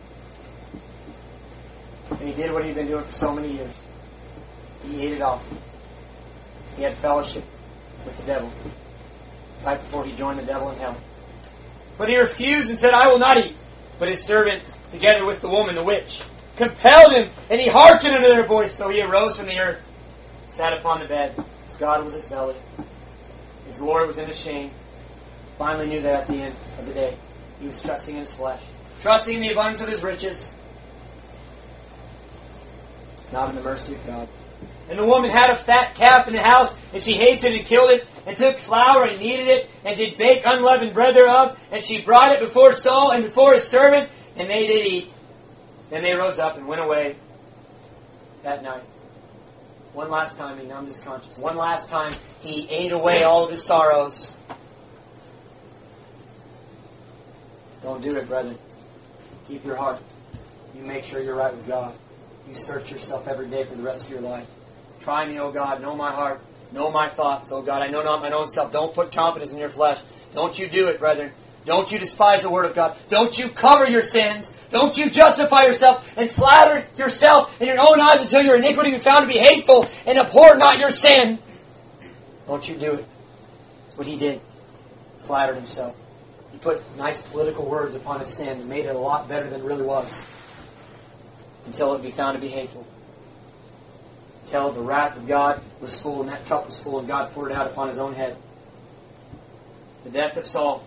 And he did what he'd been doing for so many years. He ate it all. He had fellowship with the devil right before he joined the devil in hell. But he refused and said, I will not eat. But his servant, together with the woman, the witch, compelled him, and he hearkened unto their voice. So he arose from the earth, sat upon the bed. His God was his belly. His glory was in his shame. Finally knew that at the end of the day, he was trusting in his flesh. Trusting in the abundance of his riches. Not in the mercy of God. And the woman had a fat calf in the house, and she hastened and killed it, and took flour and kneaded it, and did bake unleavened bread thereof, and she brought it before Saul and before his servant, and they did eat. Then they rose up and went away that night. One last time he numbed his conscience. One last time he ate away all of his sorrows. Don't do it, brethren. Keep your heart. You make sure you're right with God. You search yourself every day for the rest of your life. Try me, O God. Know my heart. Know my thoughts, O God. I know not my own self. Don't put confidence in your flesh. Don't you do it, brethren. Don't you despise the Word of God. Don't you cover your sins. Don't you justify yourself and flatter yourself in your own eyes until your iniquity be found to be hateful, and abhor not your sin. Don't you do it. That's what he did. Flattered himself. He put nice political words upon his sin and made it a lot better than it really was. Until it be found to be hateful. Until the wrath of God was full, and that cup was full, and God poured it out upon his own head. The death of Saul.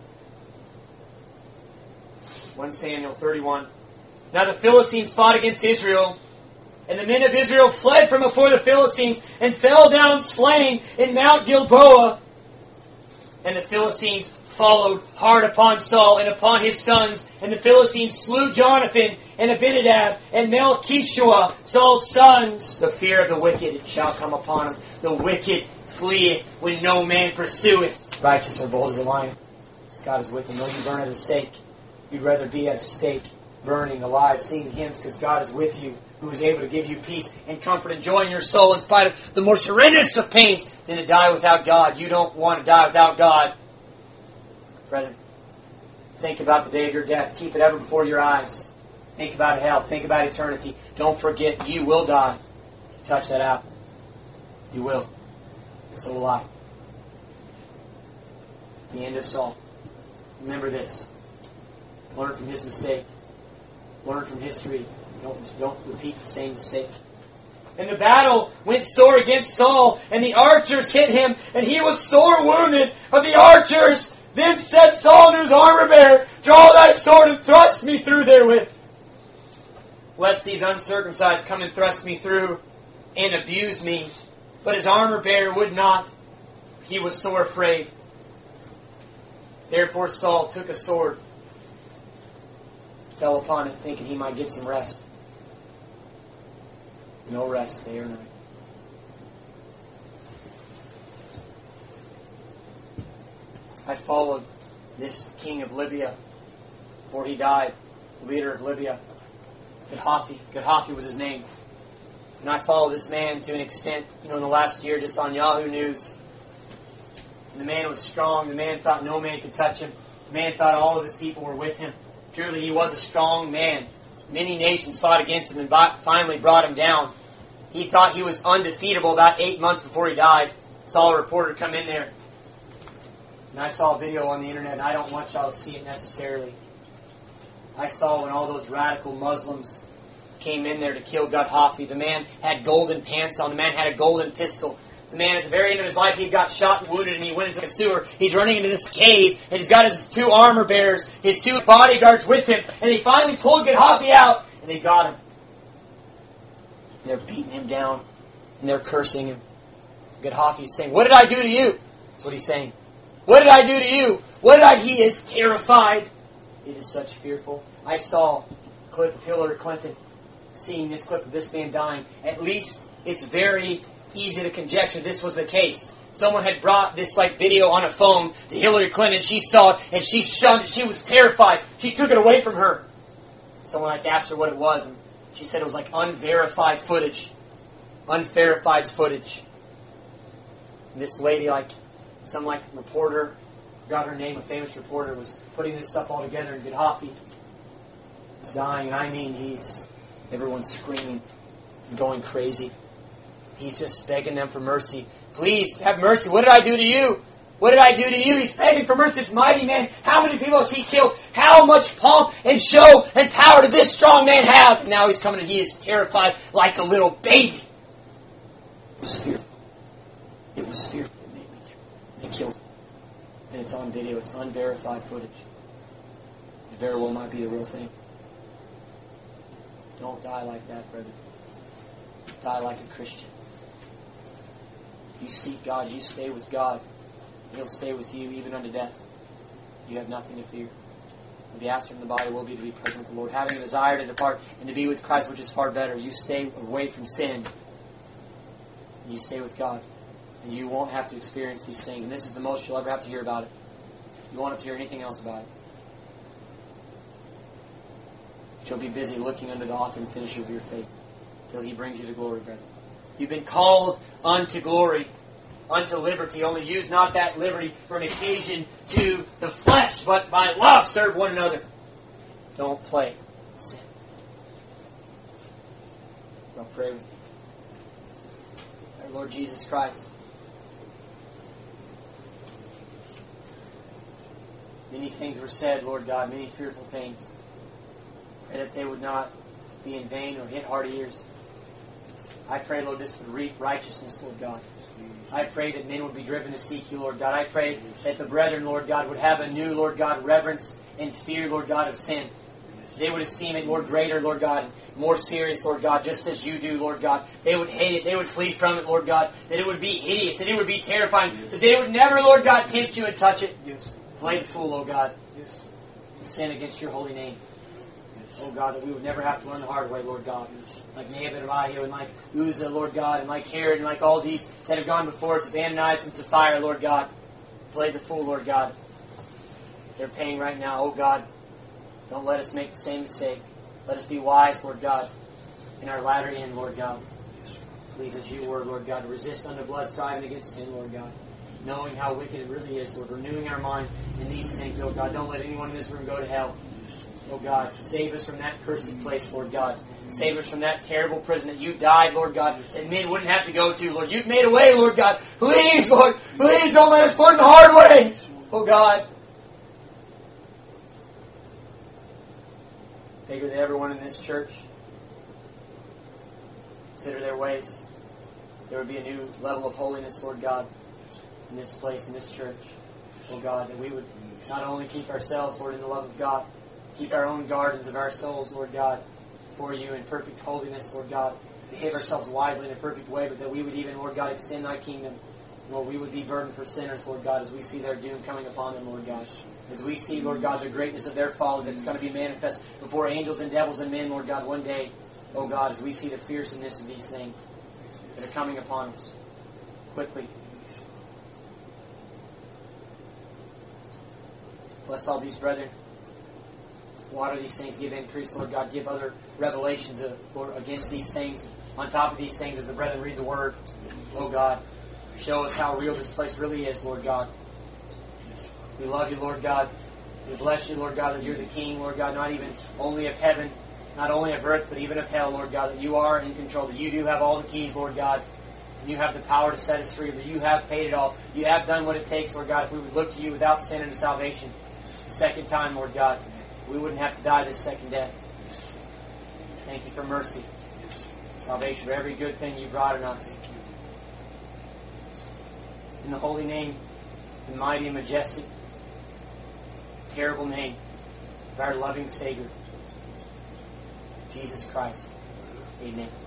First Samuel thirty-one. Now the Philistines fought against Israel, and the men of Israel fled from before the Philistines, and fell down slain in Mount Gilboa. And the Philistines followed hard upon Saul and upon his sons, and the Philistines slew Jonathan and Abinadab and Melchishua, Saul's sons. The fear of the wicked shall come upon him. The wicked fleeth when no man pursueth. Righteous are bold as a lion. God is with him. Though you burn at a stake, you'd rather be at a stake, burning alive, singing hymns, because God is with you, who is able to give you peace and comfort and joy in your soul in spite of the most horrendous of pains than to die without God. You don't want to die without God. Brethren, think about the day of your death. Keep it ever before your eyes. Think about hell. Think about eternity. Don't forget, you will die. Touch that out. You will. So will I. The end of Saul. Remember this. Learn from his mistake. Learn from history. Don't, don't repeat the same mistake. And the battle went sore against Saul, and the archers hit him, and he was sore wounded of the archers. Then said Saul to his armor bearer, draw thy sword and thrust me through therewith, lest these uncircumcised come and thrust me through and abuse me. But his armor bearer would not. He was sore afraid. Therefore Saul took a sword, fell upon it, thinking he might get some rest. No rest, day or night. I followed this king of Libya before he died, leader of Libya, Gaddafi. Gaddafi was his name. And I followed this man to an extent, you know, in the last year, just on Yahoo News. And the man was strong. The man thought no man could touch him. The man thought all of his people were with him. Truly, he was a strong man. Many nations fought against him and finally brought him down. He thought he was undefeatable about eight months before he died. Saw a reporter come in there. And I saw a video on the internet, and I don't want y'all to see it necessarily. I saw when all those radical Muslims came in there to kill Gaddafi. The man had golden pants on. The man had a golden pistol. The man, at the very end of his life, he got shot and wounded, and he went into a sewer. He's running into this cave, and he's got his two armor bearers, his two bodyguards with him, and they finally pulled Gaddafi out, and they got him. And they're beating him down, and they're cursing him. Gaddafi's saying, "What did I do to you?" That's what he's saying. "What did I do to you? What did I?" He is terrified. It is such fearful. I saw a clip of Hillary Clinton, seeing this clip of this man dying. At least it's very easy to conjecture this was the case. Someone had brought this like video on a phone to Hillary Clinton. She saw it and she shunned it. She was terrified. She took it away from her. Someone like asked her what it was, and she said it was like unverified footage. Unverified footage. And this lady, like some like reporter, got her name, a famous reporter, was putting this stuff all together, and Gaddafi is dying, and I mean he's everyone's screaming and going crazy. He's just begging them for mercy. Please, have mercy. What did I do to you? What did I do to you? He's begging for mercy. This mighty man. How many people has he killed? How much pomp and show and power did this strong man have? And now he's coming and he is terrified like a little baby. It was fearful. It was fearful. It made me terrible. They killed him. And it's on video. It's unverified footage. It very well might be the real thing. Don't die like that, brother. Die like a Christian. You seek God, you stay with God. He'll stay with you even unto death. You have nothing to fear. The answer in the body will be to be present with the Lord. Having a desire to depart and to be with Christ, which is far better. You stay away from sin. And you stay with God. And you won't have to experience these things. And this is the most you'll ever have to hear about it. You won't have to hear anything else about it. But you'll be busy looking unto the author and finisher of your faith till He brings you to glory, brethren. You've been called unto glory, unto liberty. Only use not that liberty for an occasion to the flesh, but by love serve one another. Don't play sin. I'll pray with you. Our Lord Jesus Christ. Many things were said, Lord God, many fearful things. Pray that they would not be in vain or hit hard ears. I pray, Lord, this would reap righteousness, Lord God. I pray that men would be driven to seek you, Lord God. I pray that the brethren, Lord God, would have a new, Lord God, reverence and fear, Lord God, of sin. They would esteem it more greater, Lord God, more serious, Lord God, just as you do, Lord God. They would hate it. They would flee from it, Lord God. That it would be hideous. That it would be terrifying. That they would never, Lord God, tempt you and touch it. Play the fool, O God. Yes. And sin against your holy name. Oh God, that we would never have to learn the hard way, Lord God. Like Nehemiah and Ahiah and like Uzzah, Lord God, and like Herod and like all these that have gone before us, of Ananias and Sapphira, Lord God. Play the fool, Lord God. They're paying right now, oh God. Don't let us make the same mistake. Let us be wise, Lord God, in our latter end, Lord God. Please, as you were, Lord God, to resist unto blood, striving against sin, Lord God. Knowing how wicked it really is, Lord. Renewing our mind in these things, oh God. Don't let anyone in this room go to hell. Oh God, save us from that cursed place, Lord God. Save us from that terrible prison that you died, Lord God, that men wouldn't have to go to, Lord. You've made a way, Lord God. Please, Lord, please don't let us learn the hard way. Oh God. Bigger than everyone in this church. Consider their ways. There would be a new level of holiness, Lord God, in this place, in this church. Oh God, that we would not only keep ourselves, Lord, in the love of God, keep our own gardens of our souls, Lord God, for you in perfect holiness, Lord God. Behave ourselves wisely in a perfect way, but that we would even, Lord God, extend thy kingdom. Lord, we would be burdened for sinners, Lord God, as we see their doom coming upon them, Lord God. As we see, Lord God, the greatness of their folly that's going to be manifest before angels and devils and men, Lord God, one day. Oh God, as we see the fearsomeness of these things that are coming upon us quickly. Bless all these brethren. Water these things, give increase, Lord God. Give other revelations of, Lord, against these things. On top of these things, as the brethren read the Word, oh God, show us how real this place really is, Lord God. We love you, Lord God. We bless you, Lord God, that you're the King, Lord God, not even only of heaven, not only of earth, but even of hell, Lord God, that you are in control, that you do have all the keys, Lord God, and you have the power to set us free, that you have paid it all. You have done what it takes, Lord God, if we would look to you without sin and salvation. The second time, Lord God, we wouldn't have to die this second death. Thank you for mercy, salvation, for every good thing you brought in us. In the holy name, the mighty and majestic, terrible name of our loving Savior, Jesus Christ. Amen.